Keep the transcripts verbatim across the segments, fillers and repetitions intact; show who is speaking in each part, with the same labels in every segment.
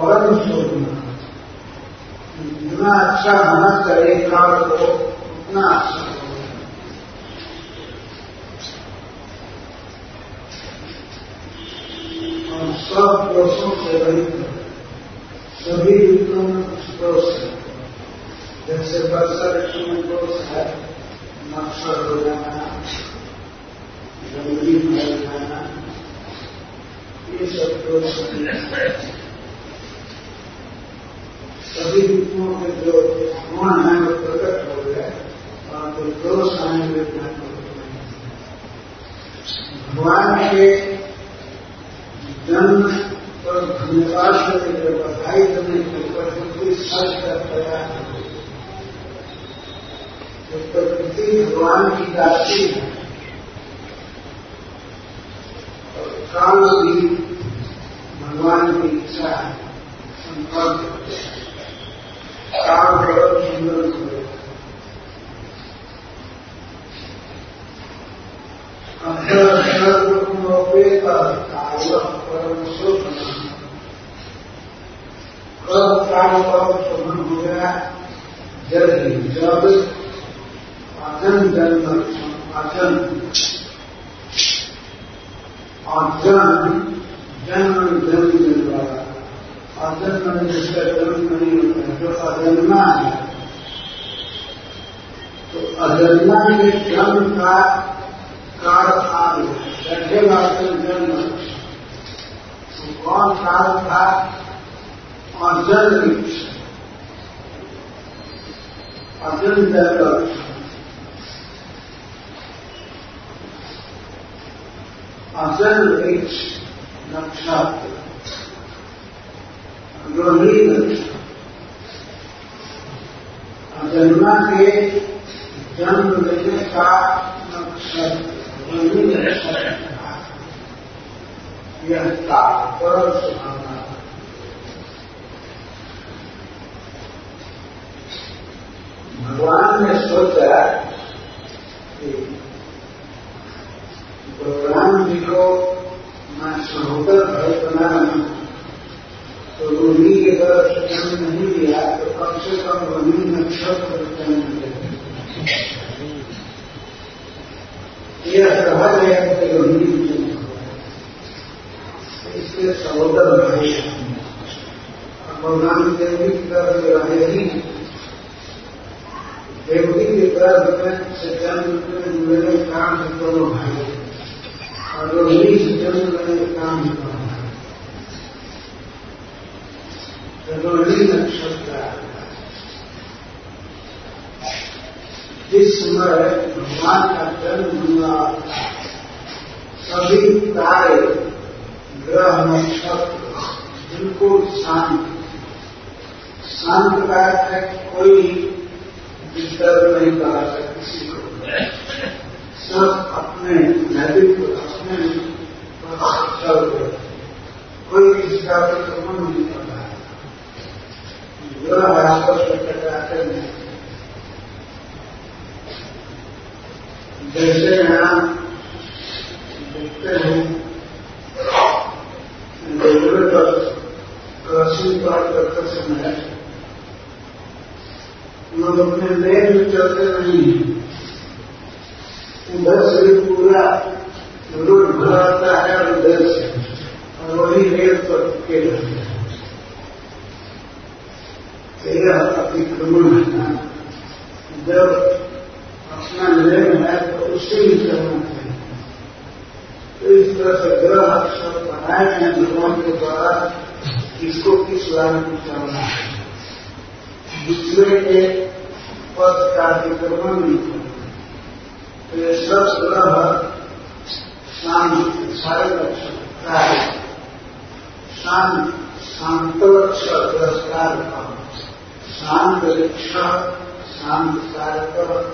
Speaker 1: फौरन सोचना, जितना अच्छा होना चाहिए काल को उतना अच्छा होगा। और सब दोषों से रहित, सभी ऋतुओं में कुछ दोष है। जैसे वर्षा ऋतु में दोष है मच्छर हो जाना, गंदगी फैल जाना, ये सब दोष है। सभी ऋतुओं के जो गुण हैं वो प्रकट हो गए और जो दोष आएंगे भगवान के जन्म पर धन्यवाद करने के बधाई देने के प्रकृति सच का प्रयास है। प्रकृति भगवान की दासी है और काल भी भगवान की इच्छा है। संकल्प काल बहुत सुंदर हुए। परम सुख कब काल कब शोभन हो गया जब जब अजन जन्म अजन अजन जन्म जन्म मिल रहा अजन्म में जिसका जन्म नहीं होता है जो अजन्मा है, तो अजन्मा के जन्म का काल आ गया जन्म। तो कौन काल था? अजन वृक्ष, अजन जल, अजन वृक्ष नक्षत्र, रोहिणी नक्षत्र। अजन्मा के जन्म लेने का नक्षत्र रोहिणी नक्षत्र, यह परम सुहावना। भगवान ने सोचा कि भगवान जी को मैं सहोदर भाई बना रहा, तो रोहिणी के तरफ से जन्म नहीं लिया तो कम से कम रोहिणी नक्षत्र जन्म ले। यह सहज है कि रोहिणी जन्म इसलिए सहोदर भाई भगवान देवी की तरफ रहे ही देवकी के तरफ में से जन्म लेने का काम है दोनों भाई और रोहिणी से जन्म लेने का काम है दोनों भाई। रोहिणी नक्षत्र जिस समय भगवान का जन्म हुआ सभी तारे ग्रह नक्षत्र बिल्कुल शांत शांत का है, कोई डिस्टर्ब नहीं करा सकता किसी को। सब अपने नैतिक अपने चल रहे, कोई किसी का प्रक्रमण नहीं कर रहा है। ग्रह आपस में टकराते नहीं। जैसे यहाँ देखते हैं रेलवे पर क्रॉसिंग पार करते समय लोग अपने लेन में चलते नहीं है, उधर से पूरा रोड भराता है और उधर से और वही रेल पर के रहते हैं। यह अतिक्रमण है। जब अपना लेन है तो उससे ही चलना चाहिए। तो इस तरह से ग्रह अक्षर बनाए हैं भगवान के द्वारा किसको किस लाइन में चलना है, दूसरे के पद का अतिक्रमण नहीं करना। तो ये सब ग्रह शांत सारे लक्षण शांत शांत पुरस्कार शांत रिक्षा शांत कारक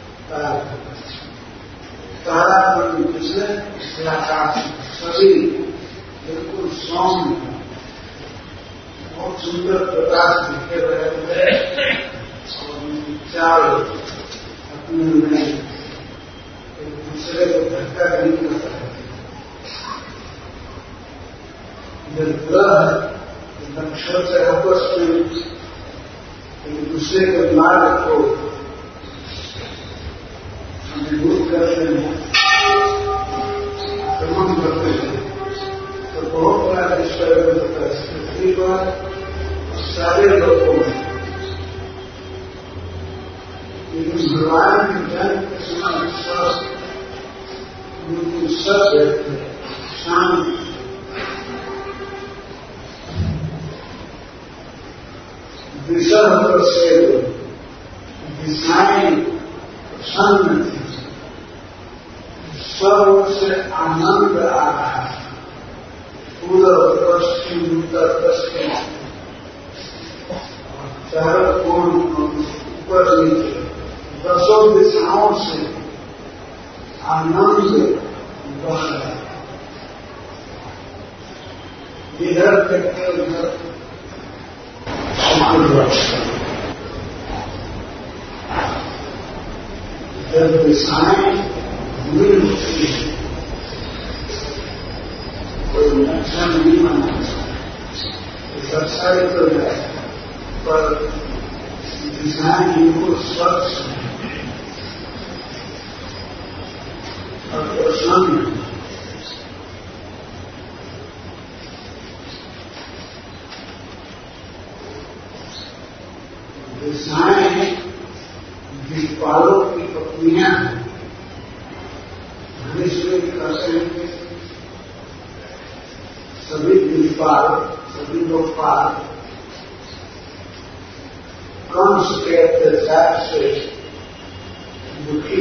Speaker 1: तारा जिसमें आकाश सभी बिल्कुल सौम्य बहुत सुंदर प्रकाश दिखे रहे हैं और चार अपने में एक दूसरे को धक्का नहीं करता है। जब ग्रह लक्ष्य से आपस में एक दूसरे के मार्ग को अनुभूत करते हैं, क्रमण करते हैं, तो बहुत बड़ा डिस्टर्बेंस होता है पृथ्वी पर सारे लोगों में। लेकिन भगवान के जन्म के समय सब उनकी सब शांति विषय से दिशाएं प्रसन्न थी, सब से आनंद आ रहा है। पूर्व पश्चिम उत्तर पश्चिम चारों कोण ऊपर नीचे दसों दिशाओं से आनंद बह रहा है। इधर देखते उधर जब दिशाएं भूमि होती है, कोई नक्शा नहीं माना सच्चाई तो है, पर दिशाएं बिल्कुल स्वच्छ और प्रसन्न। दिशाएं दीपालों की पत्नियां धनेश्वरी कहते हैं। सभी दीपाल, सभी लोकपाल कंस के अत्याचार से दुखी।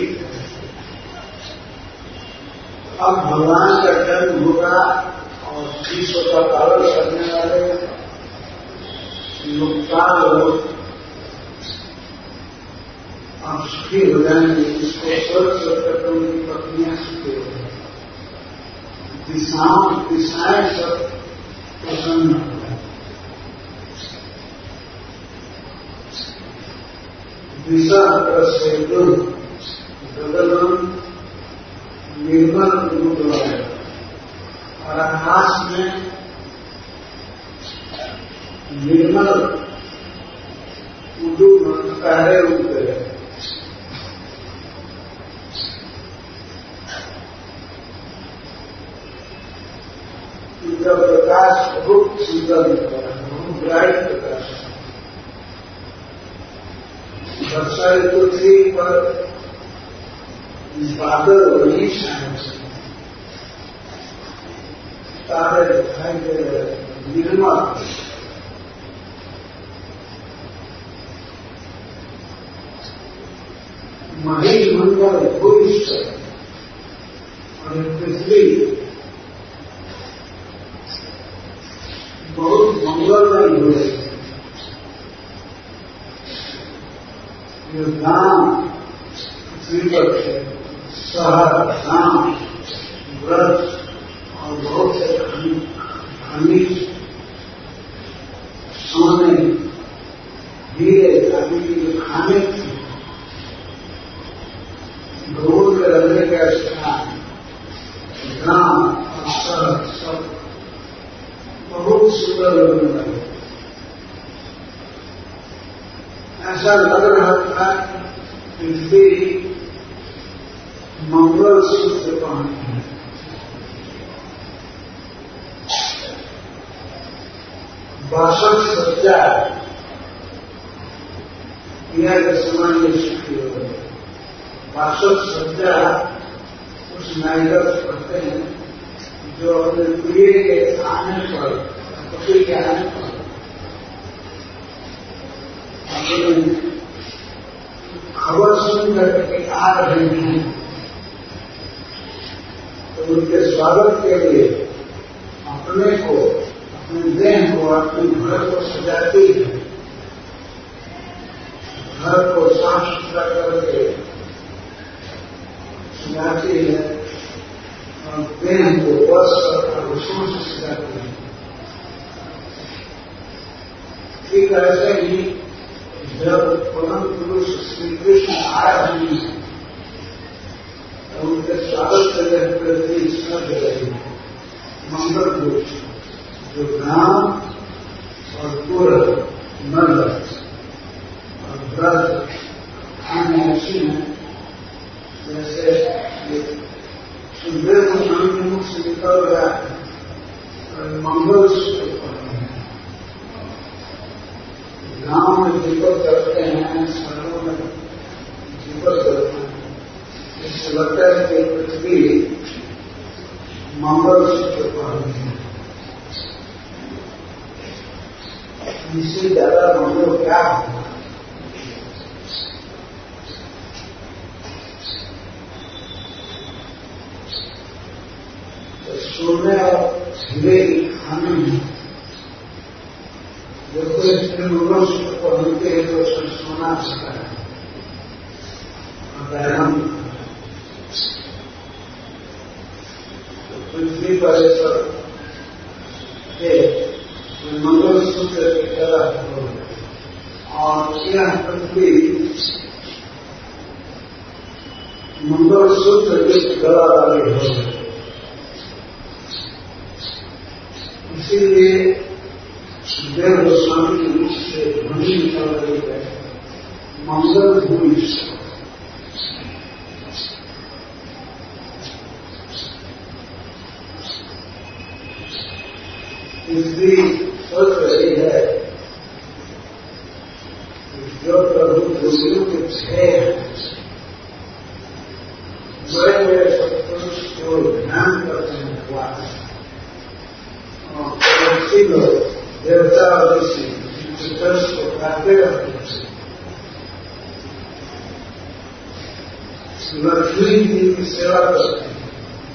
Speaker 1: अब भगवान का जन्म होगा और विश्व का पालन करने वाले लोकपाल लोग आप सुखी हो जाएंगे। इसको स्वर्ग स्वर्ग उनकी पत्नियां सुखी हो जाएंगी। दिशाओं दिशाएं सब प्रसन्न हो जाए। दिशा प्रसिद्ध गगन निर्मल रूप है और आकाश में निर्मल उदू पहले उठते हैं। उनका प्रकाश बहुत सुंदर निकला है, बहुत ब्राइट प्रकाश है। वर्षा ऋतु थी पर बादल वही छाए, तारे दिखाई दे रहे, निर्मल महेश मंगल भूमिष्ठ और पृथ्वी बहुत मंगलमय हुए। ये गांव पृथ्वी पर थे, शहर गांव व्रत और बहुत से खनिज सोने हीरे आदि के खाने थे। गोल के रहने का स्थान ग्राम और शहर सब बहुत सुंदर लगने लगे। ऐसा लग रहा था कि पृथ्वी मंगल सूत्र पहनती है। बासठ सज्जा क्रिया के समान ये सुखी हो गए। बासठ सज्जा उस नायकर पढ़ते हैं जो अपने प्रिय के आने पर, पति के आने पर अपने खबर सुन करके आ रहे हैं, तो उनके स्वागत के लिए अपने को, अपने देह को, अपने घर को सजाती है। घर को साफ सुथरा करके सजाती है और देह को वस्त्र और आभूषणों से सजाती है। ठीक ऐसे ही जब परम पुरुष श्री कृष्ण आ रहे हैं तो उनके स्वागत के लिए पृथ्वी सज रही है। मंगल पुरुष जो ग्राम और पूर्व नर्द और व्रत खाने ऐसी हैं जैसे सुखदेव गोस्वामी के मुख से निकल रहा है मंगल सूत्र पढ़ते हैं, गांव में दीपक करते हैं, शहरों में दीपक करते हैं, इससे लगता है कि पृथ्वी मंगल सूत्र पढ़ रही है। इससे ज्यादा मंगल क्या होगा? तो सोने और हीरे की खाने में जो कोई मंगल सूत्र पढ़ते हैं तो उसमें सोना आता है और बैरम पृथ्वी पर मंगल सूत्र की तरह हो और यह पृथ्वी मंगल सूत्र की गला वाले हो। इसीलिए देव गोस्वामी के मुख से ध्वनि निकल रही है मंगल भूमि। इसलिए सोच रही है जो प्रभु गुरु के छह बड़े बड़े सत्पुरुष को ध्यान करते हैं भगवान और इसी लोग देवता और ऋषि चित्रस को गाते रहते हैं। लक्ष्मी जी की सेवा करते हैं।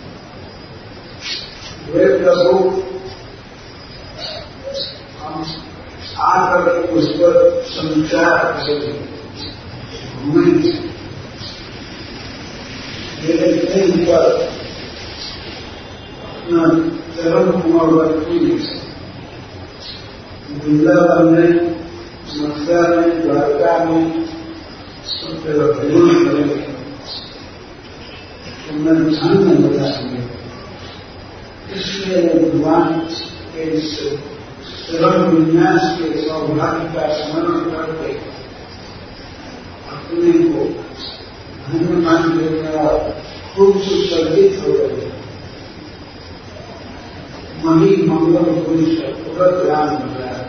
Speaker 1: वे प्रभु आकर उस पर संचार घूमेंगे, लेकिन कहीं पर अपना चरण कुमार वर्ती वृंदावन में, मथुरा में, द्वारका में सब जगह भ्रमण करेंगे तो मैं ध्यान में बताएंगे। इसलिए भगवान के इस चरण विन्यास के सौभाग्य का स्मरण करके अपने को धन्य मान देने और खूब सुसज्जित हो गए। मही मंगल पुरुष उड़द ग्राम बताया।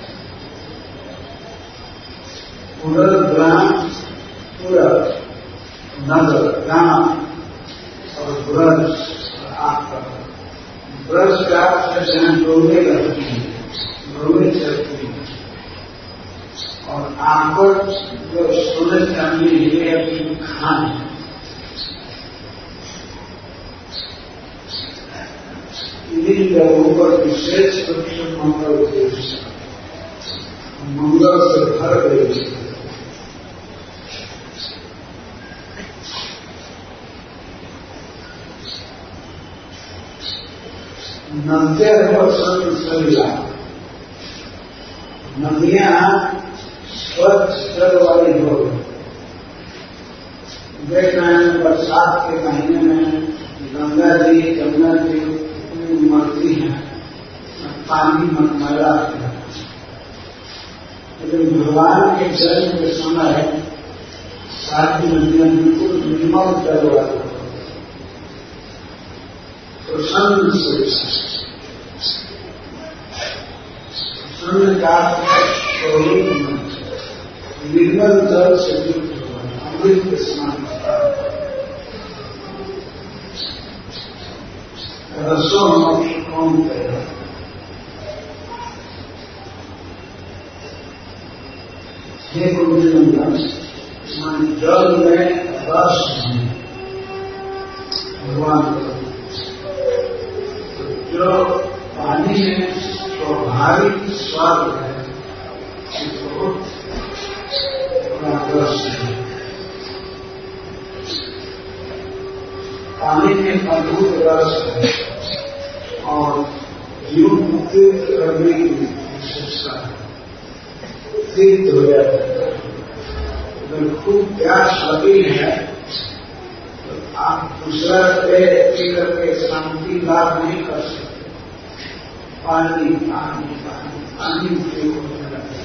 Speaker 1: उड़द ग्राम पूरा नगर ग्राम और ब्रज आपका ब्रज का जहाँ डोले लगती है डोले चलती है और आंकर जो सोने चांदी हीरे अपनी खान इन्हीं जगहों पर विशेष रूप से मंगल देश मंगल से भर गई। नद्य वर्षन सरिया नदियां स्वच्छ जल वाली हो गई। देख रहे हैं बरसात के महीने में गंगा जी गंगा जी मरती है, पानी मैला है, लेकिन भगवान के जन्म के समय सारी नदियां बिल्कुल निर्मल जल वाली हो प्रसन्न से प्रसन्न का निर्मल जल से युक्त हुआ अमृत के समान रसों मोक्ष कौन करेगा। हे गुरुजन जल में रस भगवान जो पानी में स्वाभाविक स्वाद है बहुत बड़ा रस है। पानी में अद्भुत रस है और जीवन मुक्ति करने की विशेषता है। सिद्ध हो जाता है। अगर खूब प्यास लगी है तो आप दूसरा पे पी करके शांति लाभ नहीं कर सकते। पानी पानी पानी पानी उपयोग होने लगे।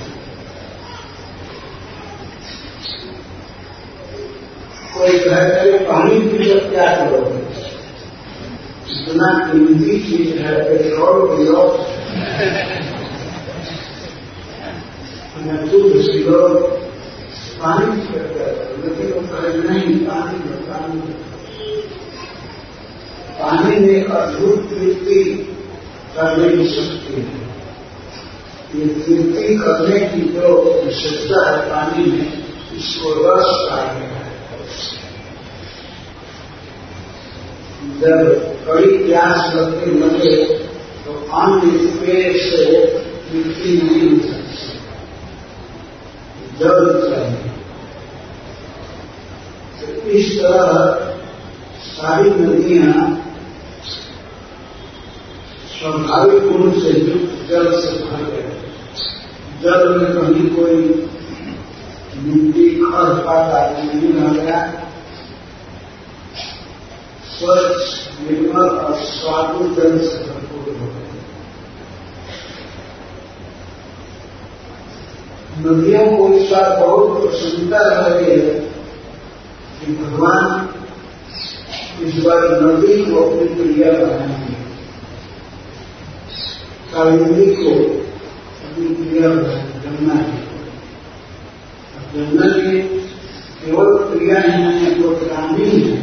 Speaker 1: कोई कहता है पानी की जब क्या करोगे, इतना कीमती चीज है पेट्रोल विरोध दूध सिलो पानी करता है, लेकिन वो कहे नहीं पानी में पानी पानी में अद्भुत कृति करने की शक्ति है। ये कृति करने की जो विशेषता है पानी में, इसको रस कहा गया है। जब कड़ी प्यास लगने लगे तो अन्य पेड़ से कृति नहीं हो सकती, जल चाहिए। तो इस तरह सारी नदियां स्वाभाविक गुण से युक्त जल से भर गए। जल में कहीं कोई मिट्टी खर पाता नहीं रह गया, स्वच्छ निर्मल और स्वादु जल से भरपूर हो गए। नदियों को इस बार बहुत प्रसन्नता रह गई है कि भगवान इस बार नदी को अपनी प्रिया बनाएंगे, कालिंदी को अपनी प्रिया बनाएंगे, जमुना जी को। जमुना जी केवल प्रिया ही नहीं, तो ग्रामी है।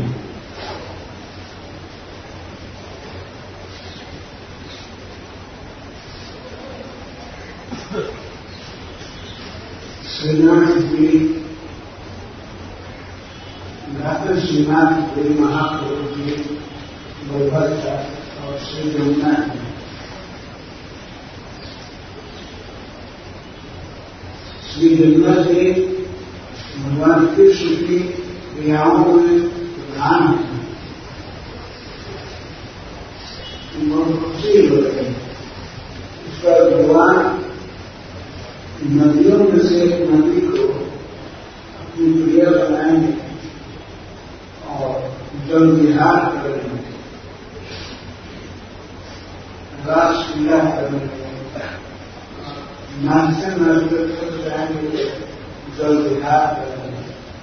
Speaker 1: श्रीनाथ जी घाटे श्रीनाथ जी महाप्रभु जी बलभद्र और श्री जमुना जी, श्री जमुना जी भगवान कृष्ण की क्रियाओं में प्रधान है। बहुत खुशी हो रही है इस पर। भगवान नदियों में से एक नदी को अपनी प्रिय बनाएंगे और जल विहार करेंगे, रासलीला करेंगे, नाचते नाचते थक जाएंगे, जल विहार करेंगे।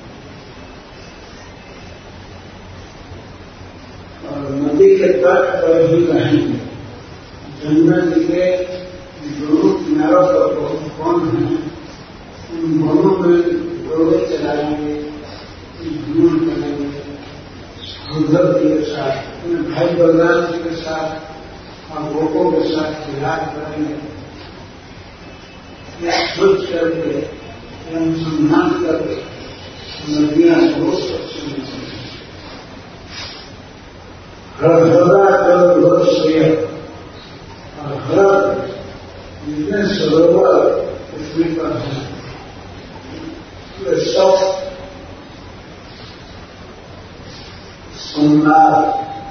Speaker 1: और नदी के तट पर ही रहेंगे। जमुना जी के दोनों किनारों पर बहुत वन है, उन वनों में डोले चलाएंगे, धूल करेंगे, उद्धव जी के साथ, भाई बलराम जी के साथ और गोपों के साथ विहार करेंगे। सोच करके अनुसंधान करके नदियां बहुत अच्छी मिलती हैं। हृदय जल रश्य और हृदय जितने सरोवर पृथ्वी पर हैं, वे सब सुंदर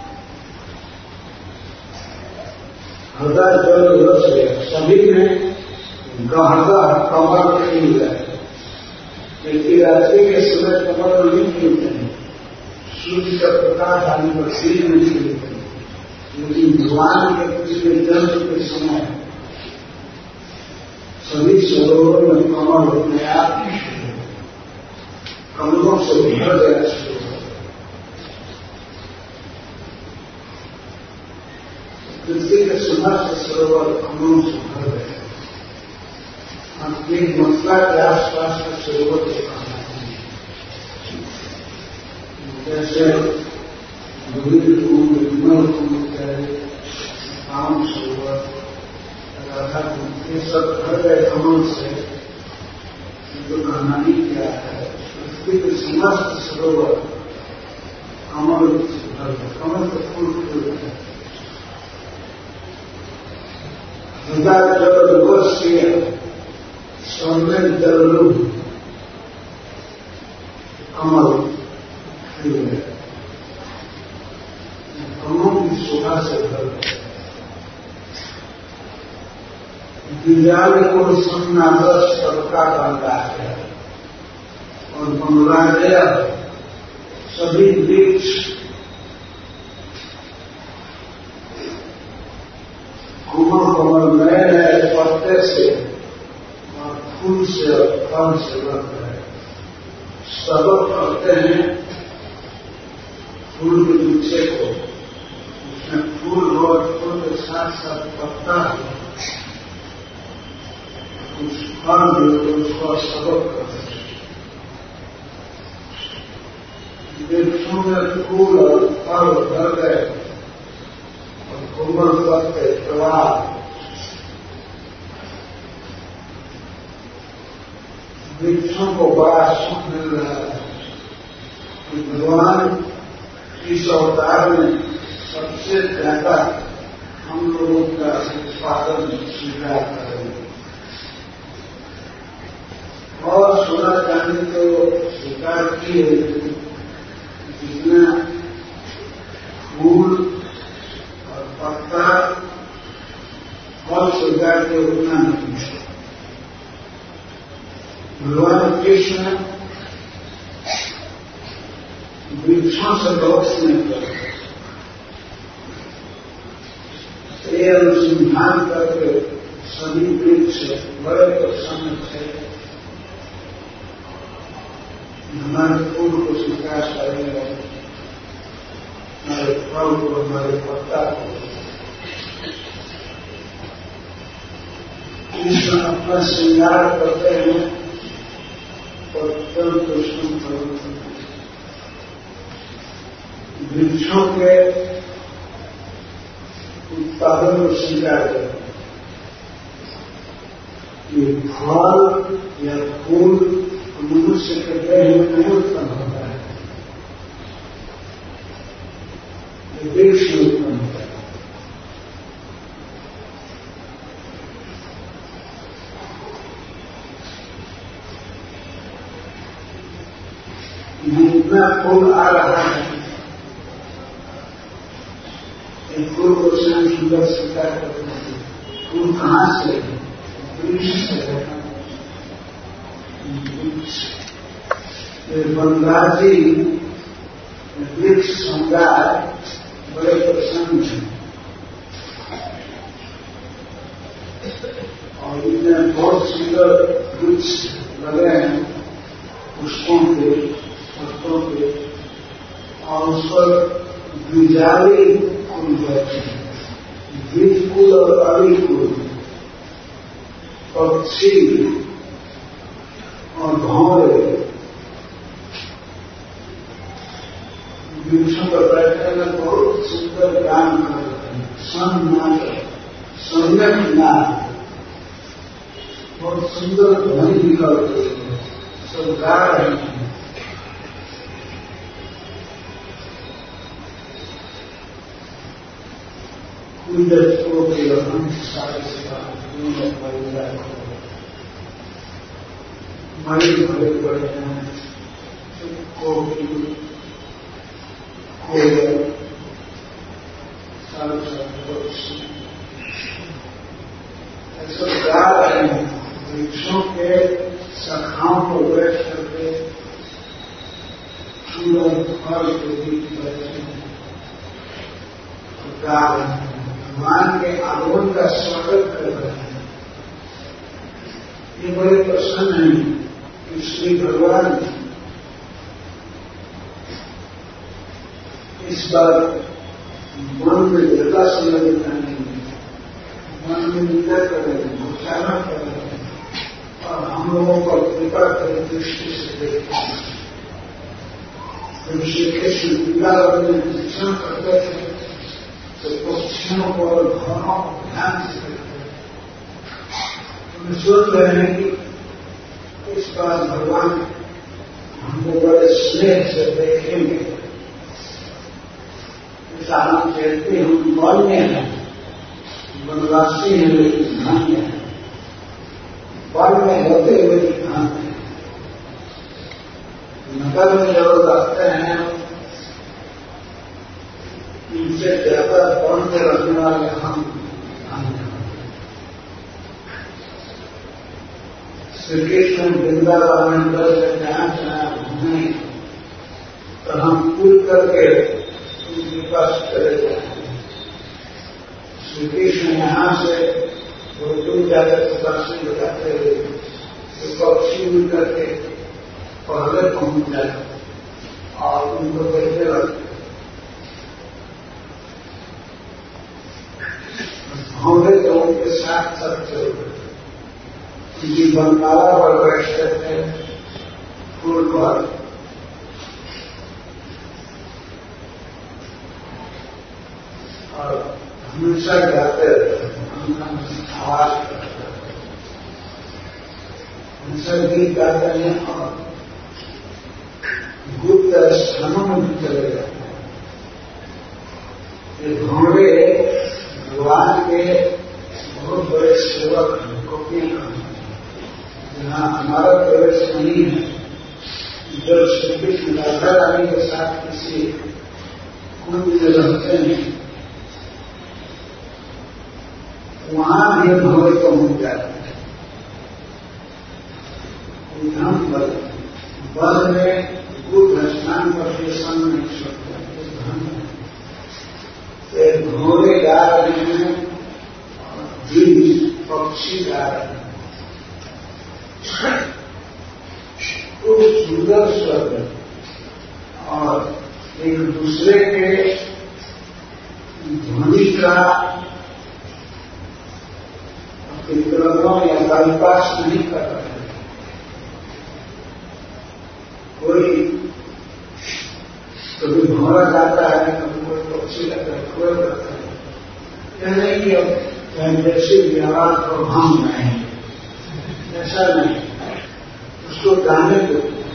Speaker 1: हृदय जल रश्य सभी में गहरा कमल खिल गए। लेकिन रात्रि के समय कमल नहीं खिलते हैं, सूर्य का प्रकाश आने पर खिल नहीं खिलते, लेकिन भगवान के पिछले जन्म के समय सभी सरोवर में कमल अपने आप कमलों से भर गया। पृथ्वी के समस्त सरोवर कमलों से भर गए। हम एक मथुरा के आसपास के सरोवर को कहना है, जैसे गोविंद कुंड, विमल कुंड, राम सरोवर, राधा कुंड, ये सब भर गए कमल से। जो कहना ही क्या है, पृथ्वी के समस्त सरोवर कमल से भर गए। कमल के फूल फूल गए। हृदय जल रश्य स्वर्ण जलू कमल खिल गए, कमलों की शोभा से भर गए। विद्यालय को संनादर्श सबका बनता है और बंगलादेश सभी वृक्ष कोमल कोमल नए नए पत्ते से फूल से और फल से बन है। सबक करते हैं फूल के गुच्छे को, उसमें फूल हो, फूल के साथ साथ पत्ता हो, कुछ फल हो तो उसको सबक करते हैं। वृक्षों में फूल और फल भर गए और कोमल पत्ते प्रवाह, वृक्षों को बड़ा सुख मिल रहा है कि भगवान इस अवतार में सबसे ज्यादा हम लोगों का उत्पादन स्वीकार करेंगे और सोना चांदी तो स्वीकार किए, जितना फूल और पत्ता और स्वीकार के उतना नहीं है। भगवान कृष्ण वृक्षों से बहुत स्नेह करते, ये अनुसंधान करके सभी वृक्ष बड़े प्रसन्न थे, हमारे फूल को स्वीकार करेंगे, हमारे फल को, हमारे पत्ता को। कृष्ण अपना श्रृंगार करते हैं और कृष्ण वृक्षों के उत्पादन को स्वीकार करते हैं। ये फल या फूल मनुष्य के देह में नहीं उत्पन्न होता है, ये वृक्ष में उत्पन्न होता है। इतना फूल आ रहा है, एक फूल को स्वयं सुंदर स्वीकार करते हैं। फूल कहाँ से है? वृक्ष से है। बलराज जी वृक्ष समुदाय बड़े प्रसन्न हैं और इतने बहुत सुंदर वृक्ष लगे हैं पुष्पों के, पत्तों के, और उस पर द्विजाली फूल बैठे हैं, द्विज फूल और अली फूल, पक्षी और भौरे वृक्षों पर बैठे में बहुत सुंदर गान कर रहे हैं। सन्नाट सम्यक नाद, बहुत सुंदर ध्वनि निकल रही है, सब गा रहे हैं। कुंडों के हम सारे मणि भरे पड़े हैं, कोकिल कोयल सारे ऐसा गा रहे हैं। वृक्षों के शाखाओं को बैठ करके फूल और फल के बीच बैठे हैं, गा रहे हैं, भगवान के आगमन का स्वागत कर रहे हैं। ये बड़े प्रसन्न हैं कि श्री भगवान इस बार मन में जगह समय बिताएंगे, मन में निंदा कर रहे हैं, घोषणा कर रहे हैं और हम लोगों पर कृपा कर दृष्टि से देखते हैं। जब श्री कृष्ण वृंदावन में शिक्षण करते थे तो पक्षियों को और घरों को ध्यान से देखते थे। हम सोच रहे हैं कि इस बार भगवान हमको बड़े स्नेह से देखेंगे। हम कहते हैं हम मान्य हैं, वनवासी हैं लेकिन धान्य हैं, वन में होते हुए भी धान्य हैं। नगर में जब जाते हैं इनसे ज्यादा बन के रखने वाले हम धान्य हैं। श्री कृष्ण वृंदावन में दस जहाँ जहाँ घूमे तो हम पुल करके उनके पास चले जाएंगे। श्री कृष्ण यहाँ से वो दूर जाकर काशी बताते हुए सुन करके पहले पहुंच जाए और उनको देखते लगते। भौरे तो उनके साथ सब चल रहे उनकी बंगाला पर बैठते थे फूल पर, और हमेशा गाते रहते, आवाज करते रहते, हमेशा गीत गाते हैं और गुप्त स्थानों में भी चले जाते हैं। ये घोड़े भगवान के बहुत बड़े सेवक हैं, गोपियां हैं, जहाँ हमारा प्रवेश नहीं है। जब श्री कृष्ण राधा रानी के साथ किसी कुंज में रहते हैं वहां भी भगवत पहुंच जाते हैं। हम वन में बुद्ध स्नान करके संग नहीं सकते, एक घोड़े गा रहे हैं और जीव पक्षी गा रहे हैं, खूब सुंदर स्वर और एक दूसरे के ध्वनि का विक्रमों या बाईपास नहीं कर रहे हैं। कोई कभी घोड़ा जाता है, कभी कोई पक्षी लगता है, कोई करता है, यह नहीं कि अब जैसे व्यवहार को हम नहीं, ऐसा नहीं, उसको गाने दो।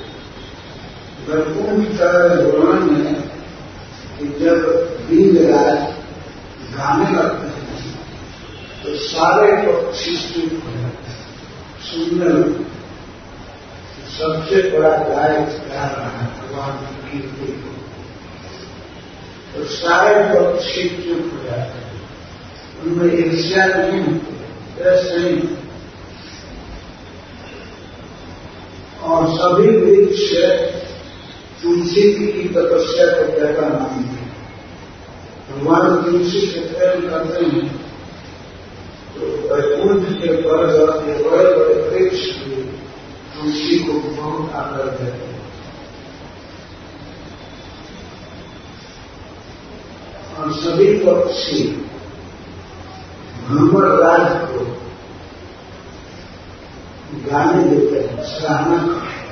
Speaker 1: वैकुंठ का वर्णन है कि जब दिन रात गाने लगते हैं तो सारे पक्षी चुप हो जाते हैं, सुनने लगते हैं। सबसे बड़ा गायक गा रहा है भगवान की कीर्ति को, तो सारे पक्षी चुप हो जाते हैं, उनमें ईर्ष्या नहीं होती, ऐसे नहीं। और सभी वृक्ष तुलसी की तपस्या को कहता मानते हैं। भगवान तुलसी से प्रेम करते हैं तो वैकुंठ के पर्वत के बड़े बड़े वृक्ष भी तुलसी को बहुत आदर देते हैं। और सभी पक्षी भ्रमर राज को गाने देते हैं, सराहना करते हैं।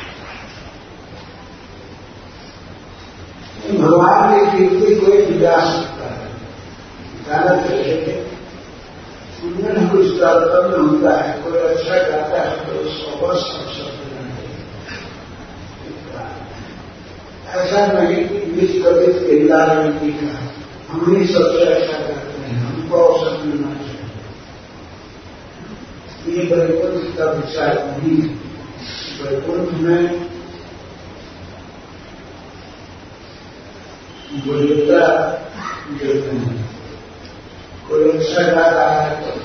Speaker 1: भगवान की कीर्ति कोई भी गा सकता है, गाना चाहिए, सुनने में कुछ तारतम्य होता है। कोई अच्छा गाता है तो उसको बस अवसर देना चाहिए। ऐसा नहीं कि बीच कभी के इलाज में लिखा हम ही सबसे अच्छा करते हैं, हमको अवसर मिलना चाहिए। ये वैकुंठ का विचार नहीं है। वैकुंठ में गोलता देते हैं, कोई अच्छा गा रहा है तो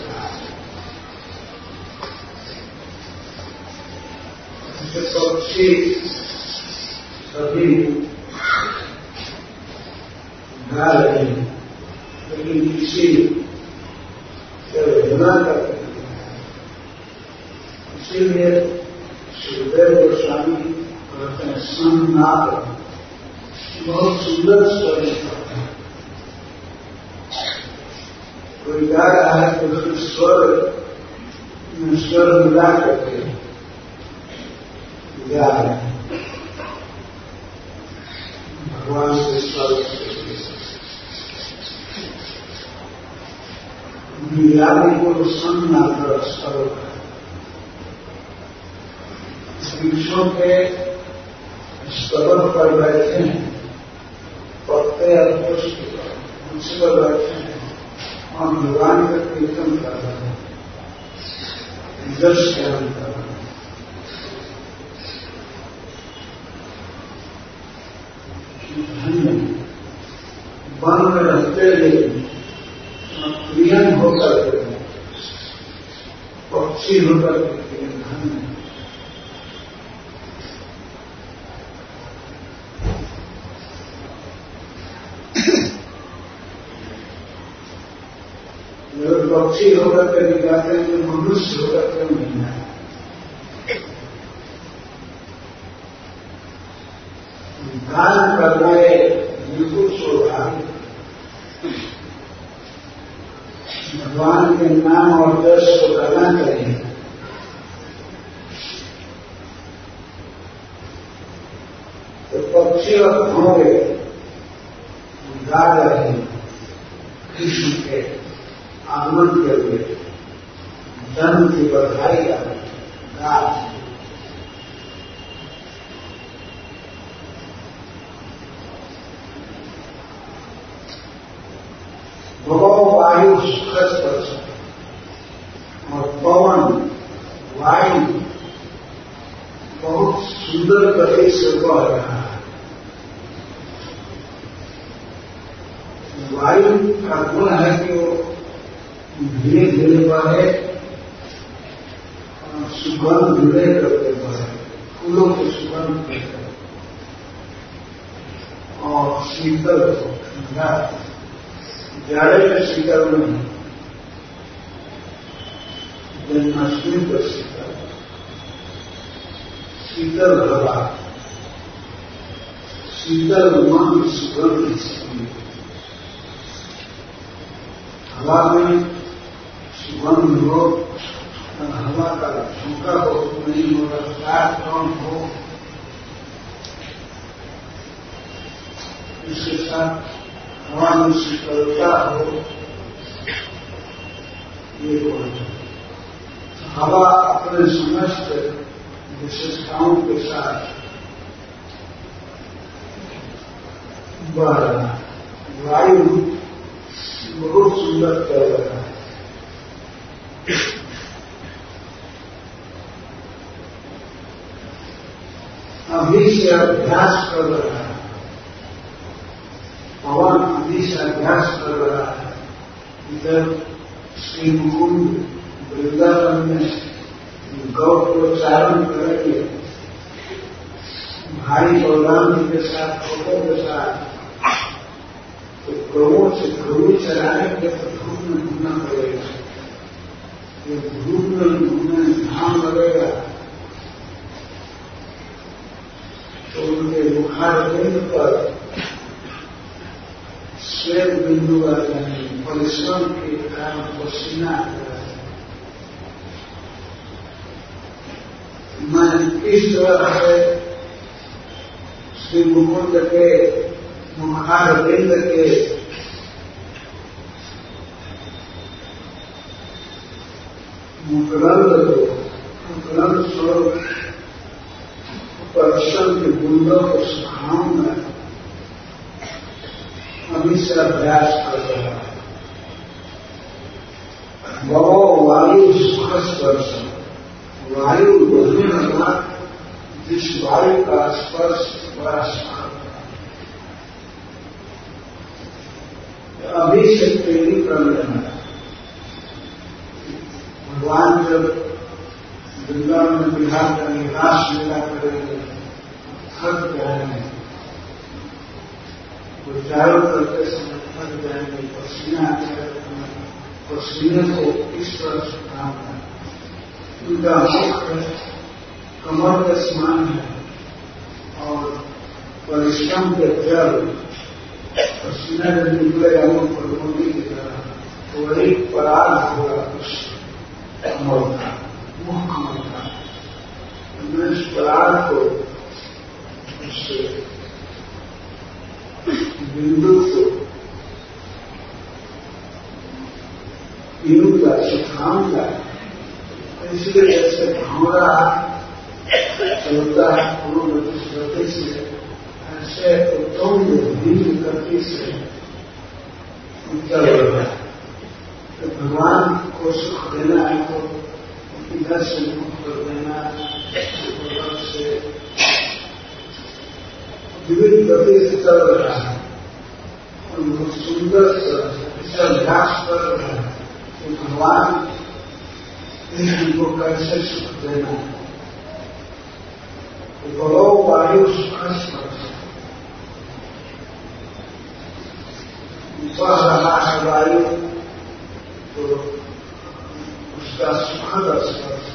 Speaker 1: पक्षी सभी गा रहे हैं, लेकिन किसी वेदना करते हैं। इसीलिए सुखदेव गोस्वामी कहते हैं संनाद बहुत सुंदर स्वर करते हैं। कोई गा रहा है तो उसमें स्वर स्वर मिला करके गा रहे हैं भगवान के स्वर। मिलाने को संनाद स्वर है। वृक्षों के स्तंभ पर बैठे हैं, पत्ते और पुष्प उस पर बैठे हैं और भगवान का कीर्तन कर रहे हैं, यश ज्ञान कर रहे हैं। धन्य वन में रहते हुए प्रियन होकर के पक्षी होकर के धन्य। पक्षी होकर के निकालते हैं, जो मनुष्य होकर के नहीं है। करना है बिल्कुल स्वाभाविक। भगवान के नाम और यश को करना चाहिए। तो पक्षी और भौरे गा रहे हैं कृष्ण के आगमन के लिए, जन्म की बधाई गा रहे हैं। भगो वायु सुखद स्पर्श और पवन वायु बहुत सुंदर गति से बह रहा है। वायु का गुण है कि वो धीरे धीरे बहे और सुगंध धीरे करके बहे, फूलों की सुगंध देकर और शीतल ठंडा, जाड़े में शीतल नहीं, जन्माष्टमी पर शीतल, शीतल हवा, शीतल मन सुगंध छपी, हवा में सुगंध हो, हवा का झोंका हो, नहीं हो, रफ्तार कम हो, इसके साथ हवा में शीतलता हो, ये बोलते। हवा अपने समस्त विशेषताओं के साथ बह रहा है। वायु बहुत सुंदर चल रहा है। अभी से अभ्यास कर रहा है, पवन अभी से अभ्यास कर रहा है। इधर श्री मुकुंद वृंदावन में गौ प्रोच्चारण करेंगे, भाई बलराम जी के साथ, फोटो के साथ, तो गौों से गऊ चलाएंगे तो धूप में घूमना पड़ेगा। ये धूप में घूमने धाम लगेगा तो उनके बुखार बिंदु पर श्वेत बिंदु आ जाएंगे, परिश्रम के कारण पसीना आ जाएगा। मैं इस तरह से श्री मुकुंद के मुखार बिंद के मुकरंद को, मुकरंद स्वरूप परिश्रम के बूंदों को सुखाऊंगा। अभी से अभ्यास कर रहा है। भवो वायु सुख स्पर्श, वायु बढ़ने लगा, जिस वायु का स्पर्श बड़ा शांत, अभी से प्रेमी कर लेना। भगवान जब वृंदावन में बिहार का निवास लीला करेंगे, थक जाएंगे, वो चारों करते समय थक जाएंगे, पसीना आ जाएगा, पसीने को इस तरह से काम है। उनका मुख कमर के समान है और परिश्रम के जल पसीना जब निकलेगा वो प्रबोधि की तरह, तो वही पराग होगा उस कमल का, मुख कमल का। इस पराग को उससे बिंदु को पीऊंगा, सुखाऊंगा। इसलिए जैसे भौरा चलता है पूर्ण गति से, ऐसे उत्तम धीमी गति से चल रहा है। तो भगवान को सुख देना है तो इधर से मुक्त कर देना, उधर से विभिन्न गति से चल रहा है। उनको सुंदर से अभ्यास कर रहा है कि भगवान इनको कैसे सुख देना है। गौ वायु सुख स्पर्श, बह रहा है वायु तो उसका सुखद स्पर्श,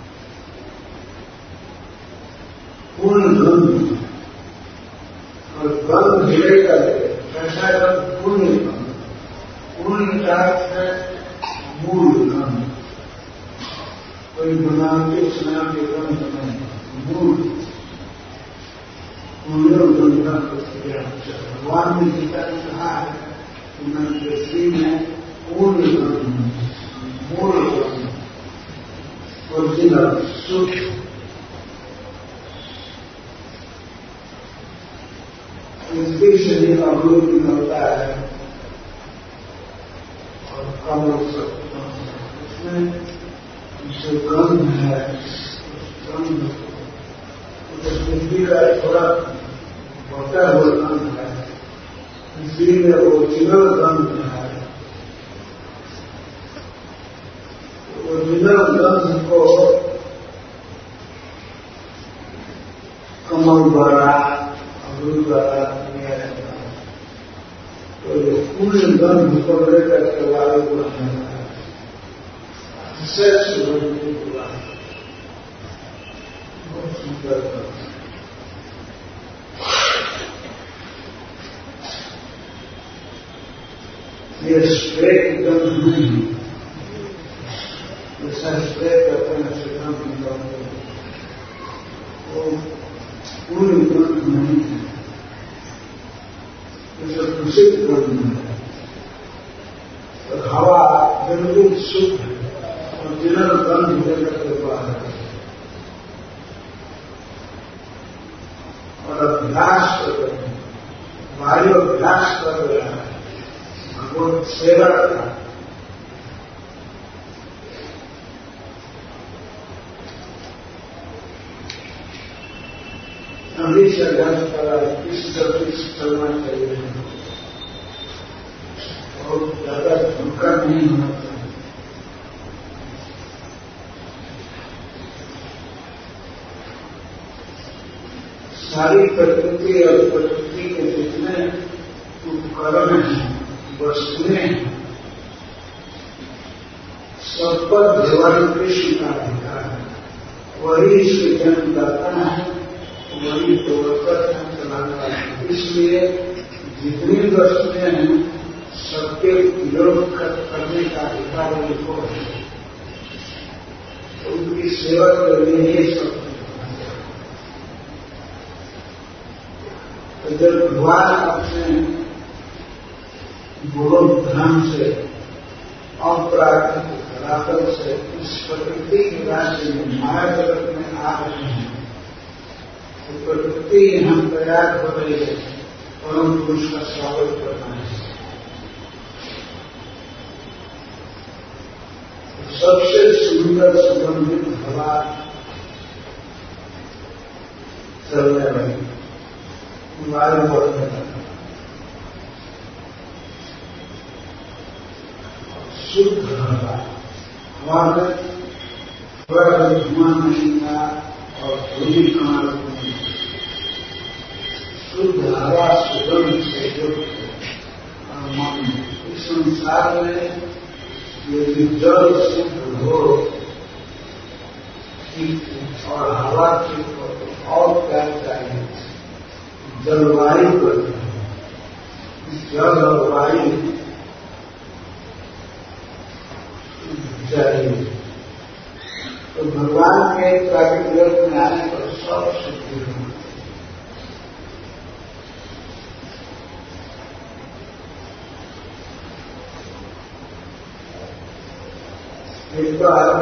Speaker 1: पूर्ण धुन और गंध हिलेगा ऐसा गंध पुण्य गंध। पुण्य का अर्थ है मूल गंध, कोई बनाते स्नान के गंध नहीं, मूल पुण्य गंधा प्रक्रिया। भगवान ने गीता ने कहा है उनके श्री में पूर्ण गंध, मूल गंध, ओरिजिनल शुद्ध। इसके शरीर का अवलोकन होता है और कमल उसमें जो गंध है, गंध पृथ्वी का थोड़ा बढ़ता हुआ गंध है, इसलिए ओरिजिनल गंध है। ओरिजिनल गंध को कमल द्वारा गुरु द्वारा दिया जाता है। तो ये पूर्ण गंध को लेकर के वाले को श्रेष्ठ गंध हुआ, बहुत सुंदर गंध। ये स्प्रे की गंध नहीं, जैसा स्प्रे करते हैं श्रीराम की गंध, वो पूर्ण गंध नहीं है, जो प्रसिद्ध गंध है। और हवा बिल्कुल शुद्ध है और जिनर गंध लेकर के बाहर है और अभ्यास कर रहे हैं, वायु अभ्यास कर रहे हैं भगवत सेवा का। हमेशा अभ्यास करा इस तरह से चलना चाहिए और ज्यादा धोखा नहीं होना चाहिए। सारी प्रकृति और प्रकृति के जितने उपकरण हैं, वस्तुएं हैं, सब पर भगवान कृष्ण का अधिकार है। वही इसके जन्मदाता है, वही प्रवर्तक है, चलाने वाले। इसलिए जितनी वस्तुएं हैं सबके विरोध करने का अधिकार उनको है, उनकी सेवा करने ही सब। तो जब भगवान अपने गुरु धर्म से अपराकृतिक धरातल से इस प्रकृति के राज्य में माया जगत में आ रहे हैं, तो प्रकृति हम तैयार हो रही है परम पुरुष का स्वागत करना है। तो सबसे सुंदर सुगंधित हवा चलने लगी, वायु बढ़ने लगा, शुद्ध हवा। हवा में थोड़ा धुआं नहीं था और धूलि कमाल नहीं, शुद्ध हवा सुगंध से युक्त। इस संसार में यदि जल शुद्ध हो और हवा की और क्या चाहिए, जलवायु करते हैं, जल और वायु चाहिए। तो भगवान के प्राकृतिक जगत में आने पर सब शुद्धि हो। एक बार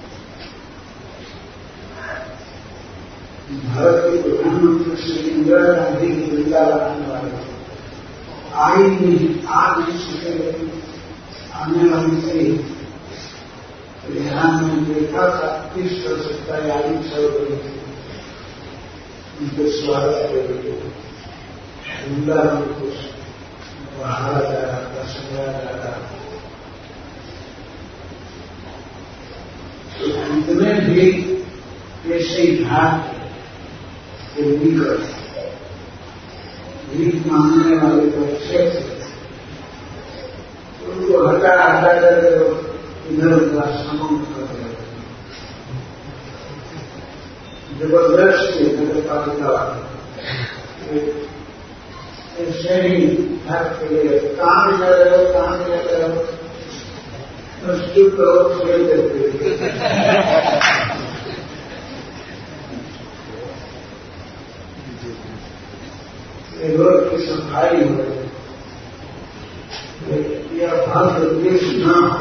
Speaker 1: भारत के प्रधानमंत्री श्री इंदिरा गांधी की वृंदावन आने वाले आई नहीं, आ नहीं सके, आने वाली थी। तो यहाँ मैंने देखा था किस तरह से तैयारी चल रही थी उनके स्वागत के लिए। वृंदावन को बढ़ाया जा रहा था, सजाया जा रहा था। तो इतने भी ऐसे घाट के निकट भीख मांगने वाले जो क्षेत्र, उनको हटा हटा कर इधर उधर समाप्त कर दिया। जबरदस्ती नगर पालिका ऐसे ही घर के लिए कहाँ जा रहे हो, कहाँ जा रहे हो, तो चुप रहो, छोड़ देते रोड की सफाई हो रही, यह भाग्य देश न हो,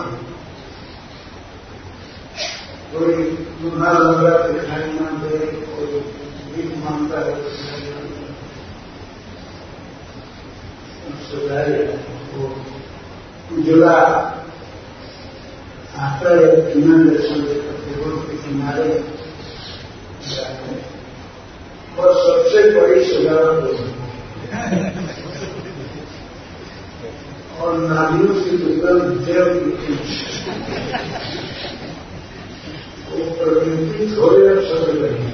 Speaker 1: कोई दूल्हा लगा दिखाई न दे, कोई भीख मांगता है उजला आता है बिना दर्शन रोड के किनारे जाते हैं और सबसे बड़ी सजावट होती और नालियों से निकल जल की वो प्रकृति थोड़े अवसर रही,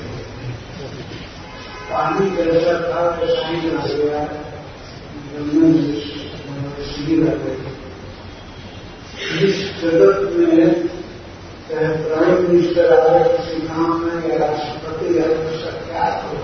Speaker 1: पानी कैसा था कैसा ही आ गया, शिविर आ गई। इस जगत में चाहे प्राइम मिनिस्टर आए किसी गांव में या राष्ट्रपति आए तो क्या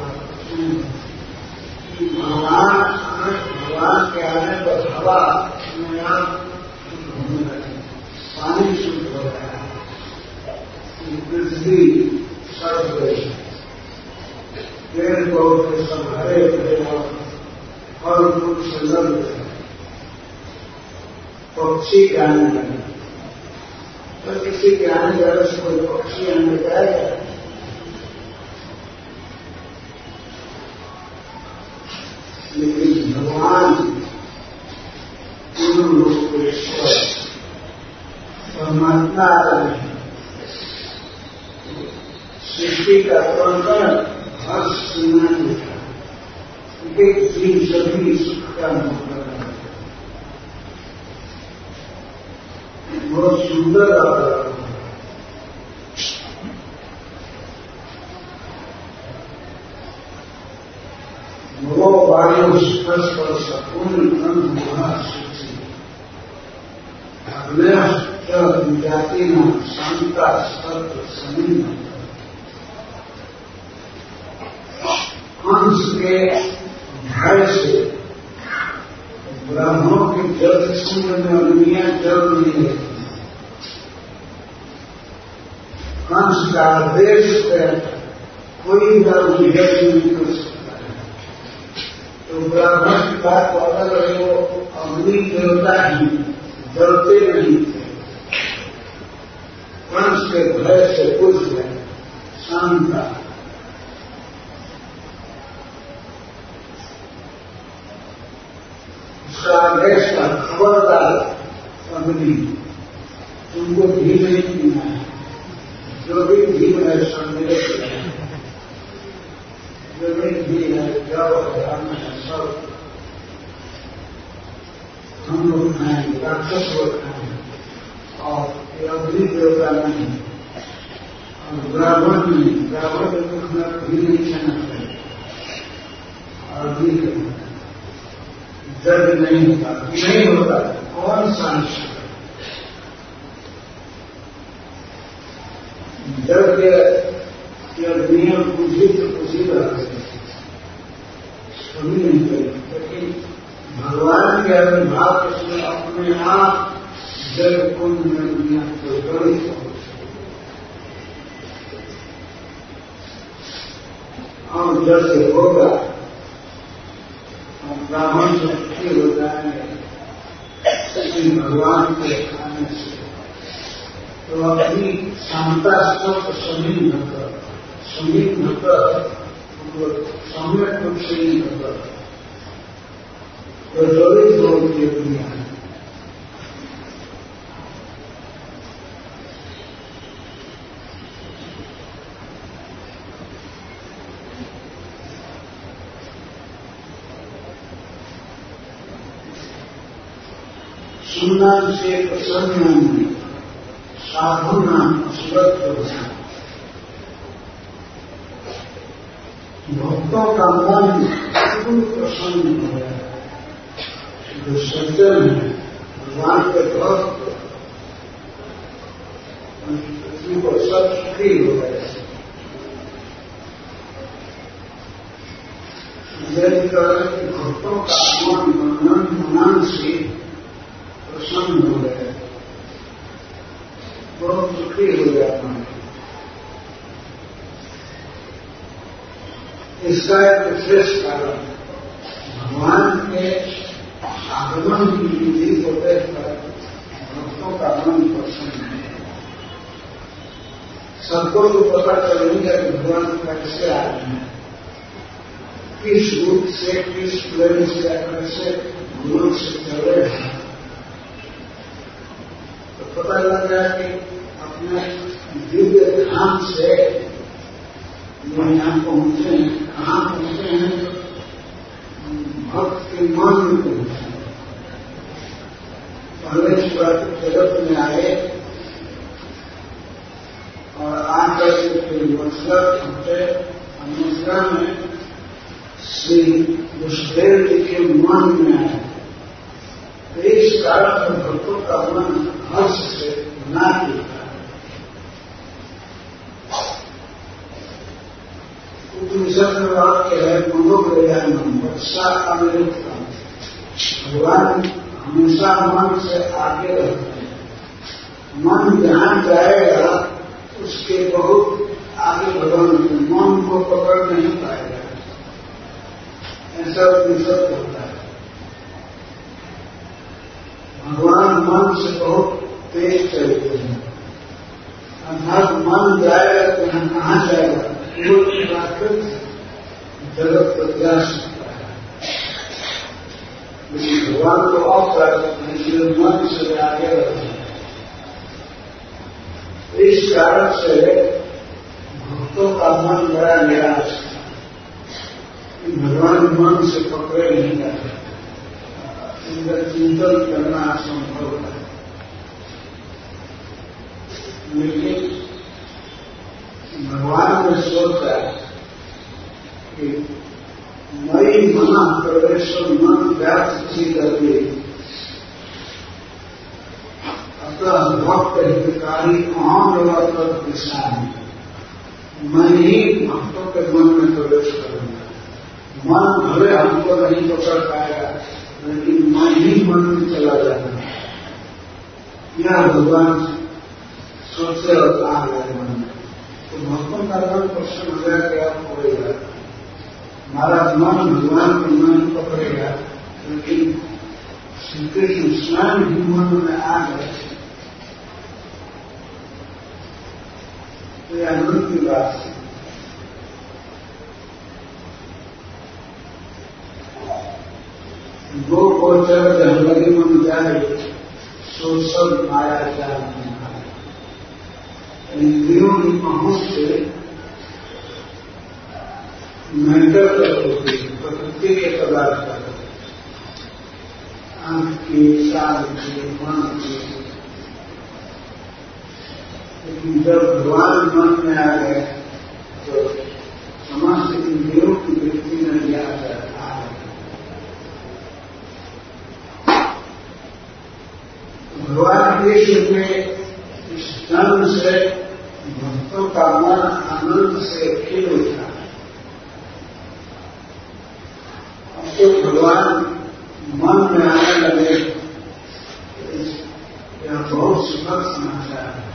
Speaker 1: भगवान भगवान के आने पर हवा में आप घूमने लगे, पानी शुद्ध हो रहा है, पृथ्वी सड़ गई, पेड़ पौधे सब हरे भरे और फल फूल से लग गए, पक्षी गाने लगे। तो किसी के आने जाने से कोई पक्षी आने जाएगा, लेकिन भगवान पूर्ण रूप को ईश्वर परमात्मा सृष्टि का कण हर सीमा लिखा, एक जीव सभी सुख का अनुभव कर रहा है। बहुत सुंदर वातावरण है। वो वायु स्पर्श पर संपूर्ण सूची अग्नि जाति न शांता स्पर्श समीन हंस के भय से ब्राह्मणों के जल सूर्य में अग्नियां जल नहीं रहती, हंस का देश पर कोई जल नहीं कर सकता है। तो ब्राह्मण की बात तो अलग है, वो अग्नि देवता ही जलते नहीं थे, हंस के भय से बुझ गए, शांता। देश का खबरदार अग्नि, तुमको घी नहीं पीना है, जो भी घी है संदेश है, जो भी घी है जब है अन्न है सब हम लोग खाएंगे, राक्षस लोग खाएंगे, और ये अग्नि देवता नहीं, और ब्राह्मण नहीं, ब्राह्मण के मुख में घी नहीं खाना चाहिए, और अग्नि के जग नहीं होता, नहीं होता, कौन सांस जग के नियम पूछी तो पूछी रहते सभी नहीं करें, लेकिन भगवान के आविर्भाव इसमें अपने आप जग कुंड में दुनिया को बड़ी और जैसे होगा ब्राह्मण से सुखी हो जाएंगे श्री भगवान के खाने से, तो अपनी शांता स्व समीन होकर समीन होकर सम्यक रूप से ही होकर प्रज्वलित होगी दुनिया है। सुनना से प्रसन्न साधु नाम सुरत होना, भक्तों का मन बिल्कुल प्रसन्न हो गया, जो सज्जन है भगवान के भक्त पृथ्वी को सब सुखी हो गए। यदि करें कि भक्तों का मन मनन मनन से प्रसन्न हो गए, बहुत सुखी हो जाता है। इसका एक विशेष कारण भगवान के आगमन की विधि को देखकर भक्तों का मन प्रसन्न है। सबको तो पता चलेगा कि भगवान कैसे आए हैं, किस रूप से, किस प्रेम से, कैसे गुरु से चले हैं, तो पता लग गया कि अपने दिव्य धाम से जो यहाँ पहुंचे हैं, कहाँ पहुंचे हैं, भक्त के मन में पहुंचे हैं। पहले इस प्राकृतिक जगत में आए और आकर के फिर मथुरा पहुंचे। मथुरा में श्री वसुदेव जी के मन में आए, तो इस कारण भक्तों का मन हर्ष से ना टूटा। उपनिषद में वाक्य है, मनोप्रयाणम वर्षा अनिरुक्तम, भगवान हमेशा मन से आगे रहते हैं। मन जहां जाएगा उसके बहुत आगे भगवान मन को पकड़ नहीं पाएगा, ऐसा उपनिषद होता है। भगवान मन से बहुत तेज चलते हैं, अर्थात मन जाएगा तो यहाँ कहाँ जाएगा, केवल प्राकृतिक जगत पर जा सकता है, लेकिन भगवान को अप्राकृतिक नहीं, इसलिए मन से आगे रहते हैं। इस कारण से भक्तों का मन बड़ा निराश है, भगवान मन से पकड़े नहीं जाते, इनका चिंतन करना असंभव है। लेकिन भगवान ने सोचा कि मई मना प्रवेश मन व्याप्त थी करके, अतः भक्त हितकारी अहम एवं दिशा है, मैं ही भक्तों के मन में प्रवेश करूंगा। मन भले हमको नहीं पकड़ पाएगा, लेकिन मैं ही मन में चला जाऊंगा। यह भगवान सोचे और कहा गया मन में, तो भक्तों का मन प्रश्न हो गया कि आप पड़ेगा, हमारा मन भगवान को नहीं पकड़ेगा, लेकिन श्री कृष्ण स्वयं ही मन में आ गए। तो यह आनंद की बात है। गो गोचर जंगली मन जाए, सो सब माया जाल में आए। इंद्रियों की पहुंच से मेंटल तक होती है, प्रकृति के पदार्थ तक, आंख की, साल की, मन की, लेकिन जब भगवान मन में आ गए तो समस्त इंद्रियों की वृत्ति में लिया जाता है। भगवान कृष्ण में इस जन्म से भक्तों का मन आनंद से खिल उठा। अब तो भगवान मन में आने लगे, यह बहुत सुखद समाचार है।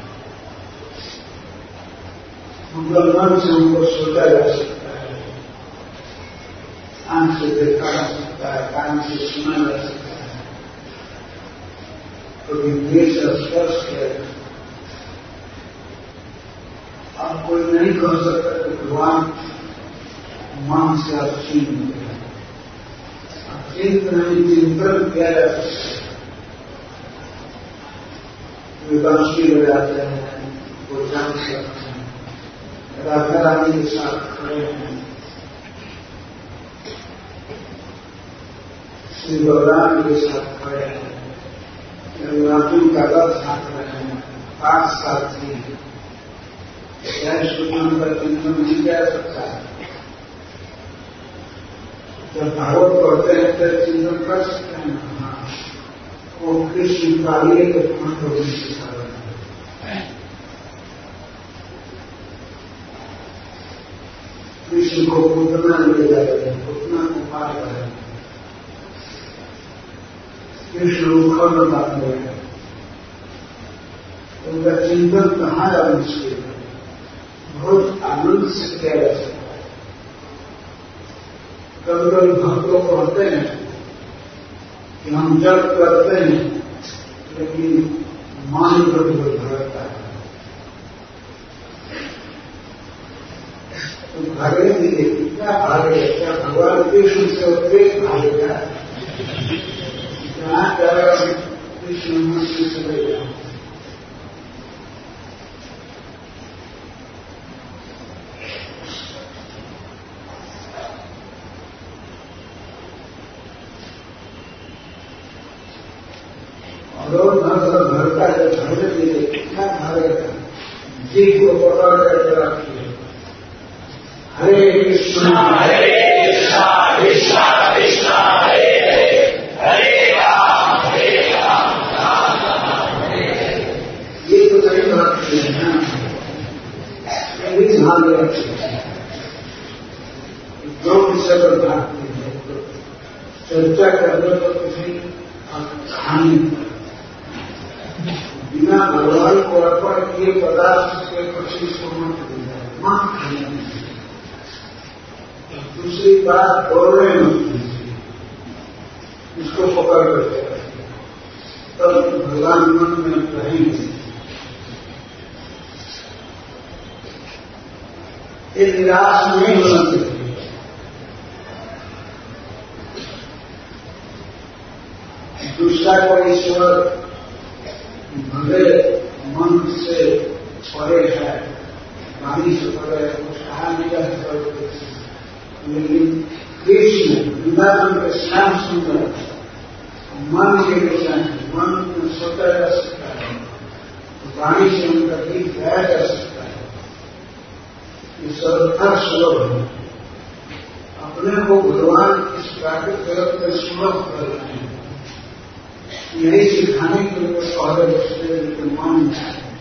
Speaker 1: मतलब मन से उनको सोचा जा सकता है, आंख से देखा जा सकता है, कान से सुना जा सकता है, कभी देह से स्पर्श किया जा सकता है। अब कोई नहीं कह सकता कि भगवान मन से आप छीन होते हैं, चिंत नहीं चिंतन किया जा सकता है। वे बांसुरी बजाते हैं, वो जान सकते हैं, राधा रानी के साथ खड़े हैं, श्री बलराम के साथ खड़े हैं, अर्जुन का रथ हाथ रहे हैं, पांच साथी हैं, यह सुनने का चिंतन नहीं किया सकता है। जब भागवत पढ़ते हैं तो चिंतन कर सकते हैं, हाँ वो कृष्ण कालिए के फंड होने के कारण है। कृष्ण को पूतना ले जा रहे हैं, पूतना को मार रहे हैं, कृष्ण उखड़ में बांध रहे हैं। उनका चिंतन कहाँ या मुश्किल है, बहुत आनंद से किया जा सकता है। कभी कभी भक्तों को कहते हैं कि हम जब करते हैं लेकिन मान कभी कोई भरता है, तो भागेंगे क्या भागेगा, क्या भगवान कृष्ण से उत्तेज भागेगा, जहाँ जाएगा कृष्ण मनुष्य से ले जाए। रोज भर भरता है, भरने के लिए कितना भागेगा, जी को पकड़ करके रखिए। हरे कृष्णा हरे कृष्णा कृष्णा कृष्णा हरे हरे, हरे राम हरे राम राम राम हरे हरे। ये तो नहीं रखते हैं, ये भी ध्यान रखते हैं। जो विषय पर भागते हैं तो चर्चा करने तो किसी कहानी बिना भगवान को अर्पण किए पदार्थ के पच्चीस को मत दिया मां खाने दीजिए। दूसरी बात दौड़ने मत दीजिए, इसको पकड़ करके रखिए, तब भगवान मन में रहेंगे। ये निराश नहीं होना चाहिए। दूसरा को ईश्वर भले मन से परे है, वाणी से परे है, कुछ कहा नहीं जा सकता, लेकिन कृष्ण वृंदावन के श्याम सुंदर मन के विषय मन में सोचा जा सकता है, वाणी से उनका गीत गाया जा सकता है। ये सर्वथा सुलभ है। अपने को भगवान इस प्राकृतिक जगत में सुलभ कर रहे हैं, यही सिखाने के लिए पहले बचते के मन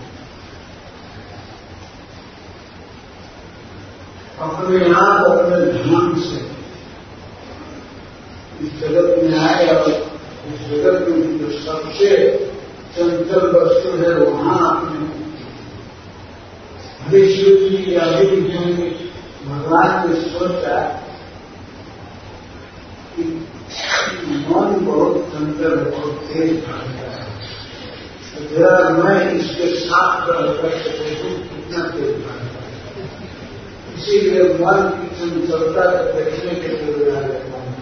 Speaker 1: अपने आप अपने ध्यान से इस जगत में आए और इस जगत में जो सबसे चंचल वस्तु है वहां अपने हरे शिव जी या अभी भी भगवान ने सोचा कि मन बहुत चंचल बहुत तेज भागता है, तो जरा मैं इसके साथ करके देखूं कितना तेज भागता है। इसीलिए मन की चंचलता को देखने के लिए आ जाता है।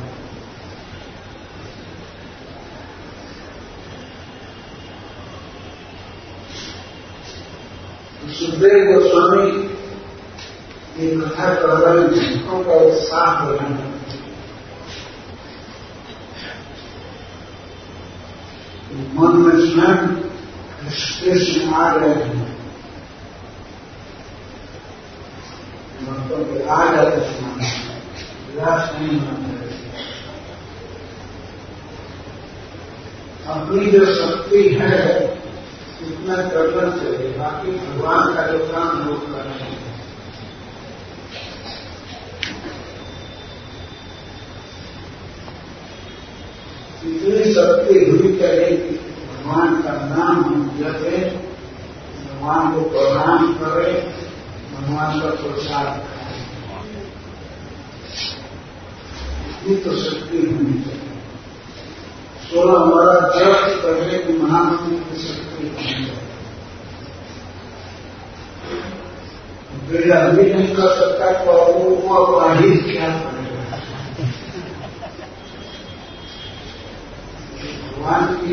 Speaker 1: सुखदेव गोस्वामी ये कथा कर रहे हैं, भक्तों का उत्साह बढ़ाना। मन में स्वयं कृष्ण आ गए हैं, मतलब आ जाते स्नान, विराश नहीं मानते। अपनी जो शक्ति है इतना करना चाहिए, बाकी भगवान का जो काम लोग कर रहे हैं। इतनी शक्ति हुई करे कि भगवान का नाम हम जपे, भगवान को प्रणाम करें, भगवान का प्रसाद खाएं, इतनी तो शक्ति होनी चाहिए। सोलह हमारा जप करने की महामंत्र की शक्ति होनी चाहिए। बेड़ा भी नहीं कर सकता तो वो अपराधी क्या करेगा। भगवान की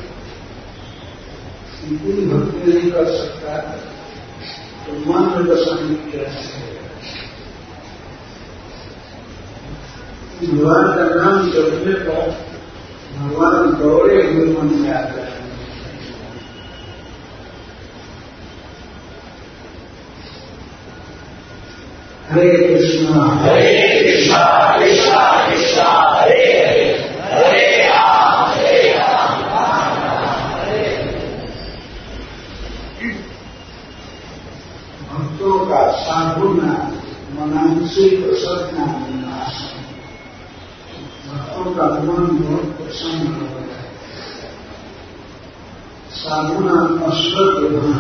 Speaker 1: इतनी भक्ति नहीं कर सकता तो मन में बसाने कैसे है। भगवान का नाम जपने पर भगवान दौड़े हुए मन में आता है। हरे कृष्णा हरे कृष्णा कृष्णा कृष्णा हरे हरे, हरे राम हरे राम राम राम हरे हरे। भक्तों का साधु नाम मनाने मनसी प्रसन्न भक्तों का मन बहुत प्रसन्न हो गया। साधुना अश्वत्थुना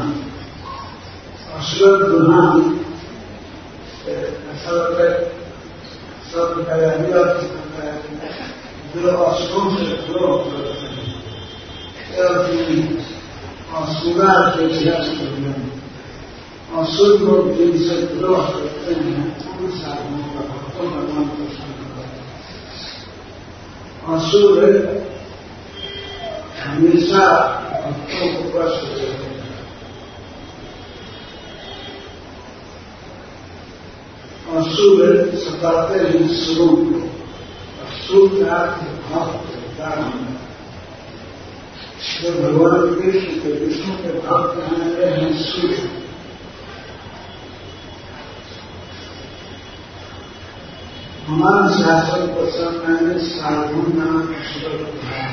Speaker 1: अश्वत्थुना शब्द का जो अश्वों से द्रोह करते हैं असुरा के अशुद्ध लोग जिनसे द्रोह करते हैं उन साधुओं का भक्तों का मन प्रसन्न करते हैं। असुर हमेशा भक्तों को कष्ट देते हैं। असुर सताते हैं सुरों को। असुर का भक्त जो भगवान कृष्ण के विष्णु के भक्त हैं हैं सूर्य। हमारे शास्त्र प्रसन्न है साधु नाम सुरक्षा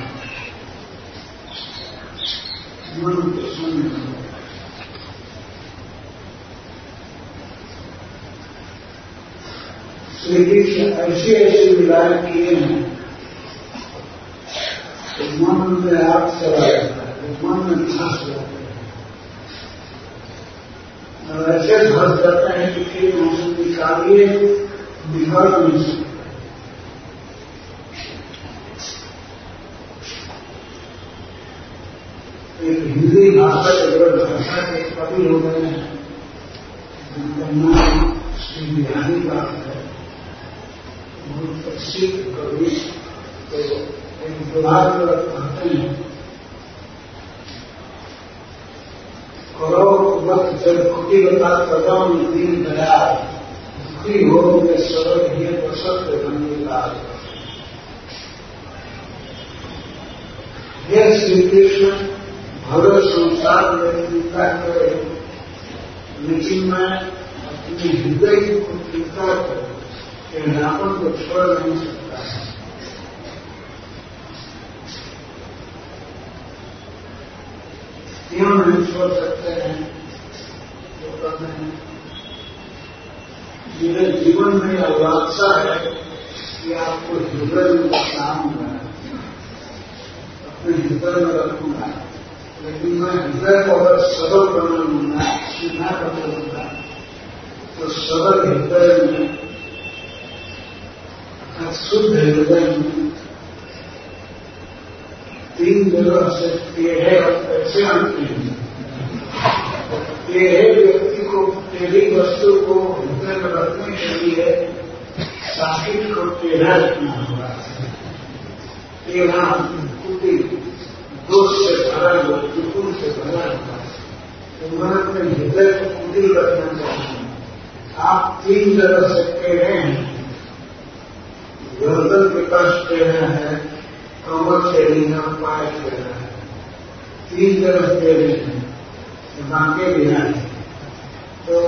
Speaker 1: मन प्रसन्न है। श्री कृष्ण ऐसे ऐसे विलाप किए हैं तो मन में आग चला जाता है, मन में घास जाता है और ऐसे घस जाता है कि फिर मौसम निकालिए निकाल नहीं सकते। एक हिंदी भाषा के बड़े भाषा के कवि हो गए हैं जिनका नाम श्री बिहारी का है। बहुत प्रसिद्ध कवि तो एक विभाग कहते हैं करो वक्त जब खुटी बता कदम दीन दया दुखी हो गए सरल ही बसत बनेगा। हे श्री कृष्ण भगवत संसार में चिंता करे लेकिन मैं अपने हृदय को चिंता कर नापन को छोड़ नहीं सकता। क्यों नहीं छोड़ सकते हैं तो कहते हैं मेरे जीवन में अभिलाषा है कि आपको हृदय में काम करना अपने हृदय में रखूंगा लेकिन मैं हृदय को अगर सरल बना लूंगा सीधा बना लूंगा तो सरल हृदय में शुद्ध हृदय में तीन जगह से टेढ़े और ऐसे अंतिम टेढ़े व्यक्ति को टेढ़ी वस्तु को हृदय में रखने के लिए साहित्य को टेढ़ा रखना होगा। टेढ़ा कुटी दोष से भरा हुआ त्रिपुर से भरा हुआ तो मैं अपने हृदय को कुटिल रखना चाहूंगा। आप तीन जगह से टेढ़े हैं। गर्दन के कष्ट टेढ़ा है, कमर टेढ़ी है, पाय टेढ़ा है, तीन जगह टेढ़े हैं, बांके भी हैं। तो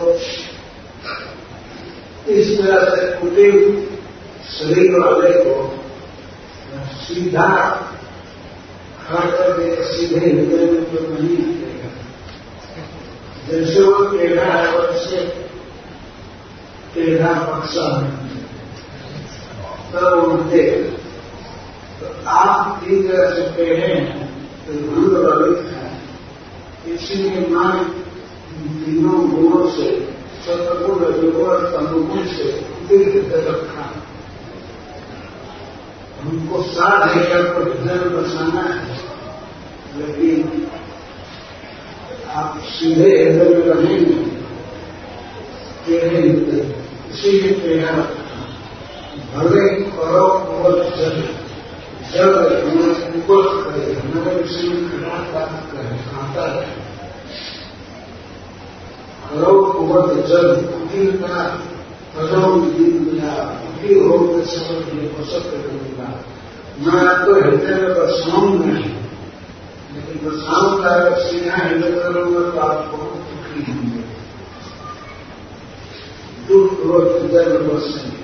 Speaker 1: इस तरह से कुटिल शरीर वाले को सीधा खड़ा कर देगा सीधे हृदय में तो नहीं देगा। जैसे वो टेढ़ा है वैसे टेढ़ा बक्सा है तब उठते तो आप तीन तरह से टेढ़े हैं तो भूल ललित है। इसीलिए मां तीनों गुणों से सतगुण रजोगुण तमोगुण से कुटिल हृदय रखा। हमको साथ लेकर को हृदय में बसाना है लेकिन आप सीधे हृदय में रहेंगे टेढ़े हृदय इसीलिए टेढ़ा भले करो और जल जल हमें उपज करे हमें इसी में खड़ा प्राप्त करे खाता है। करो कुवत जल कुटिल का कदम दिन दिया कुटिल हो गए सब बसत करूंगा। मैं आपको हृदय में बसाऊं नहीं लेकिन बसाऊंगा अगर सीधा हृदय करूंगा तो आप बहुत दुखी होंगे। दुख रोज हृदय में बसेंगे।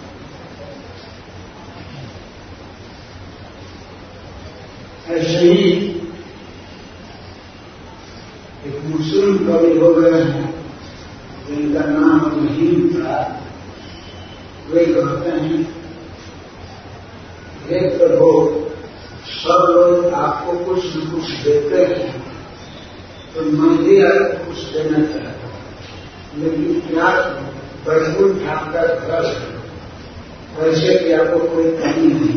Speaker 1: ऐसे ही एक मुस्लिम कवि हो गए हैं जिनका नाम रहीम था। वे कहते हैं, हे प्रभु, सब लोग आपको कुछ न कुछ देते हैं, तो मैं भी आपको कुछ देना चाहता हूं, लेकिन क्या बैकुंठ आपका घर है, वैसे कि आपको कोई कमी नहीं।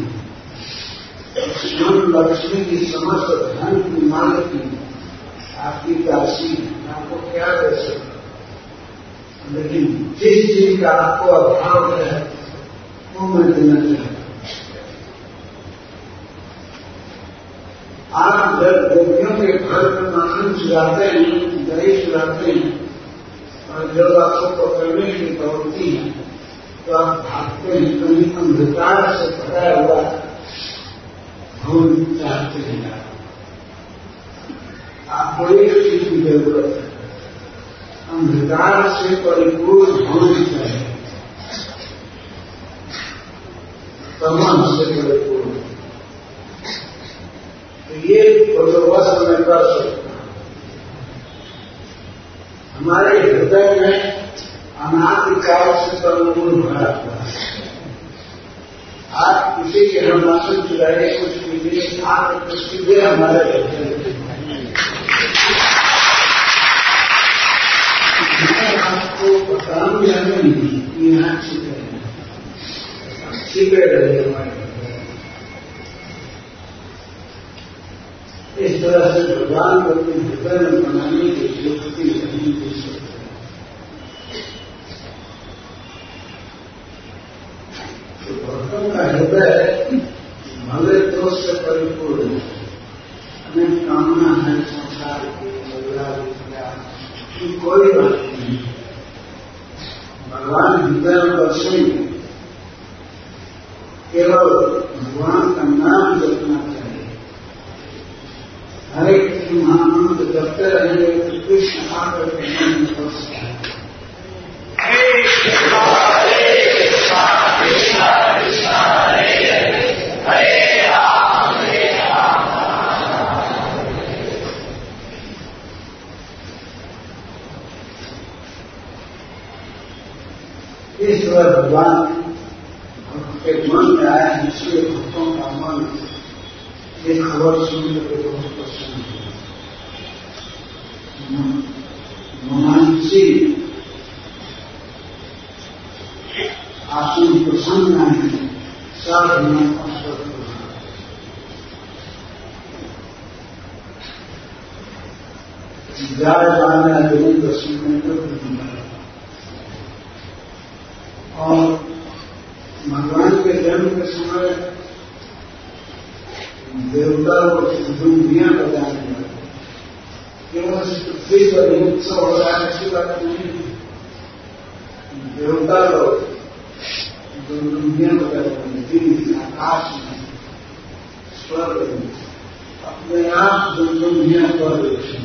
Speaker 1: स्वयं लक्ष्मी की समस्त धन की मालिक आपकी दासी, आपको क्या दे सकता, लेकिन जिस चीज का आपको अभाव है वो मैं देना चाहता हूं। आप जब गोपियों के घर में माखन चुराते हैं, दही चुराते हैं, और जब आपको पकड़ने की दौड़ती है तो आप भागते हैं, कहीं अंधकार से भरा हुआ भवन चाहते हैं। आपको एक चीज की जरूरत है, अंधकार से परिपूर्ण होनी चाहिए, तमन से परिपूर्ण। तो ये बदोबस्त मैं कर सकता हूं। हमारे हृदय में अनादिकाल से परिपूर्ण भरा हुआ है। आप किसी के हम राशन चुराइए, कुछ कीजिए, आप सीधे हमारे हृदय आपको बताऊंगी हमें नहीं कि यहाँ छिपे हैं, छिपे रहे हमारे। इस तरह से भगवान को अपने हृदय में बनाने की युक्ति नहीं दे सकते। तो भक्तों का हृदय भले दोष से परिपूर्ण है, हमें कामना है संसार की, परिवार की, कोई बात नहीं। भगवान हृदय में बसेंगे, केवल भगवान का नाम जपना चाहिए। हरे कृष्ण महामंत्र जपते रहेंगे तो कृष्ण आकर के मन में बसता है। हरे कृष्ण हरे कृष्ण कृष्ण कृष्ण हरे हरे, हरे राम हरे राम। ईश्वर भगवान के मन में आया, इसलिए भक्तों का मन ये खबर सुनने को बहुत पसंद है। ममांसी आसन प्रसन्न है, साधना अवसर जाए जाने अरविंद सुनने को मिला। और भगवान के जन्म के समय देवता को दुनिया बजाने लगे, केवल पृथ्वी पर उत्सव हो रहा है ऐसी बात नहीं। देवता लोग दुनिया बजाने, दिन आकाश में, स्वर्ग में अपने आप दुनिया पर देखें।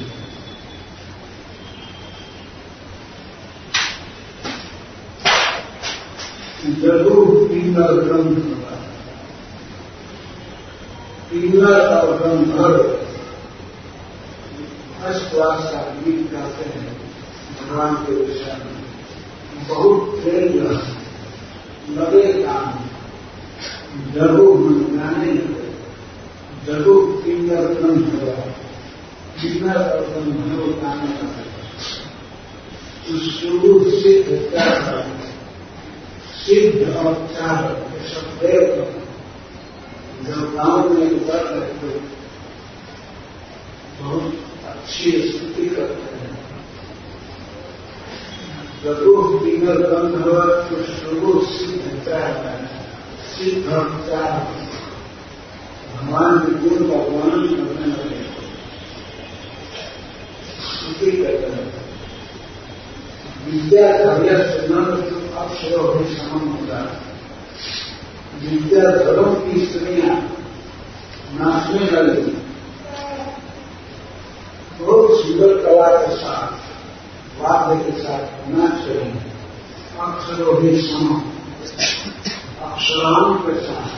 Speaker 1: जरूर पिंगल ग्रंथ होता है, पिंगल और गंधर्व हर्षवास का गीत गाते हैं भगवान के विषय में, बहुत प्रेम लगे काम, जरूर मन गाने लगे, जरूर पिंगल ग्रंथ हुआ, पिंगल और गंधर्व गाने लगे। शुरू सिद्ध क्या सिद्ध और चार शब्देव देवताओं में उतर रहते बहुत अच्छी स्तुति करते हैं। जरूर पिंगल गंधर्व तो शुरू सिद्ध चार सिद्ध और चार भगवान के गुण का वर्णन करने लगे, स्तुति करते हैं। विद्या धैर्य नंद अक्षरों भी समम होता है। विद्याधरों की स्त्रियां नाचने लगी, बहुत सुंदर कला के साथ, वाद्य के साथ नाच रही, अक्षरों भी समम, अक्षराओं के साथ।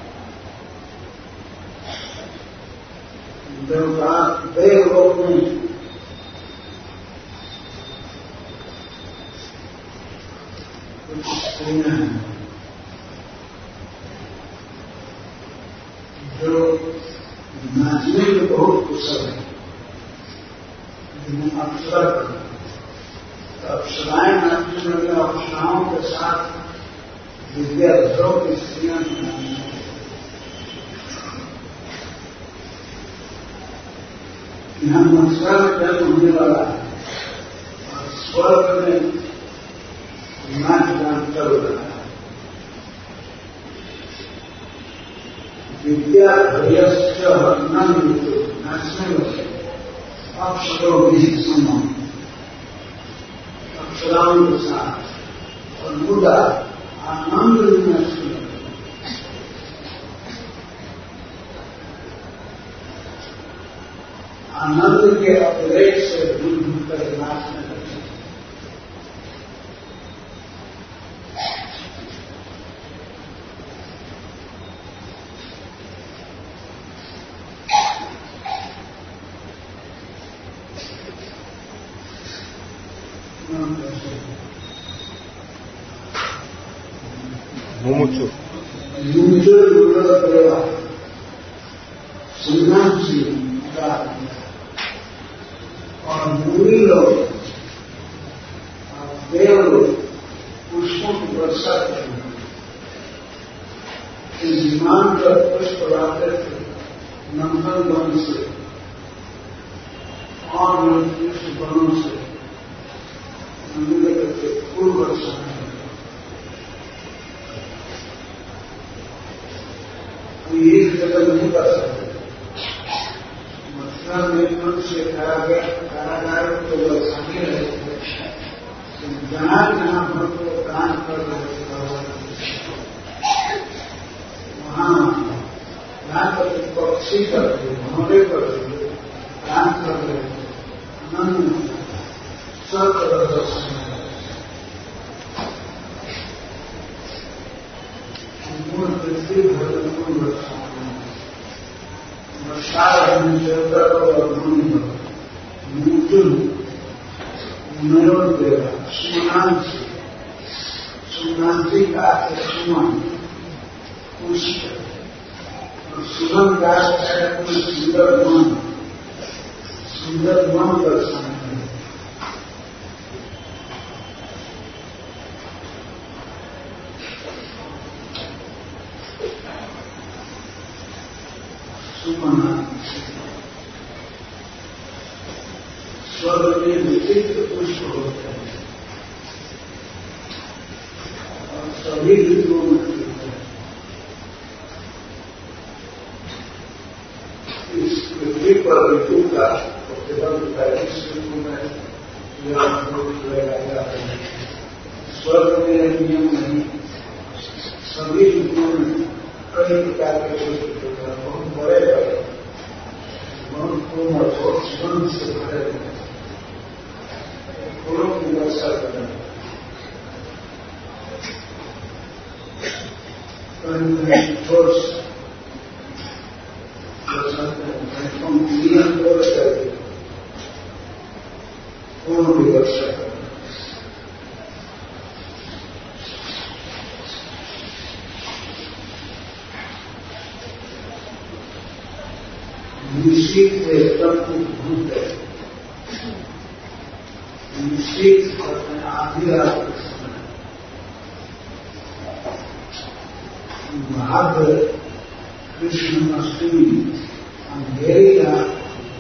Speaker 1: देवता देवलोक में कुछ स्त्रियां हैं, जो नाचने में बहुत कुशल है, जिन्हें अप्सरा करते हैं। अप्सराएं नाचने वाले अप्सराओं के साथ विद्याधरों की स्त्रियां नाचने यहाँ मथुरा में जन्म होने वाला है और स्वर्ग में नाच गान चल रहा है। विद्याधर्यश्च नंद नाचने वाले अप्सरों भी समान अप्सराओं के साथ और मुदा आनंद में नाचने आनंद के अपरेट से दूर दूर कर नाचने लगे।
Speaker 2: मुमुचु
Speaker 1: मुमुचु दुर्लभ सन्यासी का और मुनि लोग देव लोग पुष्पों की वर्षा करेंगे। इस विमान पर पुष्प लाते थे नंदन वन से और पुष्प वनों से मंदिर के फूल वर्षा एक जगह नहीं कर सकते। मथुरा में मनुष्य कारागार कारागारों को बरसाने रहे थे, जहां जहां भक्त को दान कर रहे थे वहां जहां तक पक्षी करते भौरे करते दान कर रहे थे। आनंद सब दर्शन संपूर्ण पृथ्वी भर में वर्षा वर्षा देवता और मुनि मुजुल नरोदेव सुमनांशी सुमनांशी का सुमन पुष्प और सुगम का कोई सुंदर मन सुंदर मन दर्शन है। स्वर्ग में विचित्र पुष्प होते हैं और सभी ऋतुओं में खिलते हैं। इस पृथ्वी पर ऋतु का प्रतिबंध पैंतीस ऋतु में लगाया जाता है। स्वर्ग में नियम नहीं, सभी ऋतुओं में कई प्रकार के पुष्प होते हैं, बहुत बड़े बड़े बहुत कोमल बहुत सुगंध से भरे फूलों की वर्षा करें। ठोस नियम तोड़ करके फूलों की वर्षा करें। निश्चित है तब भूत है, निश्चित आधी रात के समय भाद्र कृष्ण अष्टमी अंधेरी रात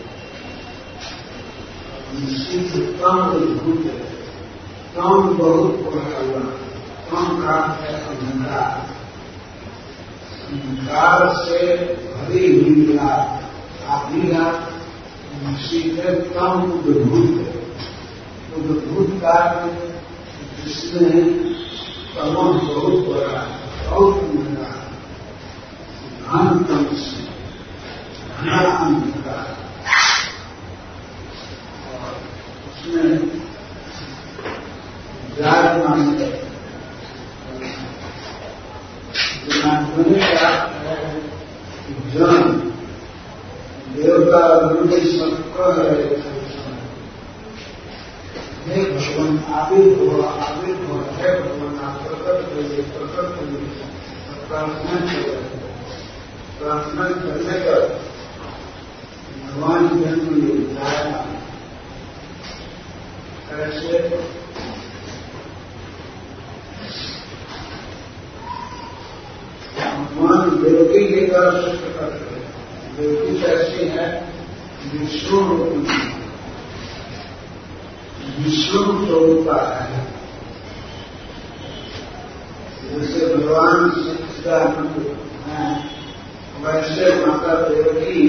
Speaker 1: निश्चित कम भूत है। कम बहुत पड़ा हुआ कम का है अंधकार, अंधकार से भरी हुई रात आधी रात निश्चित है कम उद्भूत है। उद्भूत काल जिसमें तमन बहुत बड़ा बहुत महंगा घन तम से घना अंधकार और उसमें विराजमान जनार्दन का जन देवता गुरुदेव कह रहे थे हे भगवान आविर्भव आविर्भव है भगवान आप प्रकट करिए प्रकट करिए प्रार्थना कर रहे थे। प्रार्थना करने पर भगवान जन्म ले जाएगा। ऐसे भगवान देवकी के द्वारा सृष्टि करते हैं। देवकी कैसी है? विष्णु रूप विष्णु स्वरूपा है। जैसे भगवान सच्चिदानंद हैं, वैसे माता देवकी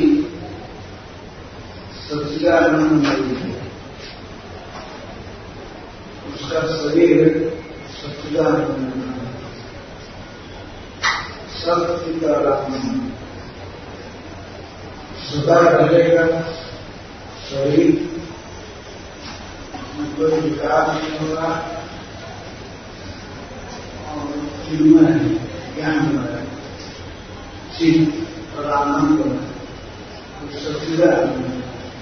Speaker 1: सच्चिदानंद नहीं है। उसका शरीर सच्चिदानंद है, सच्चिदानंद सदा रहेगा। शरीर में कोई विकार नहीं होगा और चिन्मय ज्ञान है, चित्त और आनंद है, सच्चिदानंद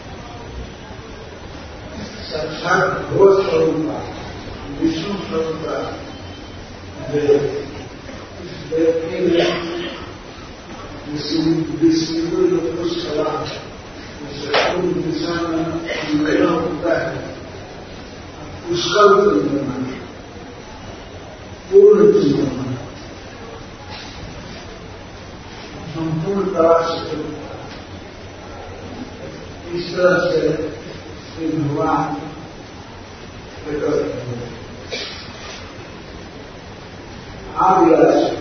Speaker 1: साक्षात घोष स्वरूप विष्णु स्वरूप व्यक्ति में विष्णु जो कुछ सवाल पूर्ण दिशा में मेरा होता है, उसका चंद्रमा पूर्ण चंद्रमा संपूर्ण तरह से इस तरह से श्री भगवान आविराज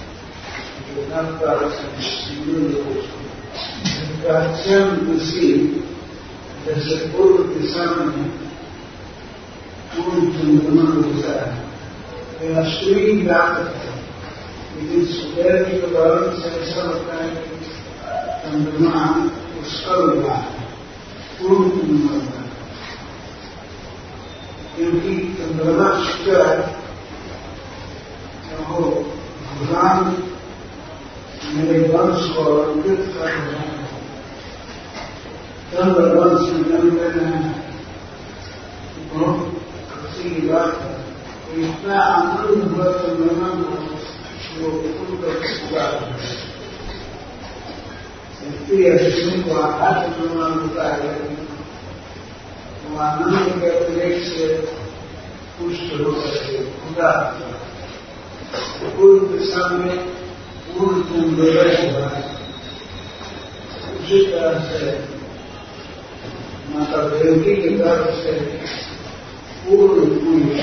Speaker 1: जैसे पूर्व दिशा में पूर्ण चंद्रमा होता है, मेरा शरीर व्याप्त है। लेकिन सुबह के दौरान से ऐसा लगता है कि चंद्रमा उसका हुआ है, पूर्ण चंद्रमा होता है, क्योंकि चंद्रमा शुक्र है। तो भगवान मेरे वंश को अलंकृत कर रहे हैं, चंद्र वंश में जन्म ले रहे हैं। बहुत खुशी की बात है। तो इतना आनंद हुआ चंद्रमा को पूरा विष्णु को आकाश चंद्रमा होता है, वो आनंद के अतिरिक्त से पुष्ट होकर के पूरा पूर्व दिशा में पूर्ण चंद्रोदय हुआ है। उसी तरह से माता देवकी की तरफ से पूर्ण पूर्ण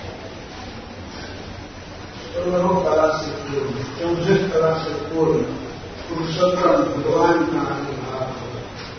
Speaker 1: सोलह कला से पूर्ण चौसठ कला से पूर्ण पुरुषोत्तम भगवान का आविर्भाव हो।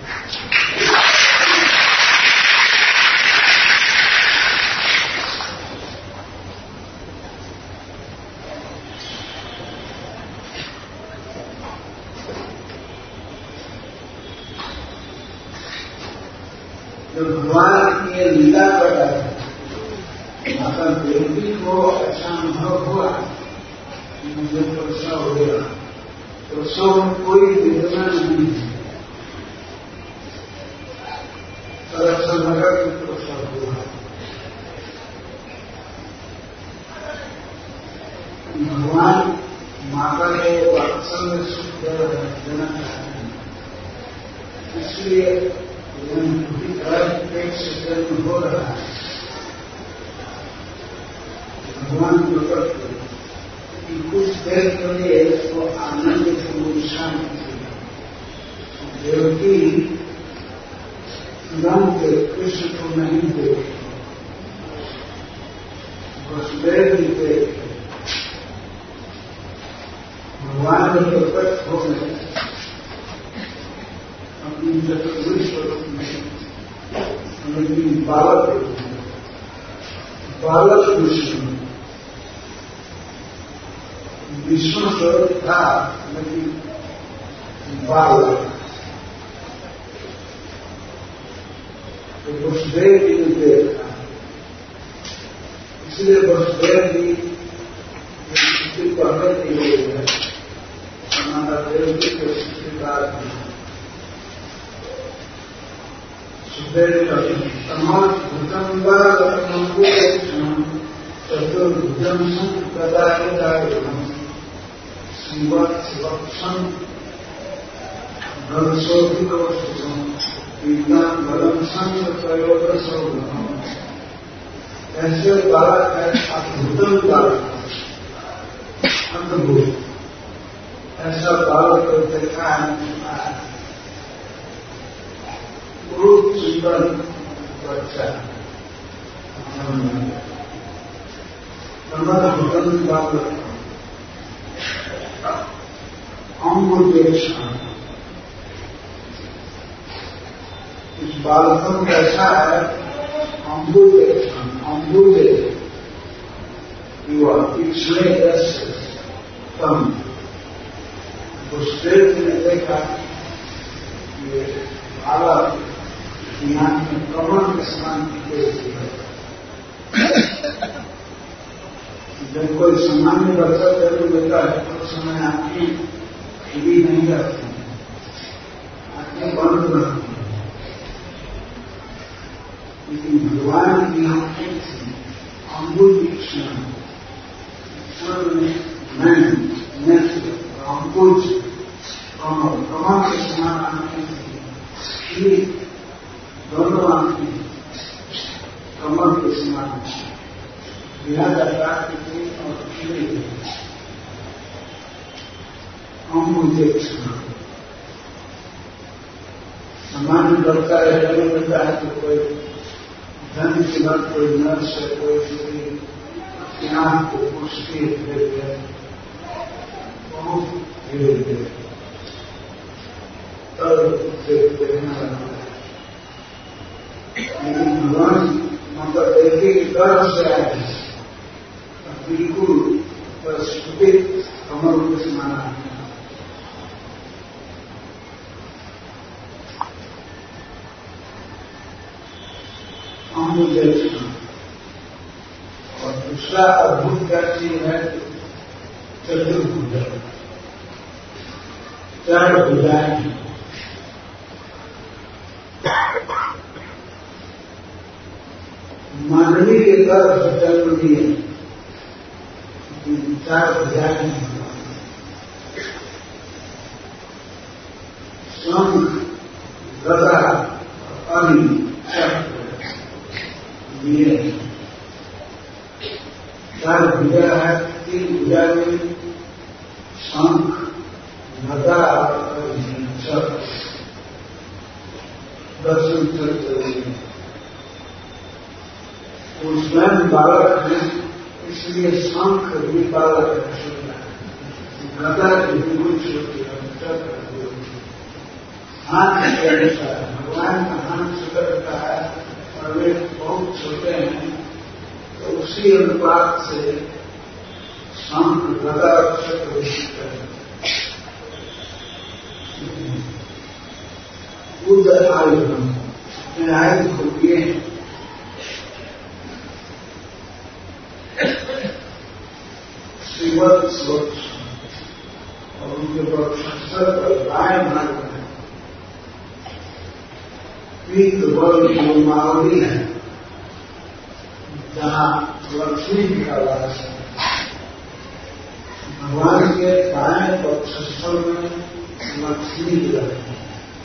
Speaker 1: जो भगवान की लीला कर रहा है, माता देवकी को अच्छा अनुभव हुआ कि मुझे प्रसव हो गया। प्रसव में कोई वेदना नहीं है, तो अच्छा लगा कि प्रसव हुआ। भगवान माता के वात्सल्य सुख देना चाहते हैं, इसलिए पूरी तरह पेट से जन्म हो रहा है। भगवान प्रकट कि कुछ देर के लिए तो आनंद की शांति देवकी तुरंत कृष्ण को नहीं देखे, वसुदेव भी देखे। भगवान जब प्रकट हो गए अपनी चतुर्भुज स्वरूप में, लेकिन बालक बालक विष्णु विष्णु स्वरूप था, लेकिन बालक। तो वसुदेव जी ने देखा, इसलिए वसुदेव जी पहले के लिए माता देवकी के स्वीकार किया। समाज भूतम चतुर्भुजम प्रदाय शिवक्षम भगवती विज्ञान बलम संग प्रयोग सौगम। ऐसे बालक है अद्भुतम बालक, अद्भुत ऐसा बालक को देखा है। बहुत सुंदर बच्चा अद्भुतम बालक अम्बुदेशा। इस बालकम कैसा है? अम्बुदेशा, अम्बुदे युवा पिछले ऐसे कम तो श्रेष्ठ ने देखा ये बालक यहाँ में कमल के समान दिखे है। जब कोई सामान्य बच्चा जरूर देता है तो समय आंखें खुली नहीं रहती, आंखें बंद रहती हैं, लेकिन भगवान की आंखें थी अम्बुज ईक्षण। ईक्षण में मैं नेत्र अम्बुज कमल, कमल के समान आंखें थी, दोनों आंखें कमल के समान लिहाजा प्राप्त की और खिली अम्बुदेशा। सामान्य बच्चा जन्म लेता है तो कोई धन की बात, कोई नर्स है, कोई किसी आंख को पुष्टि देते हैं, बहुत धीरे धीरे तब देखना लगता है। लेकिन भगवान मतलब देखे कि गर्व से आए बिल्कुल प्रस्फुटित कमल के समान है। अम्बुदेशा। और दूसरा अद्भुत क्या चीज है? चतुर्भुजा, चार भुजाएं। मानवी के गर्भ जन्म दिए चार भुजाएं, शंख, गदा, अग्नि, ये चार भुजा है। तीन भुजा में शंख, गदा और दर्शन चरित्र स्वयं बालक है, इसलिए शंख भी बालक है, गदा की बिल्कुल छोटी है, हाथ के अनुसार भगवान का हाथ छोटा रहता है और वे बहुत छोटे हैं, तो उसी अनुपात से शंख, गदा चक्र है। बुद्ध आयुधम अपने आयुध को किए हैं। श्रीवत्स वक्ष और उनके वक्षस्थल पर दाएं भाग में पीत बल की मावली है, जहां लक्ष्मी जी का वास है। भगवान के दाएं वक्षस्थल में लक्ष्मी जी रहती है,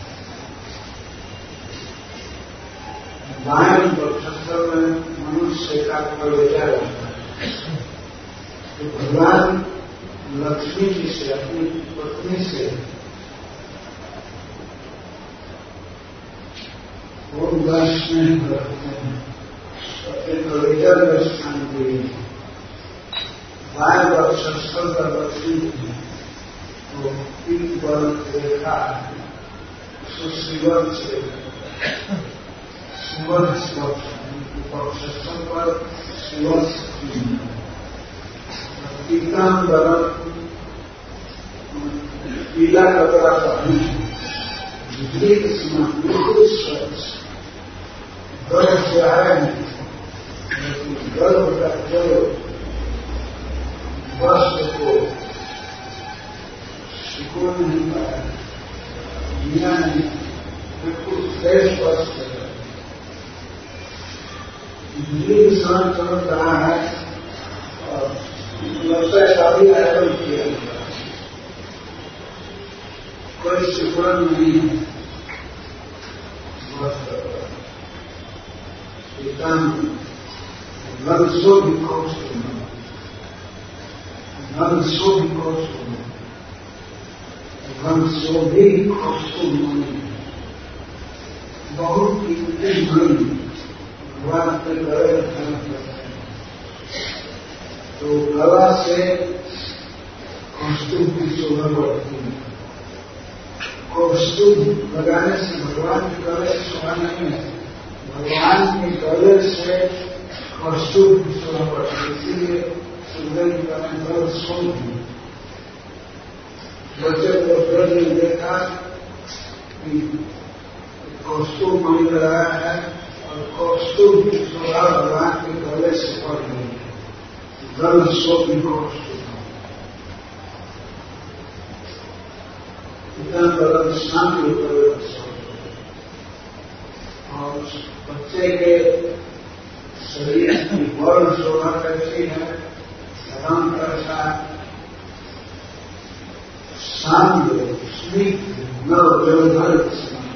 Speaker 1: दाएं वक्षस्थल में मनुष्य का कलेजा रहता है। तो भगवान लक्ष्मी जी से, अपनी पत्नी से वो स्नेह करते हैं, अपने कलेजा में स्थान दिए। बाएं वक्षस्थल पर लक्ष्मी जी तो पीत बल रेखा है, उसको श्रीवत से श्रीवत वक्षस्थल पर श्रीवत पीताम गरम पीला कपड़ा पहने, बिजली के समान बिल्कुल स्वच्छ, गर्भ से आए हैं, लेकिन गर्भ का जो वस्त्र को सुकून नहीं पाया, दुनिया नहीं, बिल्कुल फ्रेश वस्त्र है, बिजली के समान चमक रहा है और लगता है शादी आयोजन किया, कोई सिकुड़ा जीवन नहीं है, none so because to know, none so because to know, none so big because to know. बहुत कीमती मणि भगवान के गले धारण करते हैं, तो गला से कौस्तुभ की शोभा बढ़ती है। कौस्तुभ लगाने से भगवान के गले से शोभा नहीं है, भगवान के गले से कौस्तुभ की शोभा बढ़ती है। इसीलिए सुंदर जी का गल सुन बच्चे को ब्रज ने देखा कि कौस्तुभ मणि लगाया है और कौस्तुभ की शोभा भगवान के गले से पड़ गई है। गल सो भी कौस्तुभ इतना बड़ा स्नान के ऊपर और बच्चे के शरीर की वर्ण शोभा कैसी है, रंग कैसा, शांत स्मित नव व्यवधारित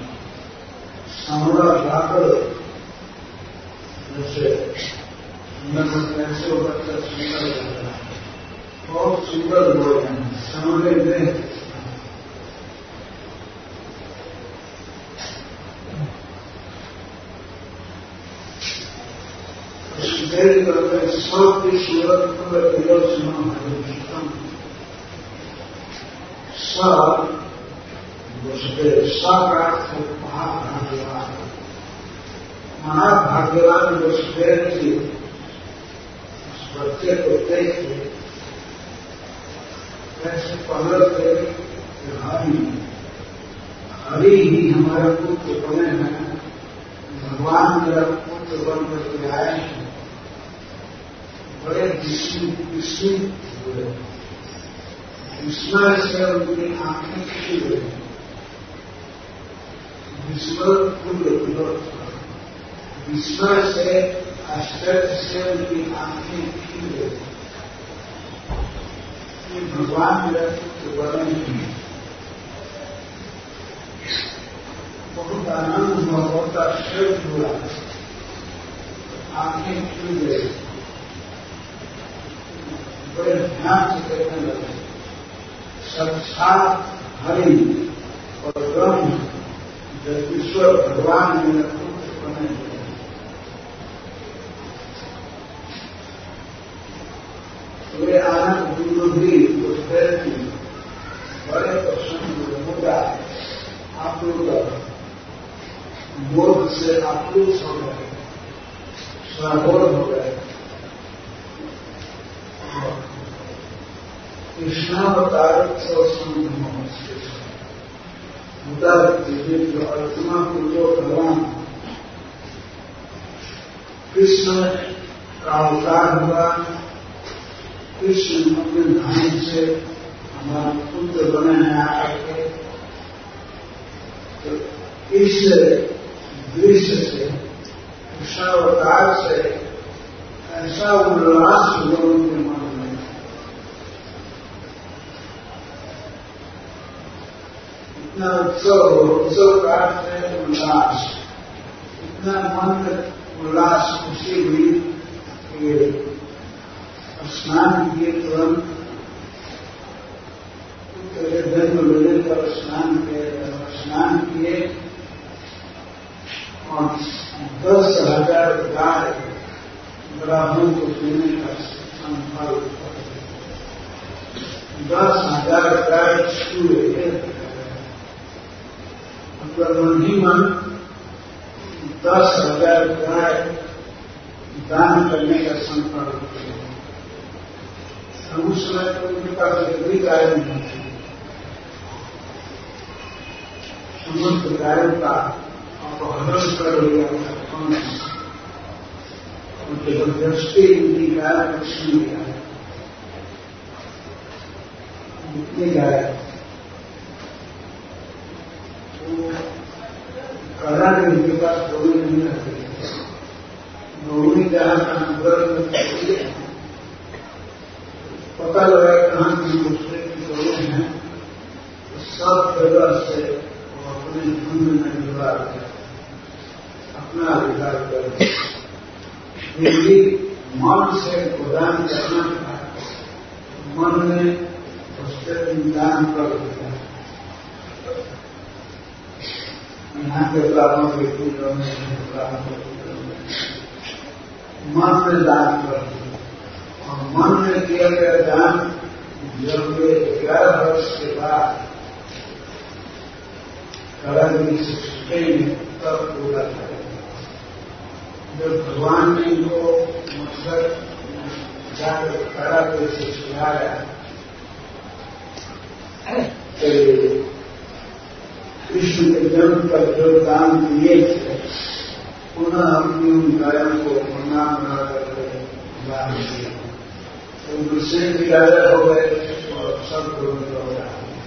Speaker 1: समरा लाकर जैसे कैसे वो बच्चा सुंदर लगता है, बहुत सुंदर बोल रहे हैं समरे में। देर करते सबकी सूरत पूरे विलोचना हरिष्टम सब वसुदेव साकार्थ महाभाग्यवान महाभाग्यवान वसुदेव जी उस बच्चे को देख के कैसे पलट गए कि हरि हरि ही हमारे पुत्र बने हैं, भगवान मेरा पुत्र बन करके आए हैं। बड़े विस्मित हुए, विस्मय से उनकी आंखें खिल गई, विस्मय विस्मय से आश्चर्य से उनकी आंखें खिल गई कि भगवान मेरा पुत्र बने हैं। बहुत आनंद हुआ, बहुत आश्चर्य हुआ, आंखें खिल गई, बड़े ध्यान से देखने लगे। साक्षात हरि और ब्रह्म जगदीश्वर भगवान मेरा पुत्र बने हुए। वे आनंद बिंदु भी उस व्यक्ति बड़े प्रसन्न हुए, मुद्रा आप्लुत बोध से आप्लुत हो गए, स्वाबोध हो गए। कृष्णावतार जो अर्चना पूजो भगवान कृष्ण का अवतार हुआ, कृष्ण अपने धाम से हमारा पुत्र बने हैं आकर के। तो इस दृश्य से कृष्णावतार से ऐसा उल्लास हुआ उनके मन में, इतना उत्सव उत्सव का अर्थ है उल्लास, इतना मन में उल्लास खुशी हुई कि स्नान किए तुरंत जन्म लेने पर स्नान किए स्नान किए और दस हजार गाय ब्राह्मण को पीने का संकल्प, दस हजार गाय छुए मतलब मन ही मन दस हजार गाय दान करने का संकल्प किया। उस समय तो उनके पास एक भी गाय नहीं थी, समस्त गायों का अपहरण कर लिया और जबरदस्ती उनकी गाय को छीन लिया। इतनी गाय कला के उनके पास दौड़ी नहीं रहती, दौड़ी जहां कहां पता लगा कहां की दूसरे की दौड़े हैं, तो सब जगह से धुंध में डुबा कर अपना अधिकार कर यदि मन से प्रदान करना था, मन ने उससे दान कर दिया। यहाँ के प्राणों के पूजों में मन ने दान कर दिया और मन ने किया गया दान जब वे ग्यारह वर्ष के बाद कारागृह से छूटेंगे तब पूरा करेंगे। जब भगवान ने इनको मतलब जाकर कारागृह से छुड़ाया तो कृष्ण के जन्म पर जो दान दिए थे पुनः अपनी उन गायों को मना बना करके दान दिया। तो दूसरे भी राजा हो गए और सब लोग हो गया।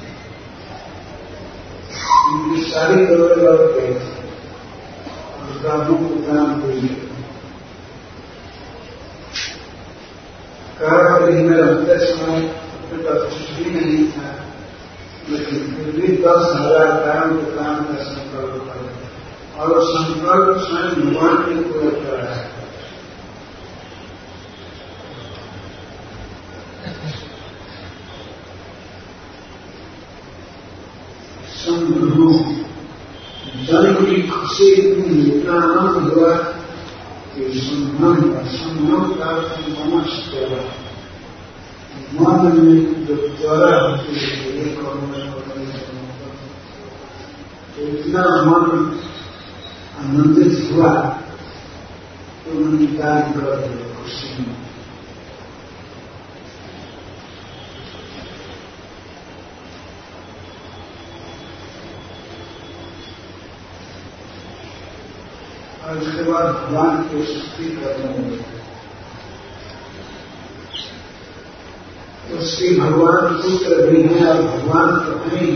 Speaker 1: उनकी सारी दौड़े लौट गई थी और उसका मुख्य दान दिए। कारागृह में रहते समय अपने पास कुछ भी नहीं था, लेकिन फिर भी दस हजार गायों के दान का संकल्प करे और वो संकल्प स्वयं भगवान ने पूरा कराया। संभ्रमो जन्म की खुशी इतना आनंद हुआ कि संभ्रम संभ्रम का समस्त मन में जो त्वरा होती है एक और तो इतना मन आनंदित हुआ तो उन्होंने दान कर दिया खुशी में। और उसके बाद भगवान को स्तुति करने लगे। तो श्री भगवान पुत्र भी हैं और भगवान तो नहीं,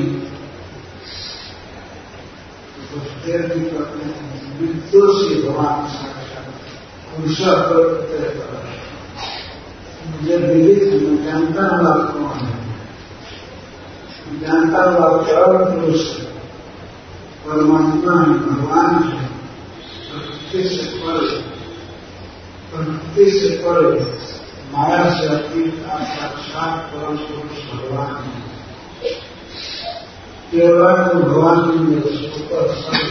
Speaker 1: तो देर भी करते हैं निर्दोषी भगवान साक्षात पुरुषा पर मुझे विदित मैं जानता हूँ आप कौन है, जानता हूँ आप क्या पुरुष परमात्मा है, भगवान है, प्रकृति से पर प्रकृति से पर माया से अतीत आप साक्षात परम पुरुष भगवान है। केवल भगवान में ऊपर सब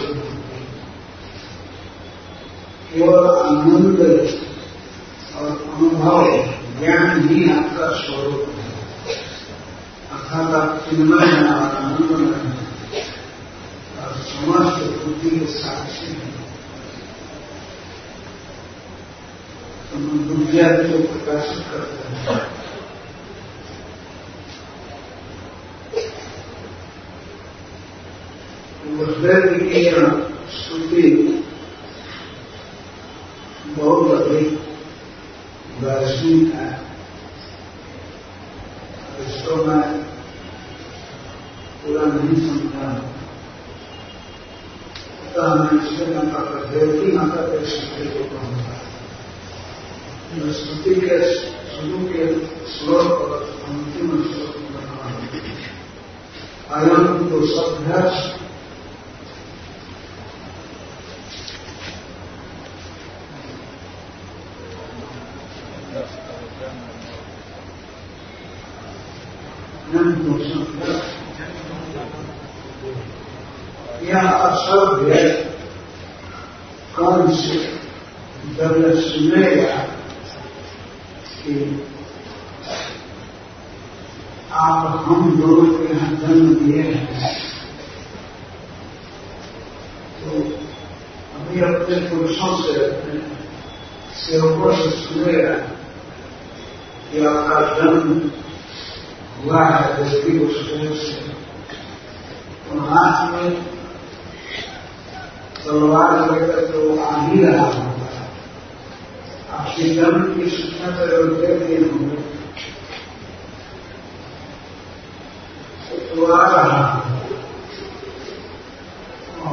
Speaker 1: केवल आनंद और अनुभव ज्ञान ही आपका स्वरूप है, अर्थात आप चिन्मय है और आनंदमय है और समस्त बुद्धि के साक्षी है। दुनिया को प्रकाशित करते हैं। वसुदेव की स्तुति बहुत अधिक दार्शनिक है। इसको मैं पूरा नहीं समझा, तो मैं इसके माता पर देवकी माता के स्तुति को कहूँगा। स्तुति के शुरू के श्लोक और अंतिम श्लोक में अयम तो सभ्यास यह असभ्य कौन से जब सुनेगा कि आप हम लोगों के यहाँ जन्म दिए हैं, तो अभी अपने पुरुषों से अपने सेवकों से सुनेगा कि आपका जन्म हुआ है देवी वसुदेव से, तो हाथ में तलवार लेकर तो आ ही रहा होगा, आपके जन्म की सूचना पर दे दिए होंगे तो आ रहा और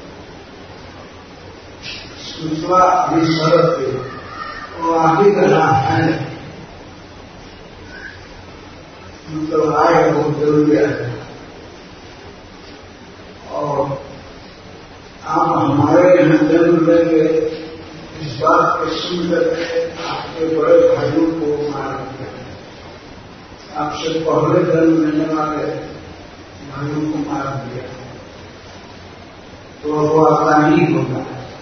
Speaker 1: सूचना अभी शरत वो आ ही रहा है, मतलब आएगा बहुत जरूरी है। और सुन करके आपके बड़े भाइयों को मार दिया, आपसे पहले जन्म लेने वाले भाइयों को मार दिया, तो वो आपका ही होगा।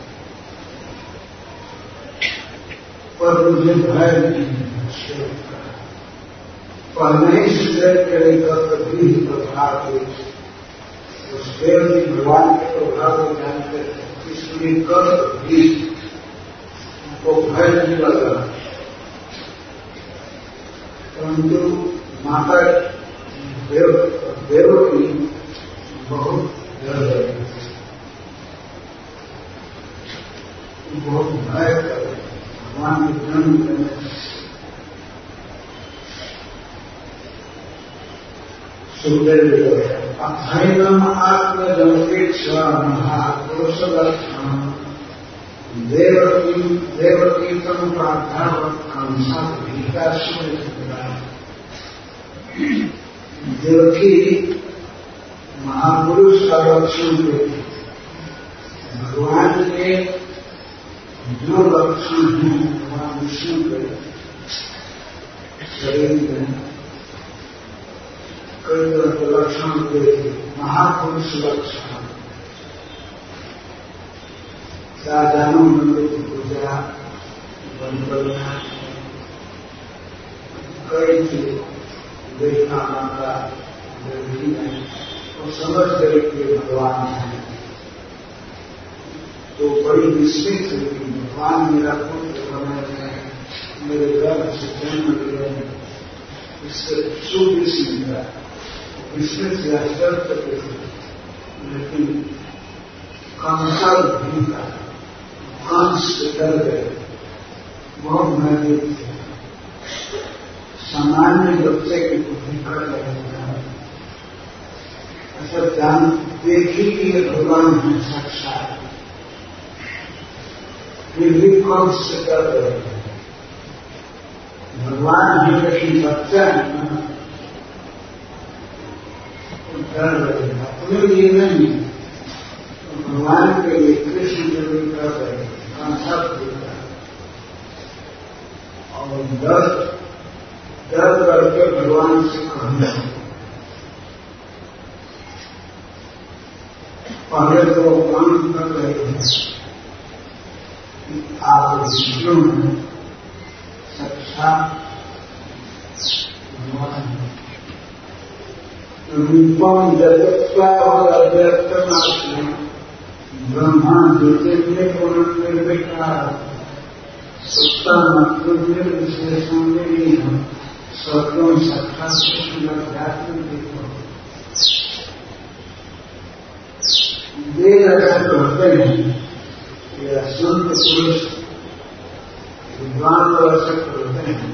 Speaker 1: पर मुझे भय नहीं है, पहले ही सुधर करेगा कभी ही प्रभाव हुई, उस देव की भगवान के प्रभाव को जानते थे, इसलिए कष्ट भी उनको भय नहीं लगा। परंतु माता देव देव की बहुत डर रही, बहुत भय कर भगवान के जन्म लेने सुखदेव अभयम आत्मजमेक्ष महापुरुष लक्षण देवकी देवकीर्तन प्रार्थावत कंसा भीता देवकी महापुरुष का लक्षण देती, भगवान के जो लक्षण हैं भगवान विष्णु के शरीर में कई तरह के लक्षण देते, महापुरुष लक्षण राजानों मंदिर की पूजा बंद करना, कई चीज देखना माता देवी है और समझ गए कि भगवान है, तो बड़ी विस्मित हुई, भगवान मेरा पुत्र बने, मेरे गर्भ से जन्म लिए, इससे सुविस्मित मिला, विस्मित से आश्चर्य करते थे, लेकिन कंसा भी था, कंस से डर गए, बहुत महंगे थे, सामान्य बच्चे की बुद्धि कर रहे थे, ऐसा जान देखी कि ये भगवान है साक्षात, फिर भी कंस से डर रहे थे, भगवान है लेकिन बच्चा है ना, तो डर रहे हैं, अपने लिए नहीं, तो भगवान के लिए कृष्ण के लिए कर रहे हैं, कंसा देता है, और डर डर करके भगवान से कहना, पहले तो काम कर रहे हैं, आप विष्णु हैं, साक्षात भगवान है, रूपम जगत्वा और अव्यक्तम ब्रह्मा ज्योतिर्मय पूर्ण निर्विकार सत्ता मात्र विशेषण में नहीं है, सर्वों साक्षात अध्यात्म देखो, वेद ऐसा कहते हैं कि संत पुरुष विद्वान को ऐसा कहते हैं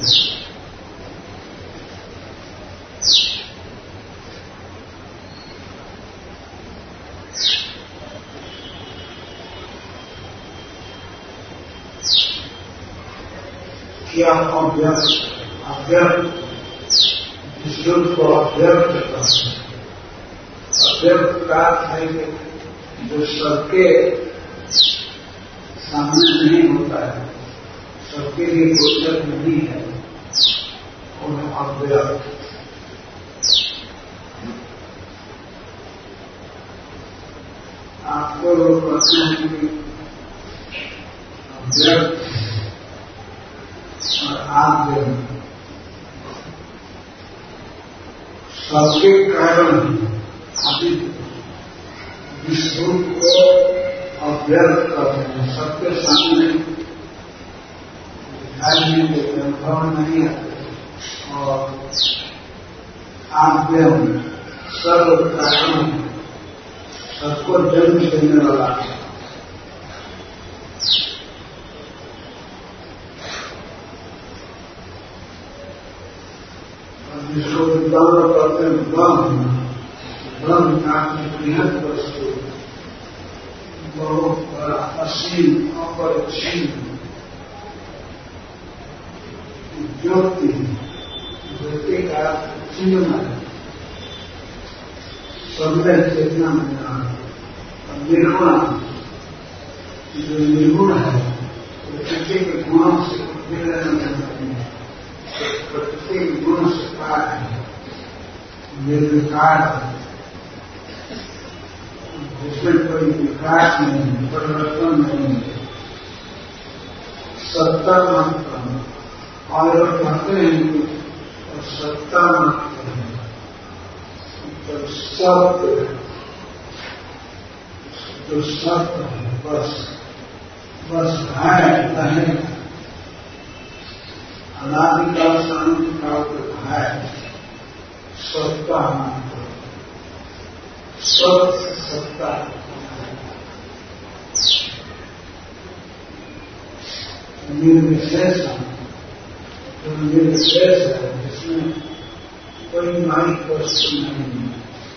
Speaker 1: कि आप अव्यक्त अव्यक्त जिस रूप को अव्यक्त करते हैं, अव्यक्त का अर्थ है कि जो सबके सामने नहीं होता है, सबके लिए गोचर नहीं है, उन्हें अव्यक्त। आपको लोग कहते हैं कि अव्यक्त और आद्य सबके कारण आदि विश्व को अव्यक्त करते हैं, सबके सामने दिखाई नहीं देते, अनुभव नहीं आते, और आद्य सर्व कारण सबको जन्म देने वाला है, जिसको विद्वान करते हैं ब्रह्म, ब्रह्म नाम बृहद वस्तु, बहुत बड़ा असीम अपरिच्छिन्न ज्योति, ज्योति का चिन्ह है, सबने चेतना में निर्गुण, जो निर्गुण है प्रकृति के गुणों से मिलन नहीं है, प्रकृति के गुणों से पार है, निर्विकार है, जिसमें कोई विकास नहीं, परिवर्तन नहीं है, सत्ता मात्र और कहते हैं और सत्ता मात्र है, तो सत्य जो सत्य है बस बस है नहीं, अनादिकाल शांतिकाल तक है, सत्ता मात्र, सत्य सत्ता निर्विशेष जो निर्विशेष है, जिसमें कोई माइक वस्तु नहीं है।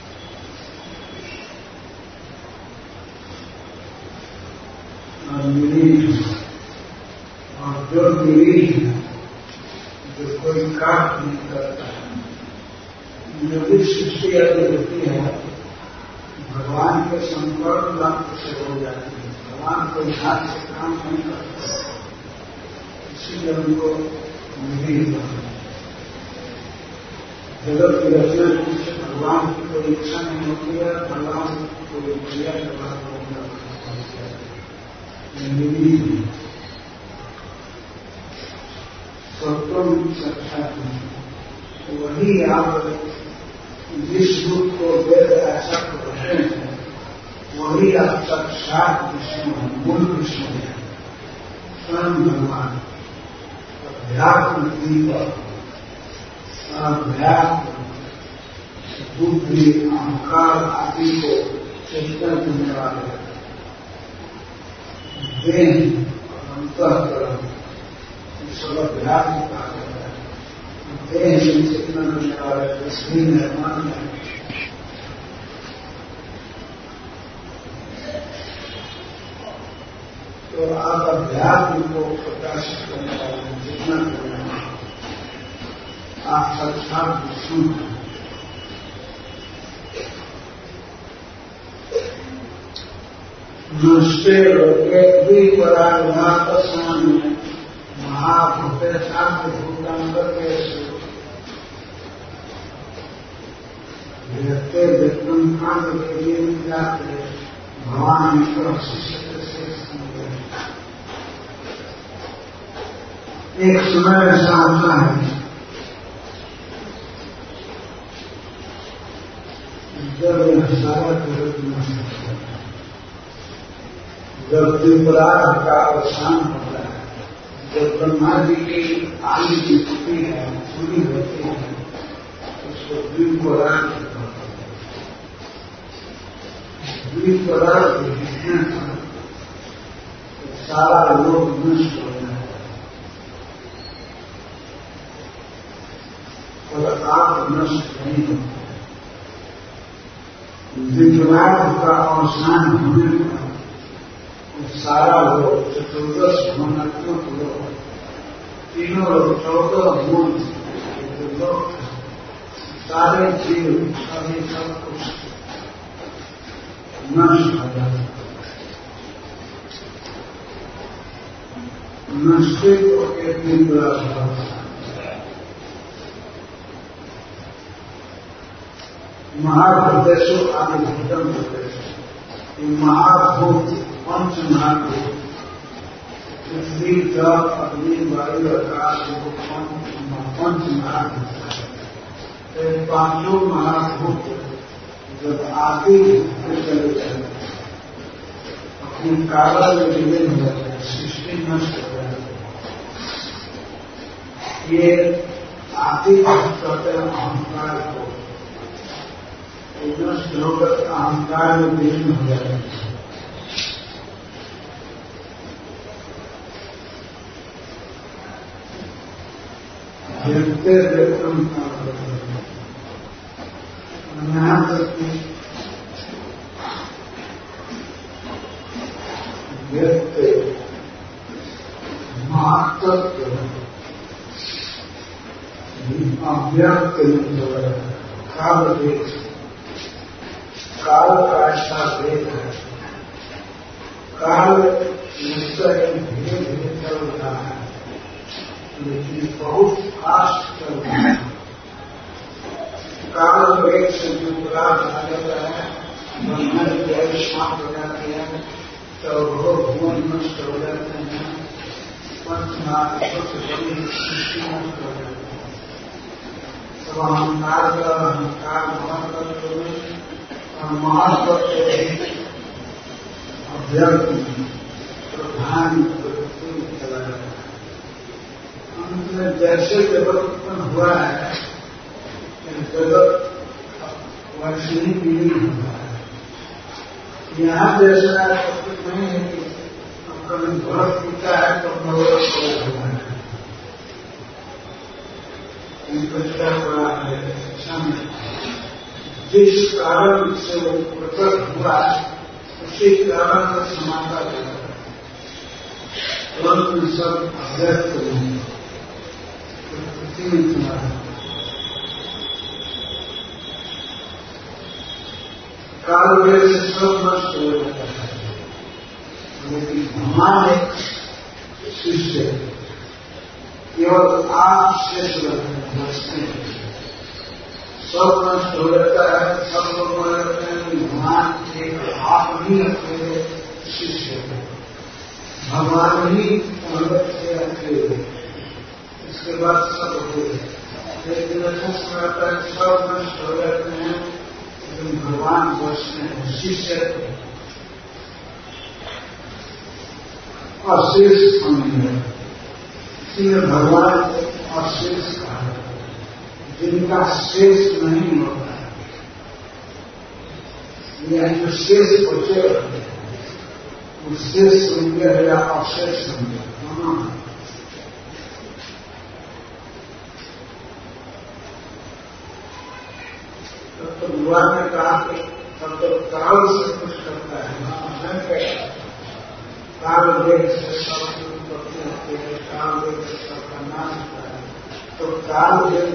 Speaker 1: और निरीह और जो निरीह है, जो कोई काम नहीं करता है, जो भी सृष्टि आदि होती है भगवान के संपर्क मात्र से हो जाती है, भगवान कोई हाथ से काम नहीं करता, इसलिए उनको निरीह कहते हैं। जगत की रचना से भगवान की कोई इच्छा नहीं होती है, भगवान की कोई क्रिया के बाद निरीह सत्वम साक्षात वही आप जिस रूप को वेद ऐसा कहते हैं वही आप साक्षात विष्णु है, मूल विष्णु है, स्वयं भगवान अध्यात्म दीपक, अध्यात्म बुद्धि अहंकार आदि को चेतन देने वाले देह अंतःकरण सब अध्यात्म का देह से चेतना देने वाले पृथ्वी निर्माण है। तो आप अध्यात्म को प्रकाशित करने वाले चेतना करने वाले आप साक्षात विष्णु हैं। नष्टे लोके द्विपरागमात्मसान् महाभूते सार्वभूतांगकेषु व्यक्ते व्यक्तं कांडवेदीं जाते भवान् ईश्वरः शिष्यते शेषं। एक समय ऐसा होता है जब यह सारा जगत नष्ट होता है, जब द्विपराग का अवसान होता है, जब ब्रह्मा जी की आयु की स्थिति है पूरी होती है, उसको द्विपराग कहते हैं। द्विपराग जितने था सारा लोग नष्ट हो जाता है, और आप नष्ट नहीं होते। द्विपराग का अवसान होने पर सारा लोग चतुर्दश महत्वपूर्ण लोग तीनों लोग चौदह मूल लोग सारे जीव सभी सब कुछ नष्ट हो जाता है। नष्टित्व के तीन बड़ा महाभूतेषु आदिभूतम भूतेषु, महाभूत पंच महाभूत पृथ्वी जल अग्नि वायु आकाश पंच महाभूत है। पांचों महाभूत जब आदि चले जाते अपनी काला में विलीन हो जाते हैं, सृष्टि नष्ट हो जाती है। ये आदि कहते हैं अहंकार को, नष्ट होकर अहंकार में विलीन हो जाते हैं। व्यक्ति व्यक्तम यहाँ तक कि व्यक्ति महातत्व अव्यक्त काल वेद, काल का ऐसा वेद है, काल निश्चय धीरे धीरे चल लेकिन बहुत फास्ट चल रहा है। काल वेग से जो पुराण आ जाता है, ब्रह्मण जय शांत हो जाती है, तो वो भुवन नष्ट हो जाते हैं, पंचमात्र से बड़ी सृष्टि नष्ट हो जाती है। सब अहंकार का अहंकार महत्व और महत्व अभ्यर्थ प्रधान चला जाता है। अंत में जैसे जगत उत्पन्न हुआ है, जगत वैसे ही विलीन हुआ है। यहाँ जैसा कुछ नहीं है कि कभी भरत पीता है तो नवरत हुआ है, बच्चा बड़ा है। जिस कारण से वो प्रकट हुआ उसी कारण का समाधान होता है। तुरंत सब अव्यक्त होंगे, प्रकृति में तुम्हारा काल वेग से सब नष्ट हो जाता है। लेकिन हमारे शिष्य केवल आप शेष बचते हैं, सब नष्ट हो जाता है। सब लोग बोलते हैं कि भगवान एक आप ही अकेले शिष्य है, भगवान ही अंदर से अकेले, इसके बाद सब हो गए। लेकिन ऐसा समझता है सब नष्ट हो जाते हैं, लेकिन भगवान बचते हैं। शिष्य अशेष समझ, इसलिए भगवान को अशेष कहा है, जिनका शेष नहीं होता है। यह जो शेष बचे उस शेष समझे या अशेष समझे, तब तो भगवान ने कहा कि तब तो काल से कुछ करता है, काल वेग से सब उत्पत्ति होती है, काल वेग से सबका नाश होता है। तो काल वेग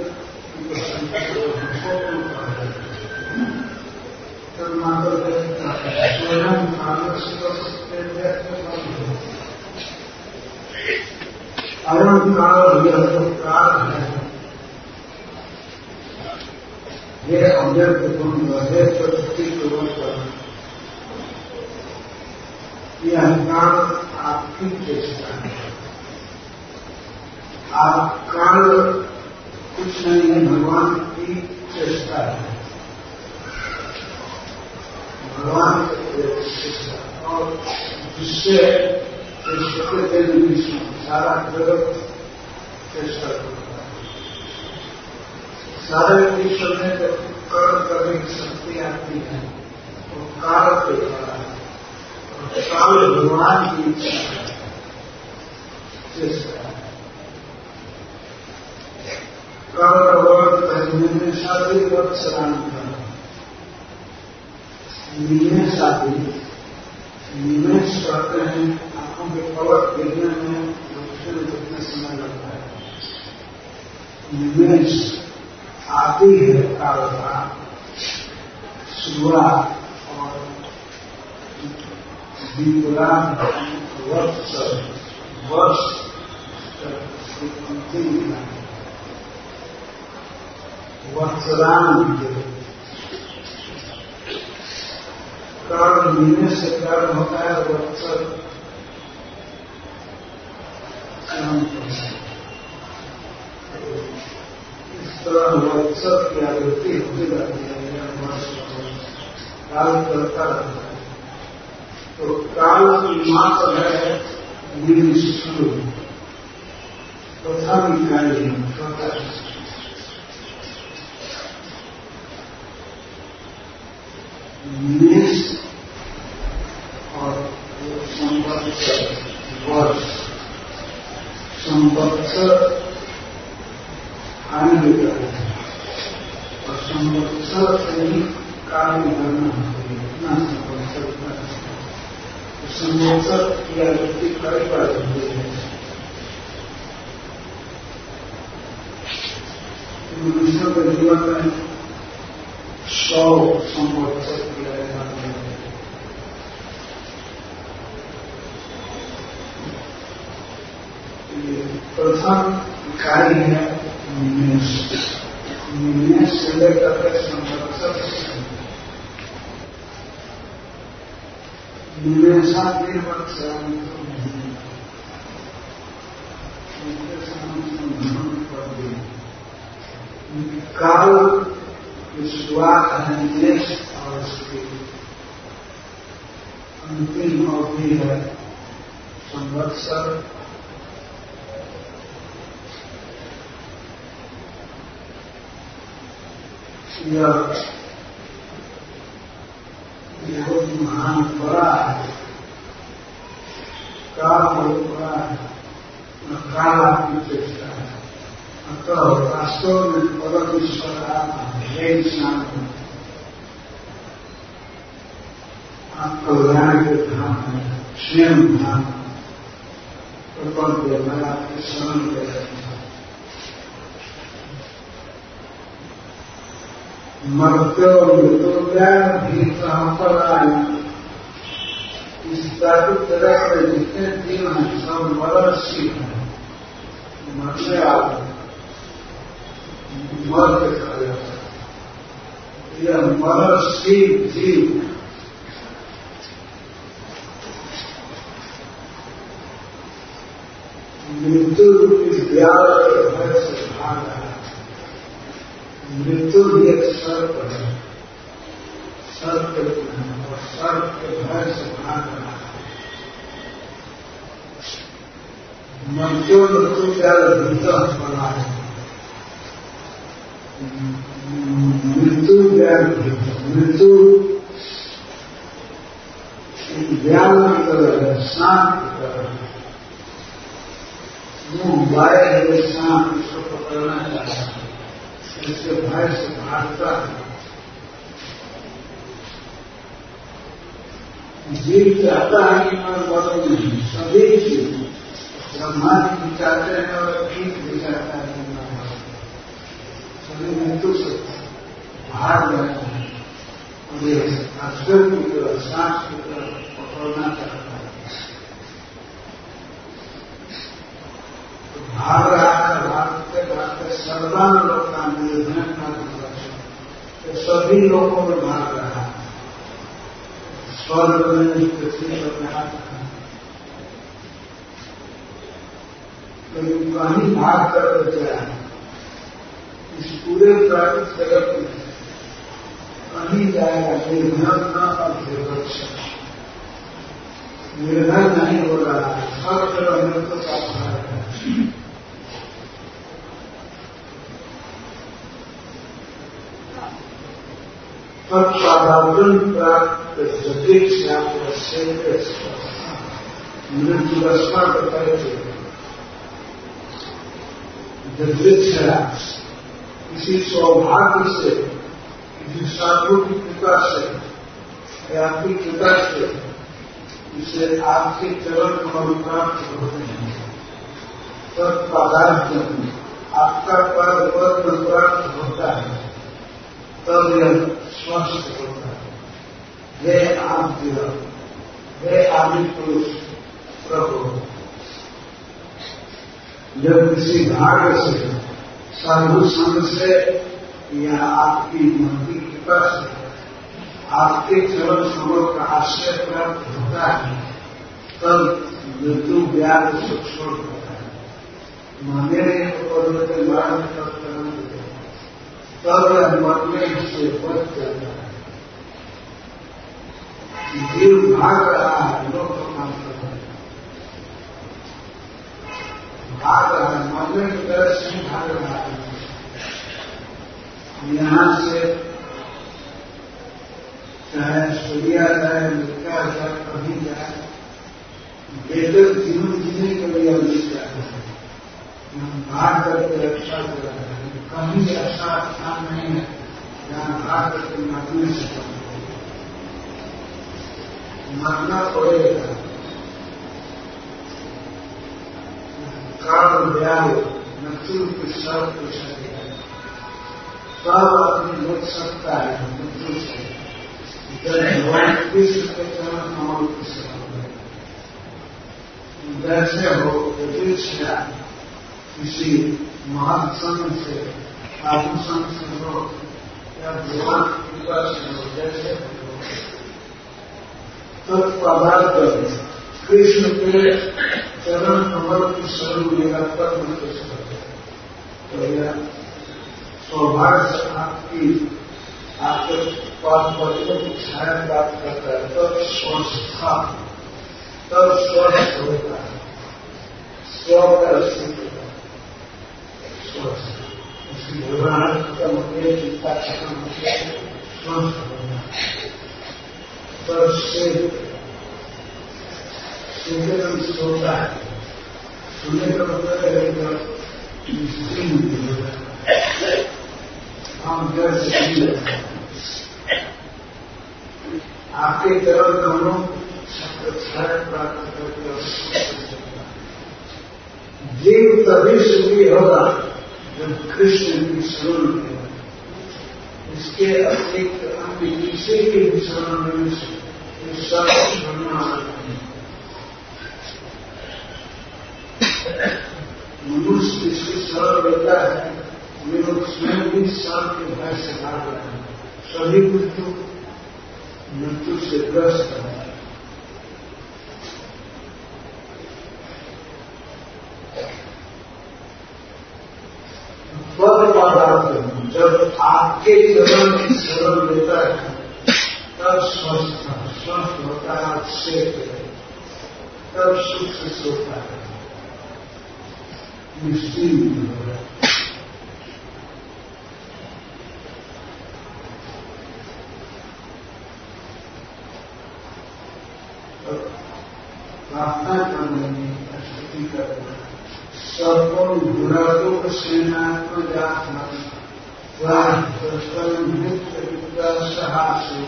Speaker 1: तो माधव स्वयं अरुण काल यह काल है, ये अव्यक्त गुण है, प्रकृति गुण पर यह काल आपकी चेष्टा है। आप काल कुछ नहीं है, भगवान की चेष्टा है, भगवान की चेष्टा। और जिससे सारा जगत चेष्टा करता है। सारे विश्व में जब कर्म करने की शक्ति आती है तो काल के द्वारा, काल भगवान की इच्छा है, चेष्टा है। काल का वर्ग है शादी वर्ग सलाम कर निमेश आदि, निमेश करते हैं आंखों के पलक गिरने में कितने समय लगता है। निमेश आती है काल का शुरुआत और विपुलान वर्ष वर्ष अंतिम वर्षरान कारण मिलने से कारण होता है वर्षर। इस तरह वर्षर की आवृत्ति होती रहती है, वर्ष काल करता रहता है। तो काल की मात्र है निष्ठुर प्रथम इकाई छोटा निमेश और संवत्सर वर्ष। संवत्सर आने लगा है और संवत्सर से ही कार्य करना होती है, इतना संवत्सर तो संवत्सर की आवृत्ति कई बार होती है। मनुष्यों के जीवन में सौ संवत्सर किया जाता है। प्रथम इकाई है निमेष। निमेष से लेकर के संवत्सर निमेषा निर्वत्सर काल की शुरुआत है निमेष और उसकी अंतिम अवधि है संवत्सर। यह बहुत महान बड़ा है, काल बहुत बड़ा है, काल आपकी चेष्टा है। अतः वास्तव में परमेश्वर आत्मा है इंसान आप कल्याण के धाम है, स्वयं धाम प्रपंच मैं आपके शरण ले रहा हूं। मर्त्यो मृत्युज्ञान भी परंपराएं इस तरह के जितने दिन हैं सब मरसी हैं, मरने वाले मर के खा जाता है। यह मरसी जीव मृत्यु रूपी व्याल के भय से भाग रहा है। मृत्यु एक सर्प है, सर्प और सर्प के भय से भाग रहा है। मृत्यु मृत्यु व्याल भीतर बना है, मृत्यु व्याल मृत्यु व्याल की तरह है, सांप की तरह है। मुंह बाए हुए सांप इसको पकड़ना चाहता है, इसके भय से भागता है। जीव चाहता है कि मैं मरूं नहीं, सभी जीव ब्रह्मा जी भी चाहते हैं और ठीक भी चाहता है कि मैं मरूं। सभी मृत्यु से भाग रहे हैं और ये अजगर की तरह सांप की तरह पकड़ना चाहता है। भाग रहा है, भागते भागते सर्वान लोग का निर्धन का तो सभी लोगों में भाग रहा है। स्वर्ग में पृथ्वी पर भाग रहा है, लेकिन कहीं भाग करके गया इस पूरे प्राकृतिक जगत में कहीं जाएगा निर्धन न अध्यक्ष, निर्धन नहीं हो रहा है, सब तरह मृत्यु का भाग है। तत्पादार्जन प्राप्त जदीक्षा मृत्यु रस्मा बताए जदीक्षा किसी सौभाग्य से, किसी साधु की कृपा से या आपकी कृपा से इसे आपके चरण कमल प्राप्त होते हैं। तत्पादार्जन आपका पद पद प्राप्त होता है, तब यह स्वस्थ होता है। हे आद्य, हे आदि पुरुष प्रभु, जब किसी भाग्य से, साधु संग से या आपकी मन की कृपा से आपके चरण कमल का आश्रय प्राप्त होता है, तब मृत्यु व्याध से छोड़ देता है। माने पद के बाद तब मरने से बच जाता है। जीव भाग रहा है, लोग काम कर रहे हैं, भाग रहा है, मरने की तरह से भाग रहा है। यहां से चाहे सूर्या जाए, मिलता जाए, कभी जाए, बेहतर जीवन जीने के लिए मिल जाता है। हम भाग करके रक्षा कर रहे हैं, कहीं ऐसा स्थान नहीं है जहां भाग करके मरने से मरना पड़ेगा। काल व्याल मृत्यु की सब कुछ है, सब अपनी लुट सकता है मृत्यु से। भगवान कृष्ण के चरण कमल की सेवा जैसे हो यदि किसी महासंग से आत्मसंग से हो या भगवान कृपा से हो, जैसे तत्पदार्थ कृष्ण के चरण कमल की स्वरूप मेरा कर्म के स्वरूप, तो यह सौभाग्य से आपकी आपके पास बच्चों की छाया प्राप्त करता है, तब स्वस्थता, तब स्वस्थ होता है, स्व का सिद्ध होता है, स्वस्थ। इसकी घबराहट खत्म होती है, चिंता खत्म होती है, स्वस्थ होना। तब से सुनने में सोता है, सुनने का मतलब है हम घर से आपके तरफ दोनों छाया प्राप्त करके जीव तभी सुखी होगा जब कृष्ण की शरण में, इसके अतिरिक्त अन्य किसी के भी शरण में सब छोड़ना मनुष्य इसकी शरण लेता है, लोग स्वयं भी शरण के भय से भाग रहे हैं, सभी मृत्यु मृत्यु से ग्रस्त है। पद पदार्थ जब आपके चरण की शरण लेता है तब स्वस्थ स्वस्थ होता है, आप सेफ है, तब सुख से सोता है, निश्चिंत होता है। प्रार्थना करने में स्तुति करना, सर्वम घुरातों सेनात्म जातना सहासु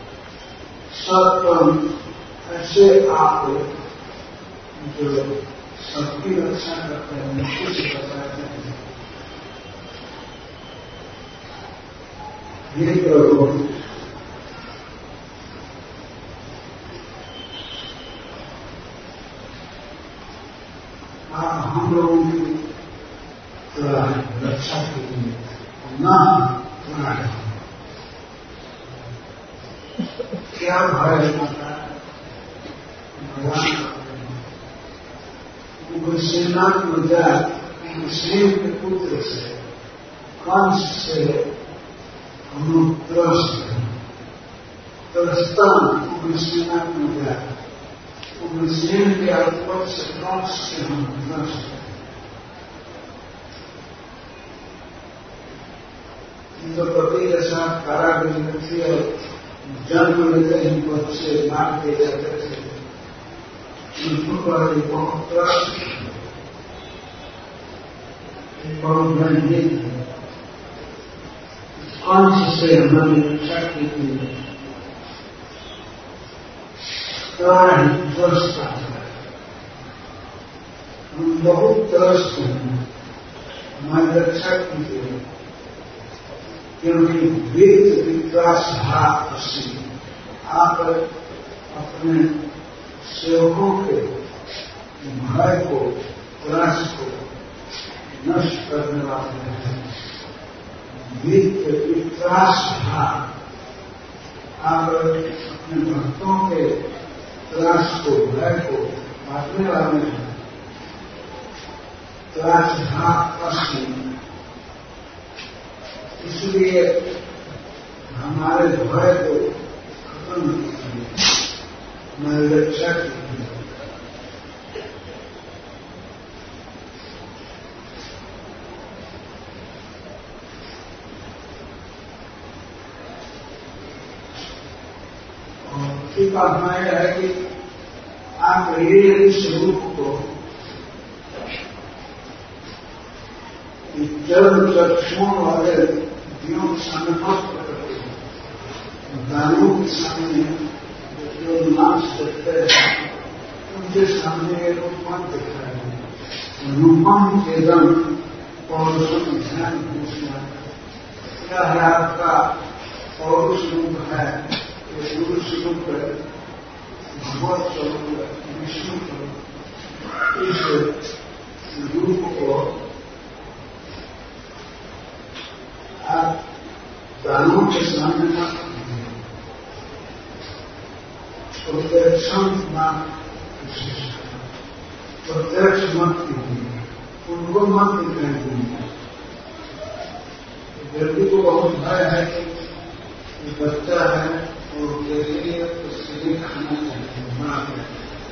Speaker 1: सर्वम, ऐसे आप जो सबकी रक्षा करते हैं, मुझे से बताते हैं, ये प्रभु हम लोगों की रक्षा के लिए न क्या भय माता भगवान उग्रसेनाथ मजा मुस्लिम के पुत्र से कंस से हम लोग त्रस्त हैं, त्रस्तान उग्रसेनाथ मजा मुस्लिम के आत्मक से कंस से हम नष्ट हैं। तो पति के साथ कारागृह में थे और जन्म लेते ही बच्चे मार दिए जाते थे, उनको पर बहुत त्रस्त, बहुत गंभीर थे। कंस से हमारी रक्षा की थी, त्रस्त है, हम बहुत त्रस्त हैं, हमारी रक्षा कीजिए, क्योंकि वित्त विकास भाग असी आप अपने सेवकों के भय को, त्रास को नष्ट करने वाले हैं। वित्त विकास भाग आप अपने भक्तों के त्रास को, भय को बांटने वाले हैं। त्रास भाग असी, इसलिए हमारे भय को खत्म कीजिए, हमारी रक्षा कीजिए। और उसकी प्रार्थना यह है कि आप ये स्वरूप को जब चक्षुओं वाले दियों के सामने मत करते हैं, दानों के सामने जो नाश देखते हैं उनके सामने रूप मत दिखता है। रूपम चेतन पौरुषम ध्यान पूछना, क्या है आपका पौरुष रूप है, ये पुरुष रूप है, भगवत स्वरूप है, विष्णु स्वरूप, इस रूप को आप दानों के सामने मत प्रत्यक्षम प्रत्यक्ष मत कीजिए, उनको मत दिखाई दीजिए। व्यक्ति को बहुत भय है कि बच्चा है और उसके लिए उसके लिए खाना चाहिए, बना चाहिए।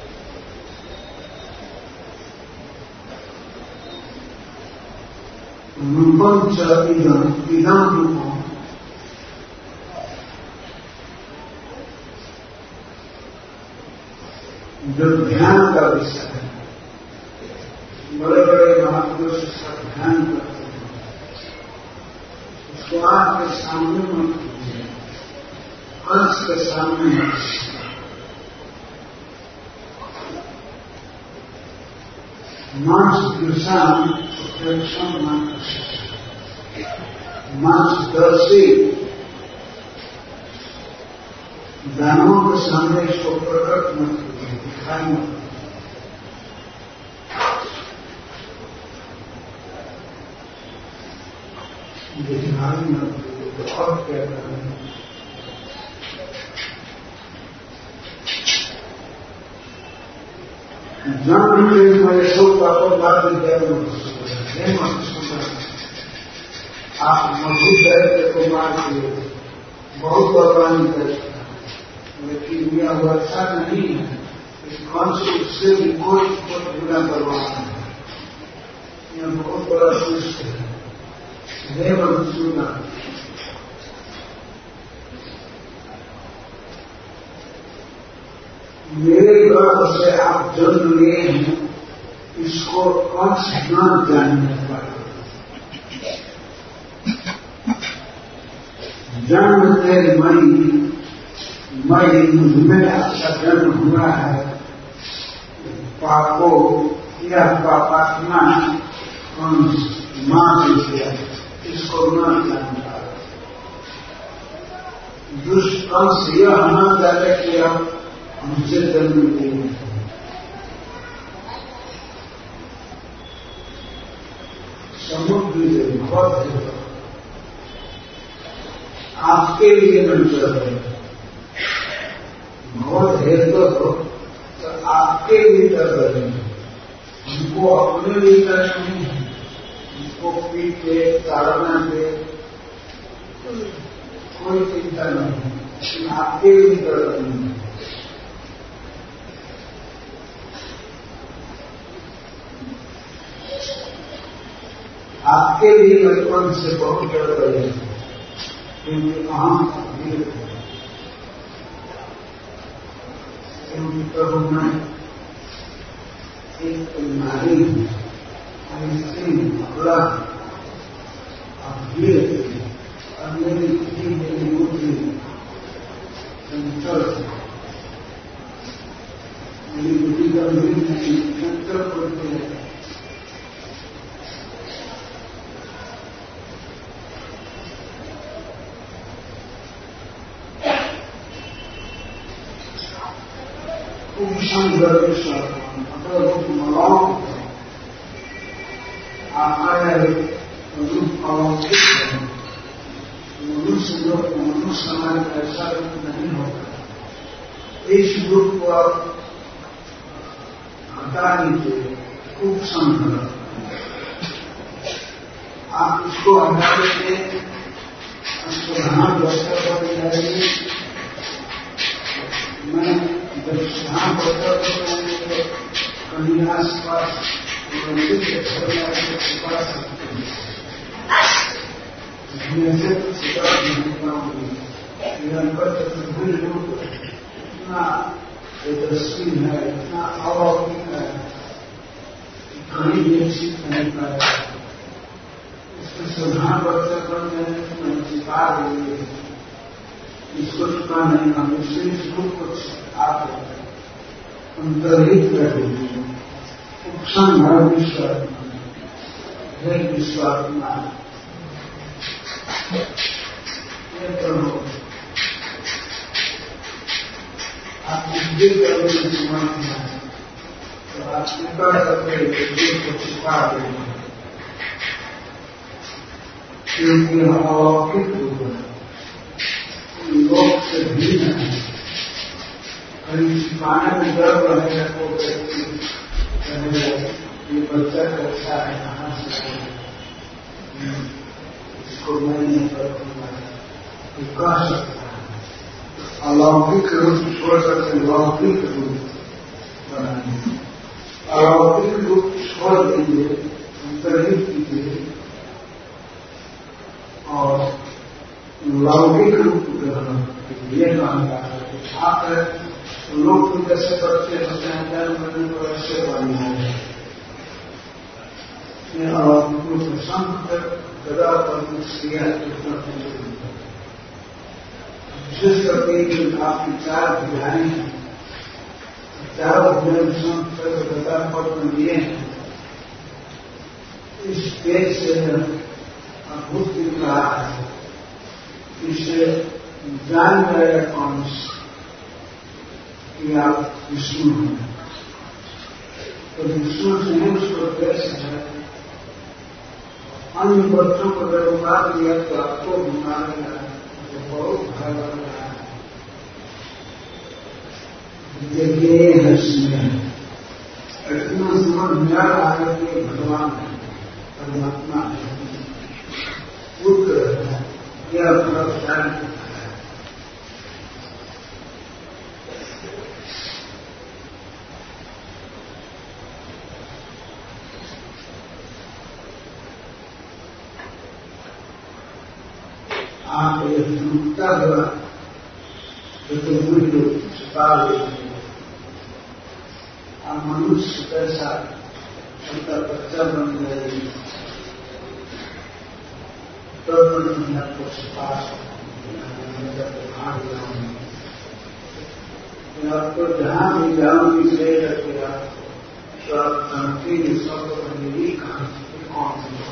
Speaker 1: रूपम च इदम इदम रूपम, जो ध्यान का विषय है, बड़े बड़े महापुरुष इसका ध्यान करते हैं, उसको आपके सामने मत कीजिए, कंस के सामने मत कीजिए। मांस दृशान प्रत्यक्षम मांस मांसदर्शी दानों के सामने इसको प्रकट मत कीजिए, दिखाई मत। दिखाई मत कीजिए, तो और क्या करें? जन्म के मेरे शोक का पर बात नहीं आप मजबूत रहते को मार दिए, बहुत बर्बादी करते, लेकिन यह वो अच्छा नहीं है। इस कौन से उससे भी कोई बुरा करवाना है, यह बहुत बड़ा दुष्ट है। देव सुना मेरे गर्भ से आप जन्म लिए हैं, इसको कौन से न जानने पाए। जन्म से मई मई मुझमें आपका जन्म हुआ है, पापो या पापात्मा मां से किया, इसको न जान पाए। दुष्ट कंस यह न जाने कि आप मुझसे जन्म लिए। समुद्र से बहुत है, आपके लिए न चल रहे, बहुत है तो आपके लिए कर रहे हैं, उनको अपने लिए कर नहीं है, उनको पीठ पे ताड़ना पे कोई चिंता नहीं, लेकिन आपके लिए कर रहे हैं। आपके लिए बचपन से बहुत डर रहे हैं, क्योंकि अहम अधीर है, क्योंकि प्रभु में एक नारी स्त्री अगला अधीर और मेरी स्त्री मेरी बुद्धि चंचल, मेरी बुद्धि गंभीर नहीं, चंचल पड़ती है। संघर्षण रूप मलाओं अलौकिक है, मनुष्य लोग मनुष्य हमारे ऐसा रूप नहीं होता। इस रूप को आप हटा लीजिए, खूब संघर्ष आप इसको हटा देंगे, उसको ध्यान व्यवस्था कर जाएगी। मैं जब यहाँ बच्चा तो कहीं आस पास छिपा सकते हैं, ऐसे तो छिपा नहीं पाऊंगी। निरंतर चतुर्भुज रूप इतना तेजस्वी है, इतना अलौकिक है, कहीं भी छिप नहीं पाएगा। इसके साधारण बच्चा बन जाने तो मैं छिपा देंगे, इसको छुपा नहीं, हम इससे इस रूप को आप अंतर्हित कर दीजिए। उपसन है विश्वात्मा, है विश्वात्मा, ये करो आप बुद्धि करने की समर्थ है, तो आप कृपा करके बुद्धि को छुपा देंगे। क्योंकि अलौकिक रूप है, लोक से भिन्न है। कहीं सिखाने में डर रहेगा तो व्यक्ति कहेगा ये बच्चा कैसा है, कहाँ से है, इसको मैं नहीं करूँगा, ये कह सकता है। अलौकिक रूप छोड़ करके लौकिक रूप बनाएंगे, अलौकिक रूप छोड़ देंगे, अंतर्हित कीजिए और लौकिक रूप ग्रहण ये कहना है। छात्र लोग तो जैसे बच्चे होते हैं जन्म लेने को ऐसे बनना है, अलौकिक रूप संत गदा पर क्रिया विशेष करके आपकी चार भुजाएं हैं, चारों भुजाएं संत गदा पद में लिए हैं। इस पेज से अद्भुत दिख रहा है, इसे जान जाएगा कौन कि आप विष्णु हैं। तो विष्णु से ही उसको देश है। अन्य बच्चों को अगर उतार दिया तो आपको घुमाएगा तो बहुत भय लग रहा है। देखिए हर्षण इतना समझ में आ रहा है कि भगवान है, परमात्मा है, पुत्र है, यह अपना ज्ञान है। आप ये दुखता हुआ चतुर्भुज छुपा लेते, आप मनुष्य कैसा छोटा बच्चा बन गए तो मैं आपको छुपा आपको जहां भी जाऊंगी ले रखे आप तो आप जानते हैं सब मेरी कहानी कौन सी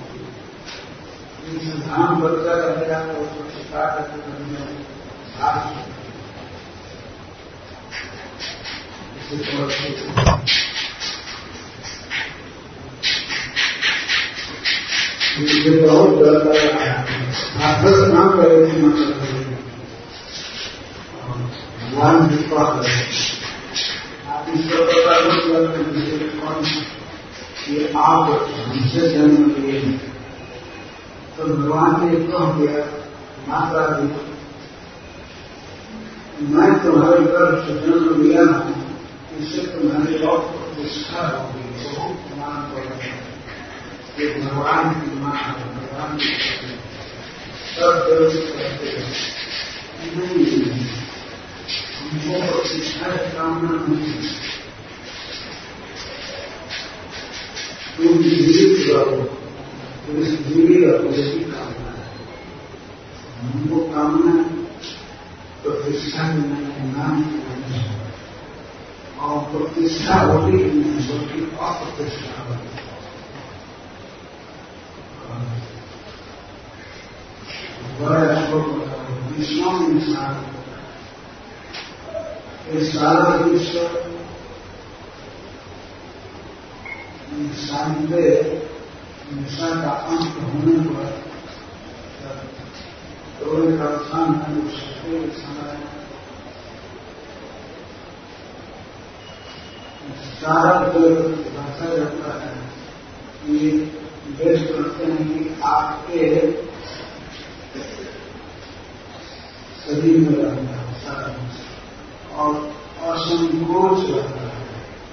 Speaker 1: धाम बच्चा रहेगा तो उसको छिपा करके मुझे बहुत डर लग रहा है। आप बस नाम करेंगे भगवान कृपा करें। आप इसको पता नहीं कौन ये आप हमसे जन्म लिए तो भगवान ने कह दिया माता जी मैं तुम्हारे गर्भ से जन्म लिया हूं, इससे तुम्हारी और प्रतिष्ठा होगी, बहुत प्रमाण पड़ेगा ये भगवान की मां है, भगवान की सब देव कहते हैं नहीं हमको प्रतिष्ठा की कामना नहीं, तुम जीवित रहो, इस जीवी की कामना है। हमको कामना प्रतिष्ठा की नहीं, नाम की नहीं, और प्रतिष्ठा होगी नहीं बल्कि अप्रतिष्ठा होगी। बड़ा श्लोक विश्व इंसान ये सारा विश्व इंसान पे निशा का अंत होने पर तो का स्थान है उसके समय सारा जगत भाषा जाता है। ये वेद करते हैं कि आपके शरीर में रहता है सारा और असंकोच रहता है।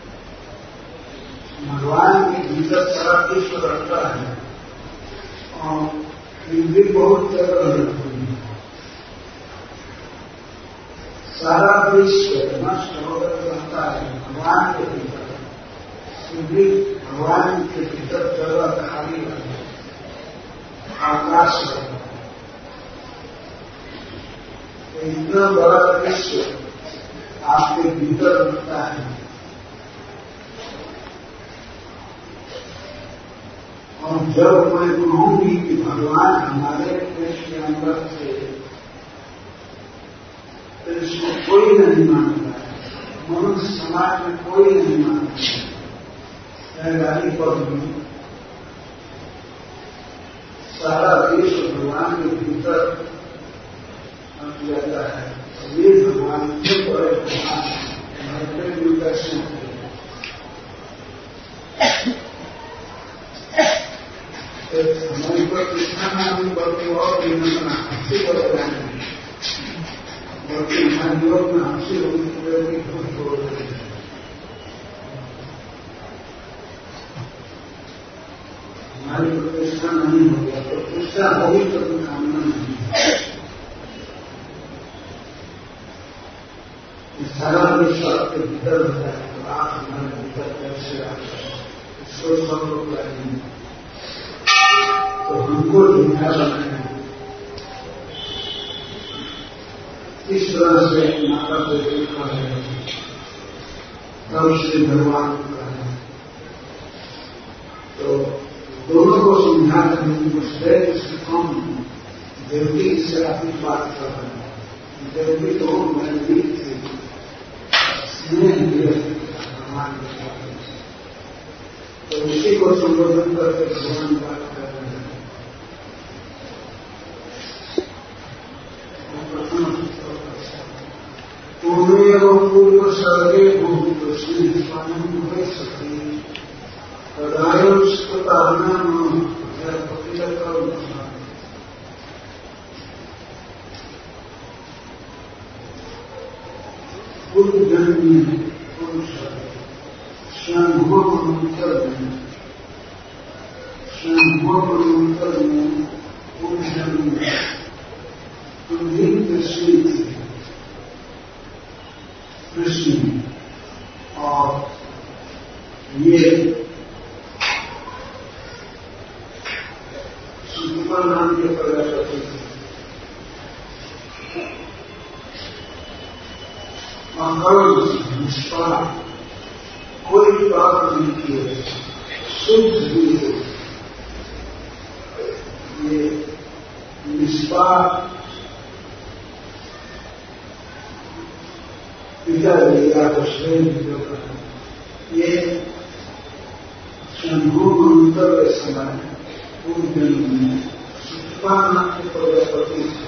Speaker 1: भगवान के भीतर सारा विश्व रहता है और भी बहुत जगह रहती है। सारा विश्व नष्ट होकर रहता है भगवान के भीतर, भी भगवान के भीतर जगह खाली रहती है, आकाश रहता है। इतना बड़ा विश्व आपके भीतर रहता है और जब मैं कहूंगी कि भगवान हमारे देश के अंदर से, तो इसको कोई नहीं मानता है, मनुष्य समाज में कोई नहीं मानता है। गाड़ी पर भी सारा देश भगवान के भीतर अट जाता है। ये भगवान के बड़े भगवान हमारे भी दर्शन हमारे पर कृष्णा नाम बल्कि और विनम्र हमसे बड़े ज्ञान बल्कि हमारे योग में हमसे होगी बहुत हो रही है। हमारी प्रतिष्ठा नहीं हो गया, प्रतिष्ठा होगी तो कामना नहीं। सारा विश्व आपके भीतर होता है तो आप हमारे भीतर कैसे आ इसको सब लोग करेंगे तो हमको दुनिया बनाना है। इस तरह से माता को देखा है तब श्री भगवान का है तो दोनों को समझा मुझे उससे कम देवती से अपनी बात कर रहे हैं। देवती तो मैं भी थी भगवान तो उसी को संबोधन करके भगवान बात कर रहे हैं। पूर्व पूर्व सर्वे भूमि कृष्ण स्वामी हो सके पूर्व जन्म में स्वयंभूमंत्र में स्वयंभूमंत्र में पूर्व जन्म में तुम्हें कृष्ण थी कृष्ण और ये सुपर नाम के प्रजापति थे। निष्पाप कोई पाप नहीं किए शुद्ध हुए ये निष्पाप पिता लिया को श्रेय ये शंभु मंत्र के समय पूर्व जन्म में सुपान के प्रजापति थे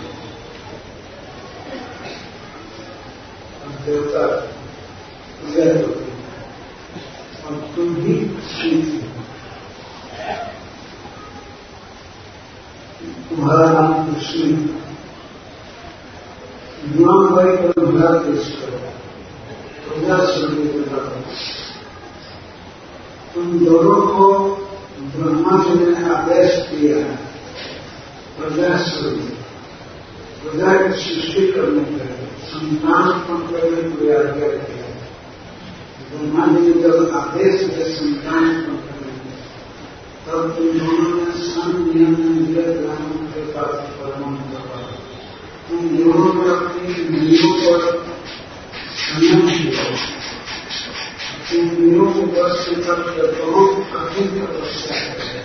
Speaker 1: देवता पूजा करते और तुम भी श्री तुम्हारा नाम कृष्ण युवान भाई को तुम्हारा पेश करो प्रजा श्री तुम दोनों को ब्रह्मा जी ने आदेश किया है प्रजा श्री प्रजा की सृष्टि करने के लिए संतान उत्पन्न करने को आज्ञा किया। ब्रह्मा जी ने जब आदेश दिया संतान उत्पन्न करने तब तुम दोनों ने सन नियम दिया ब्राह्मण के पास परमाणु करवा तुम दोनों ने अपनी नियमों पर संयम किया। तुम नियमों को वर्ष से कर बहुत कठिन तपस्या है।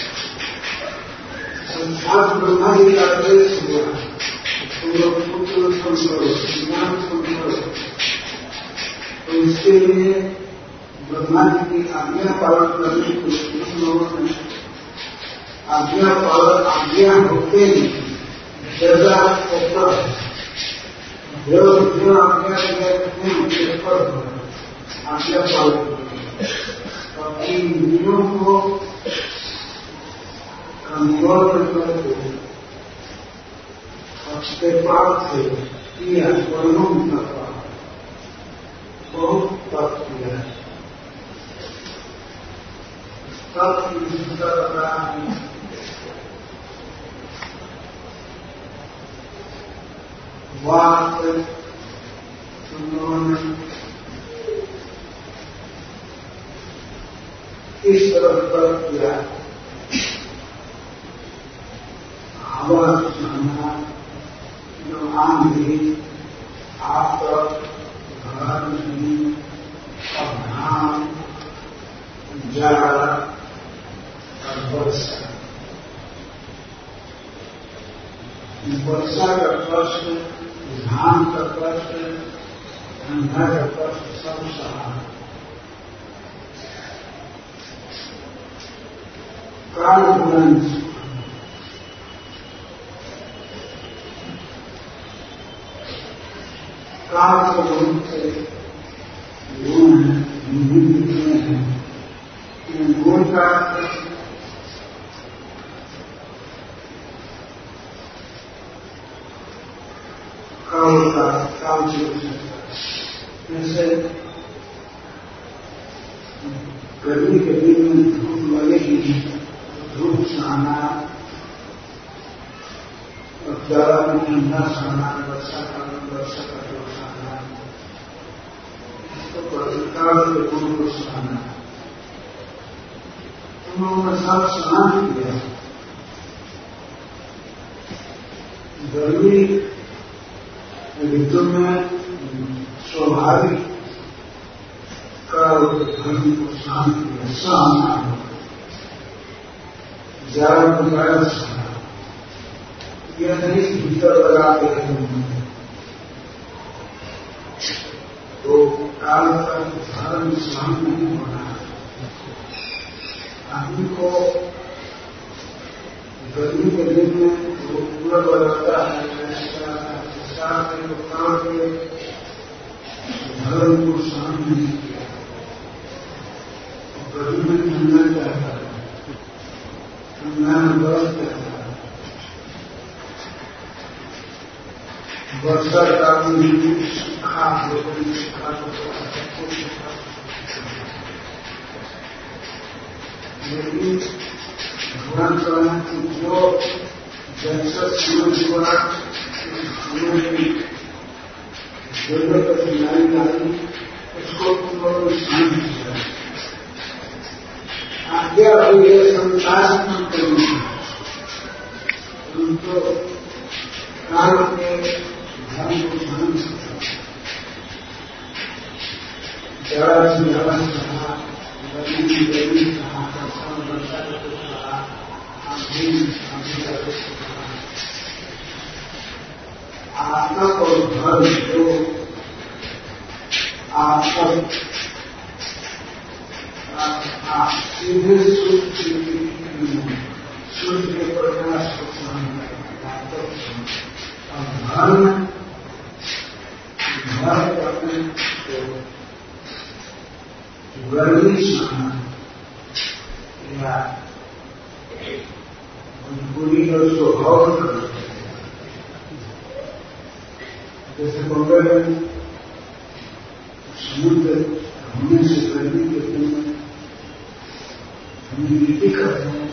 Speaker 1: संसार ब्रह्मा जी का आदेश हुआ पुत्र उत्पन्न करो ज्ञान उत्पन्न करो तो इसके लिए ब्रह्मा जी की आज्ञा पालन करने को उन लोगों ने आज्ञा पालन आज्ञा होते ही जगह ऊपर जो जो आज्ञा दिया पर आज्ञा पालन करें इन नियमों को कंट्रोल करके उसके पाप से किया वर्णन करता बहुत पाप किया है। तब की विशुद्धता रहा है बात उन्होंने इस तरह पर किया हवा सुनना जो आंधी आप घर नहीं अभान जाड़ा और वर्षा वर्षा का कष्ट धान का कष्ट ठंडा का कष्ट सब सहा काल बुलंद काल को बहुत से गुण हैं, विभिन्न हैं। इन गुण का काल का काल से हो सकता है। जैसे गर्मी के दिन में धूप लगेगी, धूप से आना और ज्यादा में ठंडा से आना, वर्षा काल में वर्षा का जोश आना, तो काल के गुण को सुनाना। उन्होंने सब स्नान किया। गर्मी ऋतु में स्वाभाविक काल के धर्म को स्नान किया, सहना हो, ज्यादा को ज्यादा सहना। यह नहीं भीतर लगाते हैं तो काल का धर्म सहन नहीं होना। आदमी को गर्मी के दिन में वो पूरा बनाता है, साथ में काल के धर्म को सहन नहीं किया। गर्मी में ठंडा चाहता है, ठंडा में बर्फ चाहता है, वर्षा काल में सूखा लोगों ने सूखा लेकिन भगवान कहना कि जो जैसा सूरज हुआ सूरज की जरूरत कठिनाई आई उसको तुम लोग शांत किया। आज्ञा हुई है संसार में करूँ उनको काल के धर्म को शांत किया। जरा से जरा कहा, गर्मी की गर्मी कहा, वर्षा का कुछ कहा, आंधी आंधी का कुछ कहा। आत्मा और धर्म जो आत्मा सीधे सूर्य सूर्य के प्रकाश को सहन करना और धर्म धर्म करने को गर्मी सहना या पूरी और स्वभाव करना। जैसे बंगाल में समुद्र होने से गर्मी के दिन में ह्यूमिडिटी करते हैं,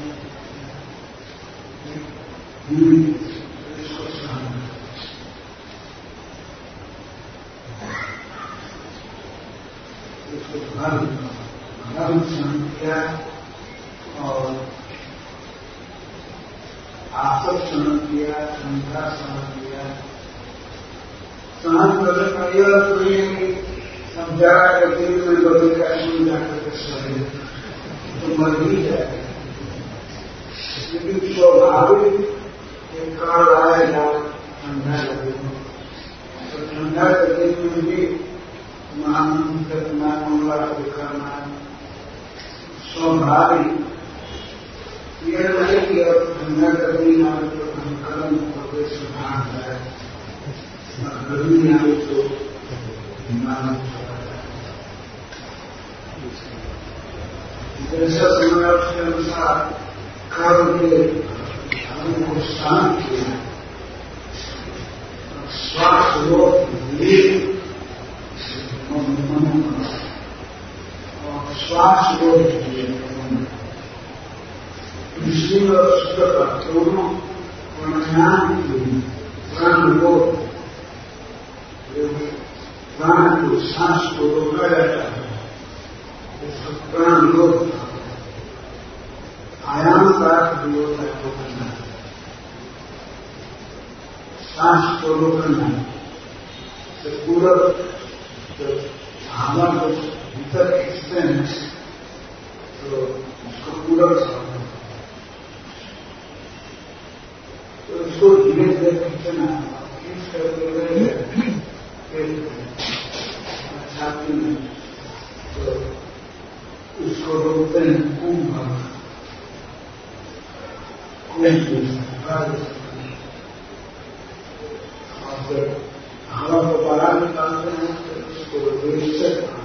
Speaker 1: इसको सहना। इसको धर्म धर्म सहन किया और आसव सहन किया, संध्या सहन किया। सहन करने का यह कोई समझा के दिन में बदल का सुन जाकर के सहे तो मर ही जाए। लेकिन स्वाभाविक एक काल आएगा ठंडा लगेगा तो ठंडा के दिन में भी महामंत्र करना, मंगला को करना स्वाभाविक। यह नहीं कि अब ठंडा का दिन आए तो हम कर्म करके सुधार जाए, गर्मी आए तो मानव जैसा समय के अनुसार कर्म के धर्म को शांत किया, श्वास रोक लिए और श्वास रोक दिए दूसरी और शुद्धता दोनों प्राणायाम की प्राण रोक प्राण को सांस को रोका जाता है, उसको प्राण रोक। आयाम का भी होता है रोकना, सांस को रोकना तो पूरा हवा को भीतर खींचते हैं तो उसको पूरा छोड़ना, तो इसको धीरे धीरे खींचना, खींच करके छाती में तो उसको रोकते हैं कुंभ कुंभ और हवा को बाहर निकालते हैं तो उसको वेश्य कहा।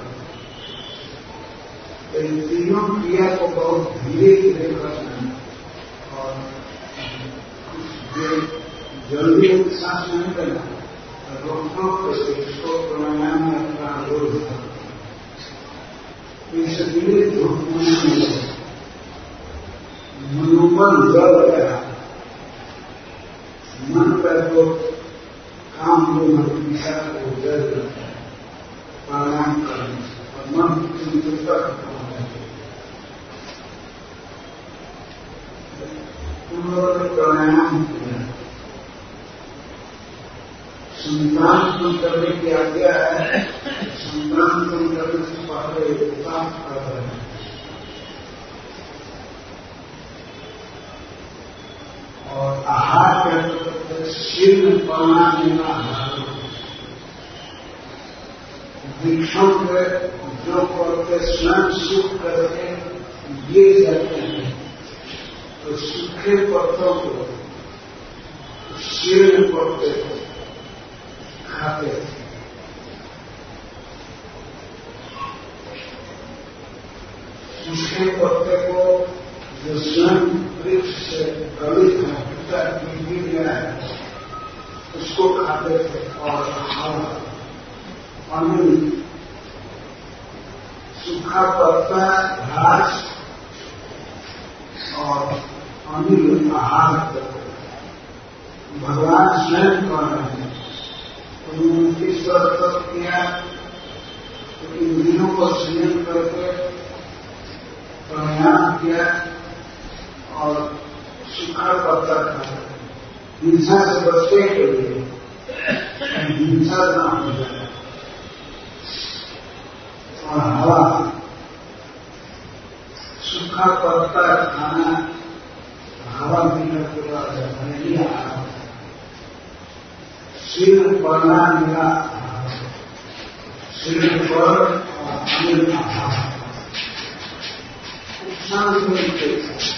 Speaker 1: इन तीनों क्रिया को बहुत धीरे धीरे करना है और जल्दी सांस नहीं करना, रोक रोक करके इसको प्राणायाम में अपना अवरोध करना। इस धीरे धूप में मनोबल जल गया, मन का जो काम जो दिशा को जल करता है प्राणायाम करने से और मन की चिंता खत्म हो जाती है। उन लोगों ने प्राणायाम किया, संतान कम करने की आज्ञा है, संतान कम करने से पहले उपास कर रहे हैं। और आहार के शीघ्र प्राणायाम का आहार, वृक्षों के जो करके स्वयं सुख करके गिर जाते हैं तो सूखे पत्तों को शीर्ण पत्ते को खाते थे। सूखे पत्ते को जो स्वयं वृक्ष से गलित है, पिता गिर गया है, उसको खाते थे। और अनिल सूखा पत्ता, घास और अनिल आहार करते। भगवान स्वयं कर रहे हैं, उन्होंने किस तरह तक किया तो इंद्रियों को संयम करके प्राणायाम किया और सूखा पत्ता खाया, हिंसा से बचने के लिए, हिंसा न हो जाए। और हवा, सूखा पत्ता खाना हवा पीना पूरा जाता है, ये आहार। शीघ्र पढ़ना मिला शीघ्र पढ़ और अनिल आहार। शांति मिलते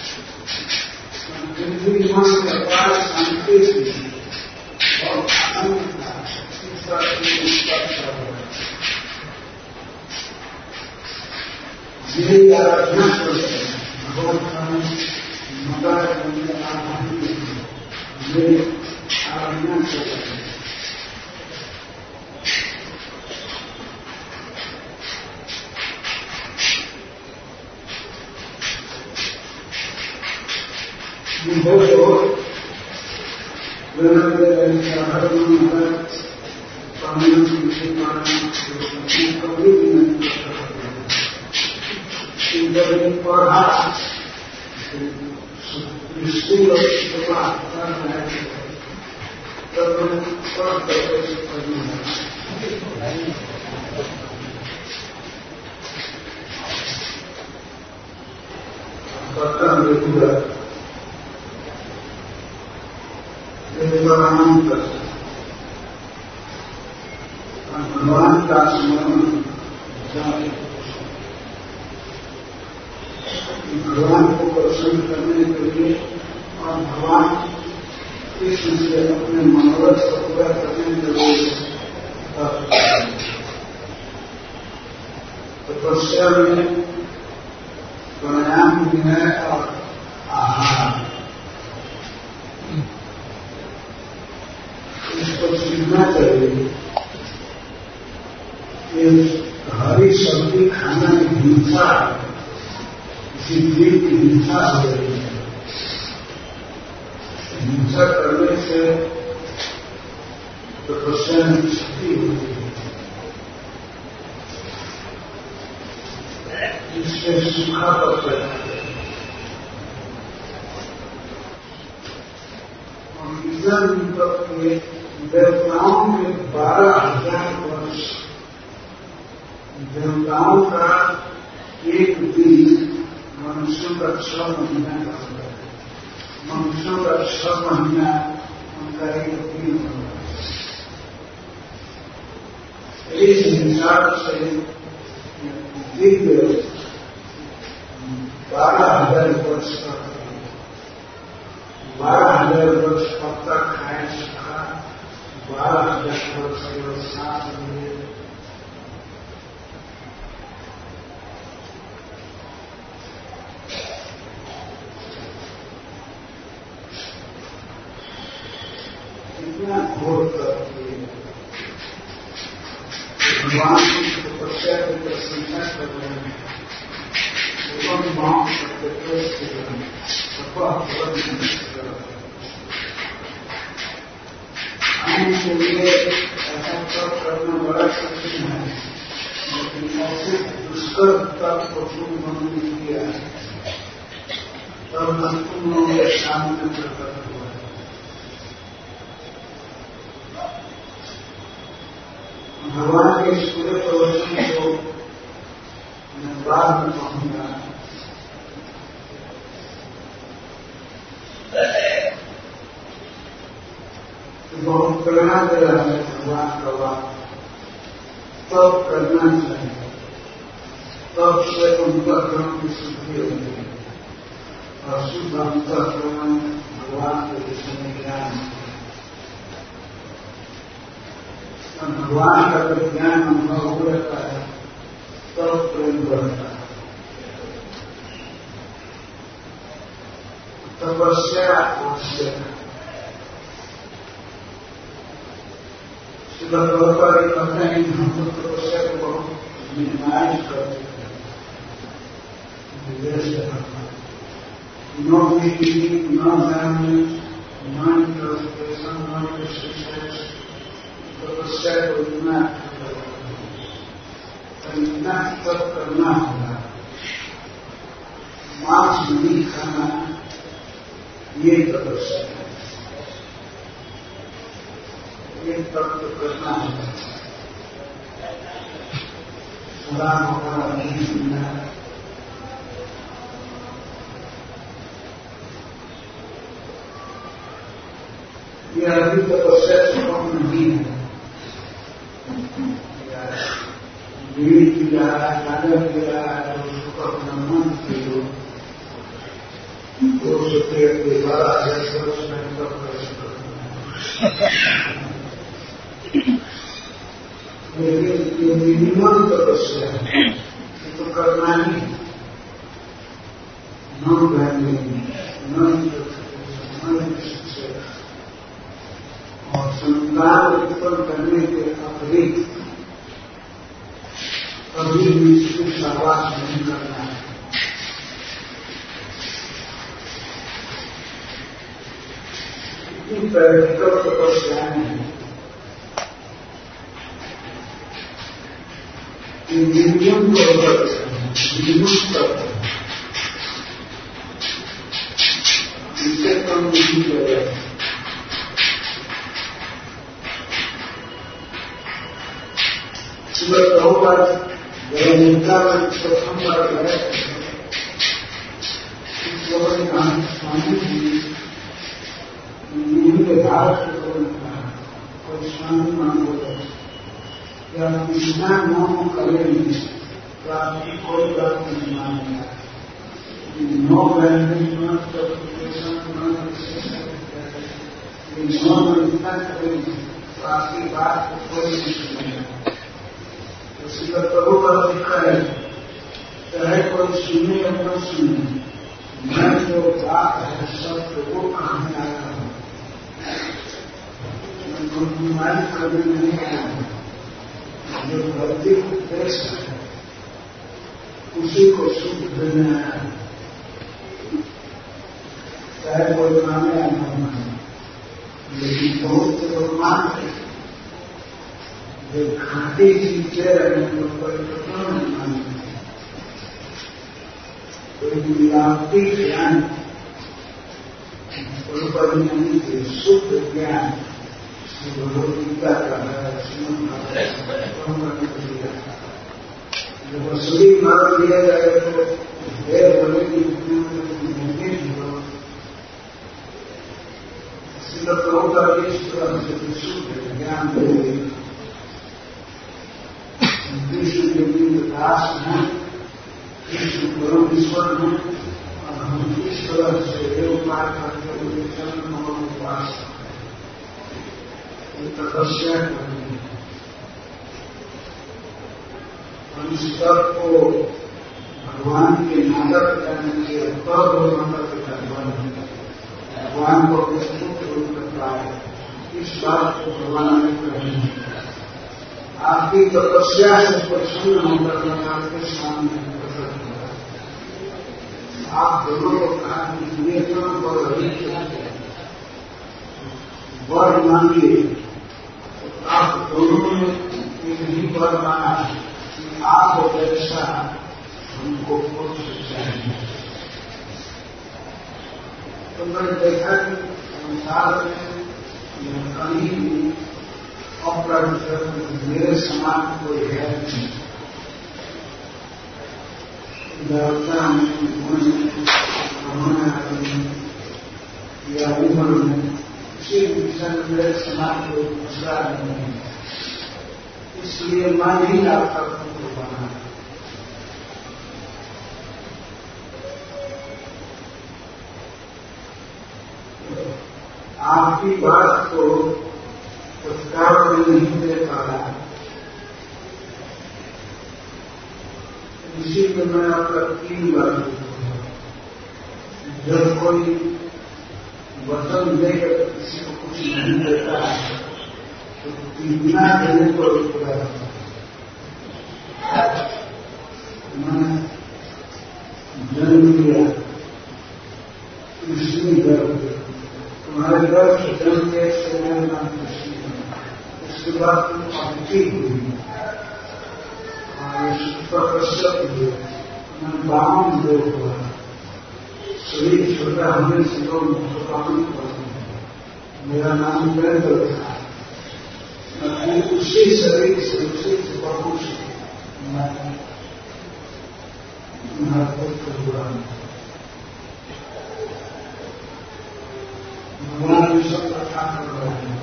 Speaker 1: जिंदगी मन के पास शांति से और आनंद का यही आराधना करते हैं। भगवान मदर ये आराधना करते हैं। पढ़ा प्रणाम कर भगवान का स्मरण, भगवान को प्रसन्न करने के लिए और भगवान कृष्ण से अपने मनोरथ को पूरा करने के लिए तपस्या में प्राणायाम भी है और आहार। इसको सीखना चाहिए कि हरी सब्जी खाना की हिंसा, किसी जीव की हिंसा हो रही है। हिंसा करने से तपस्या में शक्ति होती है, जिससे सूखा पड़ता है। और इधर के देवताओं के बारह हजार वर्ष, देवताओं का एक दिन मनुष्यों का छह महीना का होता है। मनुष्यों का छह महीना उनका एक दिन होता है। इस हिसाब से दिव्य बारह हजार वर्ष का, बारह हजार वर्ष कब तक खाए, सूखा बारह दस वर्ष के साथ मिले इतना घोर करके भगवान की तपस्या की प्रशंसा कर रहे हैं एवं मां आने के लिए ऐसा सब करना बड़ा कठिन है, लेकिन ऐसे दुष्कर तब कठिन उन्होंने किया है, तब अंतिम उन्होंने सामने प्रकट हुआ है। भगवान के इस पूरे प्रवचन को मैं बाद में कहूंगा। बहुत प्रेरणा दे रहा है भगवान का बात, तब करना चाहिए, तब से अंतःकरण की शुद्धि होगी और शुद्ध अंतःकरण भगवान के विषय में ज्ञान। भगवान का जब ज्ञान अनुभव हो रहता है तब प्रेम बढ़ता है। तपस्या आवश्यक है। शिला प्रभुपाद ये कहते हैं कि हम लोग तपस्या को बहुत मिनिमाइज करते हैं, no meeting, no family, no interpretation, no relationships, तपस्या को इतना इतना तप करना होगा, मांस नहीं खाना, ये तपस्या है, ये तप करना होगा। सुराग वगैरह नहीं सुनना है, ये अभी तपस्या से कम नहीं है। बीड़ी पी रहा है, गाजर पी रहा है, उसको अपना मन पी लो, तो उसे पेट के द्वारा जैसे उसमें तप कर सकते। लेकिन ये मिनिमम तपस्या है, ये तो करना ही, न बैठेंगे, न शिक्षा और संतान उत्पन्न करने के अतिरिक्त कभी भी इसको सहवास नहीं करना है। इतनी प्रैक्टिकल तपस्याएं हैं, ये मिनिमम मिनिमम तक इनसे कम नहीं करेगा। सुबह प्रभुपाद गया में प्रथम बार गए, इस लोगों ने कहा स्वामी जी के भारत को कोई स्वामी मान बोले या इतना नाम करेंगे तो आपकी कोई बात नहीं मानेगा। No bonding, no interpretation, no विशेषण इतना करेंगे तो आपकी बात को कोई नहीं सुनेगा। उसी का प्रभु पर लिखा है, चाहे कोई सुने या न सुने, मैं जो बात है सब वो कहने आया हूं, मैं गुणगान करने नहीं आया हूं। जो भौतिक उद्देश्य है उसी को सुख देने आया हूं, चाहे कोई माने या न माने। लेकिन बहुत से लोग मानते हैं, जो घाटी चीज दे रहे हैं लोग कोई तो नहीं मानते, कोई मिलावटी ज्ञान पर नहीं थे, शुद्ध ज्ञान भगवदगीता का है। जब वसूली मान लिया जाए तो देर बने की प्रभु का इस तरह से शुद्ध ज्ञान देंगे। कृष्ण के दिन दास हैं, कृष्ण परम ईश्वर हैं और हम इस तरह से उपाय करके उनके चरण कमल में वास तपस्या करनी है। और इस तप को भगवान के माता पिता ने किया, तब वो माता पिता बन भगवान को विस्तृत रूप में पाए। इस बात को भगवान ने कही, आपकी तपस्या से प्रसन्न होकर मैं आपके सामने प्रकट हुआ। आप दोनों को कहा कि निवेदन और वर मांगिए, तो आप दोनों ने एक ही वर मांगा कि आप जैसा हमको पुरुष चाहिए। तो मैंने देखा कि संसार में कहीं भी अपराध मेरे समान कोई है नहीं। देवता में, गुण में, या उम्र में किसी विषय में मेरे समान कोई दूसरा नहीं है। इसलिए मैं ही आपका पुत्र बना। आपकी बात को तत्काल में नहीं दे पा रहा, इसी में मैं आपका तीन बार जब कोई वचन देकर किसी को कुछ नहीं देता है तो बिना देने को रुकता है। मैंने जन्म लिया, कृष्ण गर्भ, तुम्हारे गर्भ से जन्म के से मेरा नाम कृष्ण है। उसके बाद तुम अतिथि हुई और प्रकश्यप हुए, मैं बामन देव हुआ। शरीर छोटा होने से लोग मुसलमान पड़ते हैं। मेरा नाम वीरेंद्र था। मैं उसी शरीर से उसी से बहुत मैं पुत्र हुआ। भगवान सब कथा कर रहे हैं।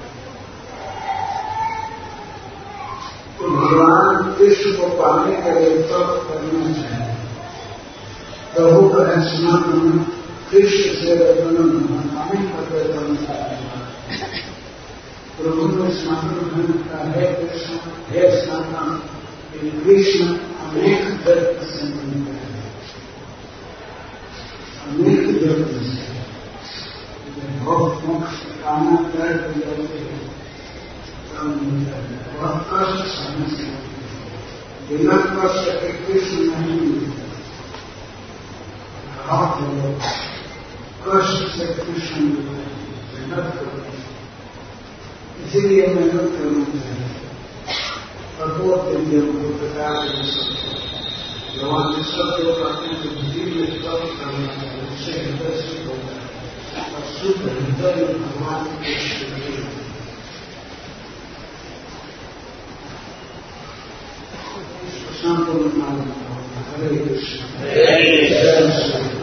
Speaker 1: तो भगवान कृष्ण को पाने के लिए तप करना चाहिए। प्रभु का स्मरण कृष्ण से हमें प्रकरण प्रभु ने स्मरण का है कृष्ण है स्नातन। कृष्ण अनेक व्यक्ति से मिलते हैं, अनेक व्यक्ति से बहुत मोक्ष कामना कर जाते हैं। बहुत कष्ट समझते हैं, बिना कष्ट के कृष्ण नहीं मिलते। आप कष्ट से कृष्ण मेहनत करते हैं, इसीलिए मेहनत करनी चाहिए। प्रबोध के लिए हमको प्रकार भगवान ने सब जो करते हैं तो धीरे सब करना चाहिए, उससे हृदय शुद्ध होता है और शुद्ध हृदय में भगवान के शांत हरे कृष्ण।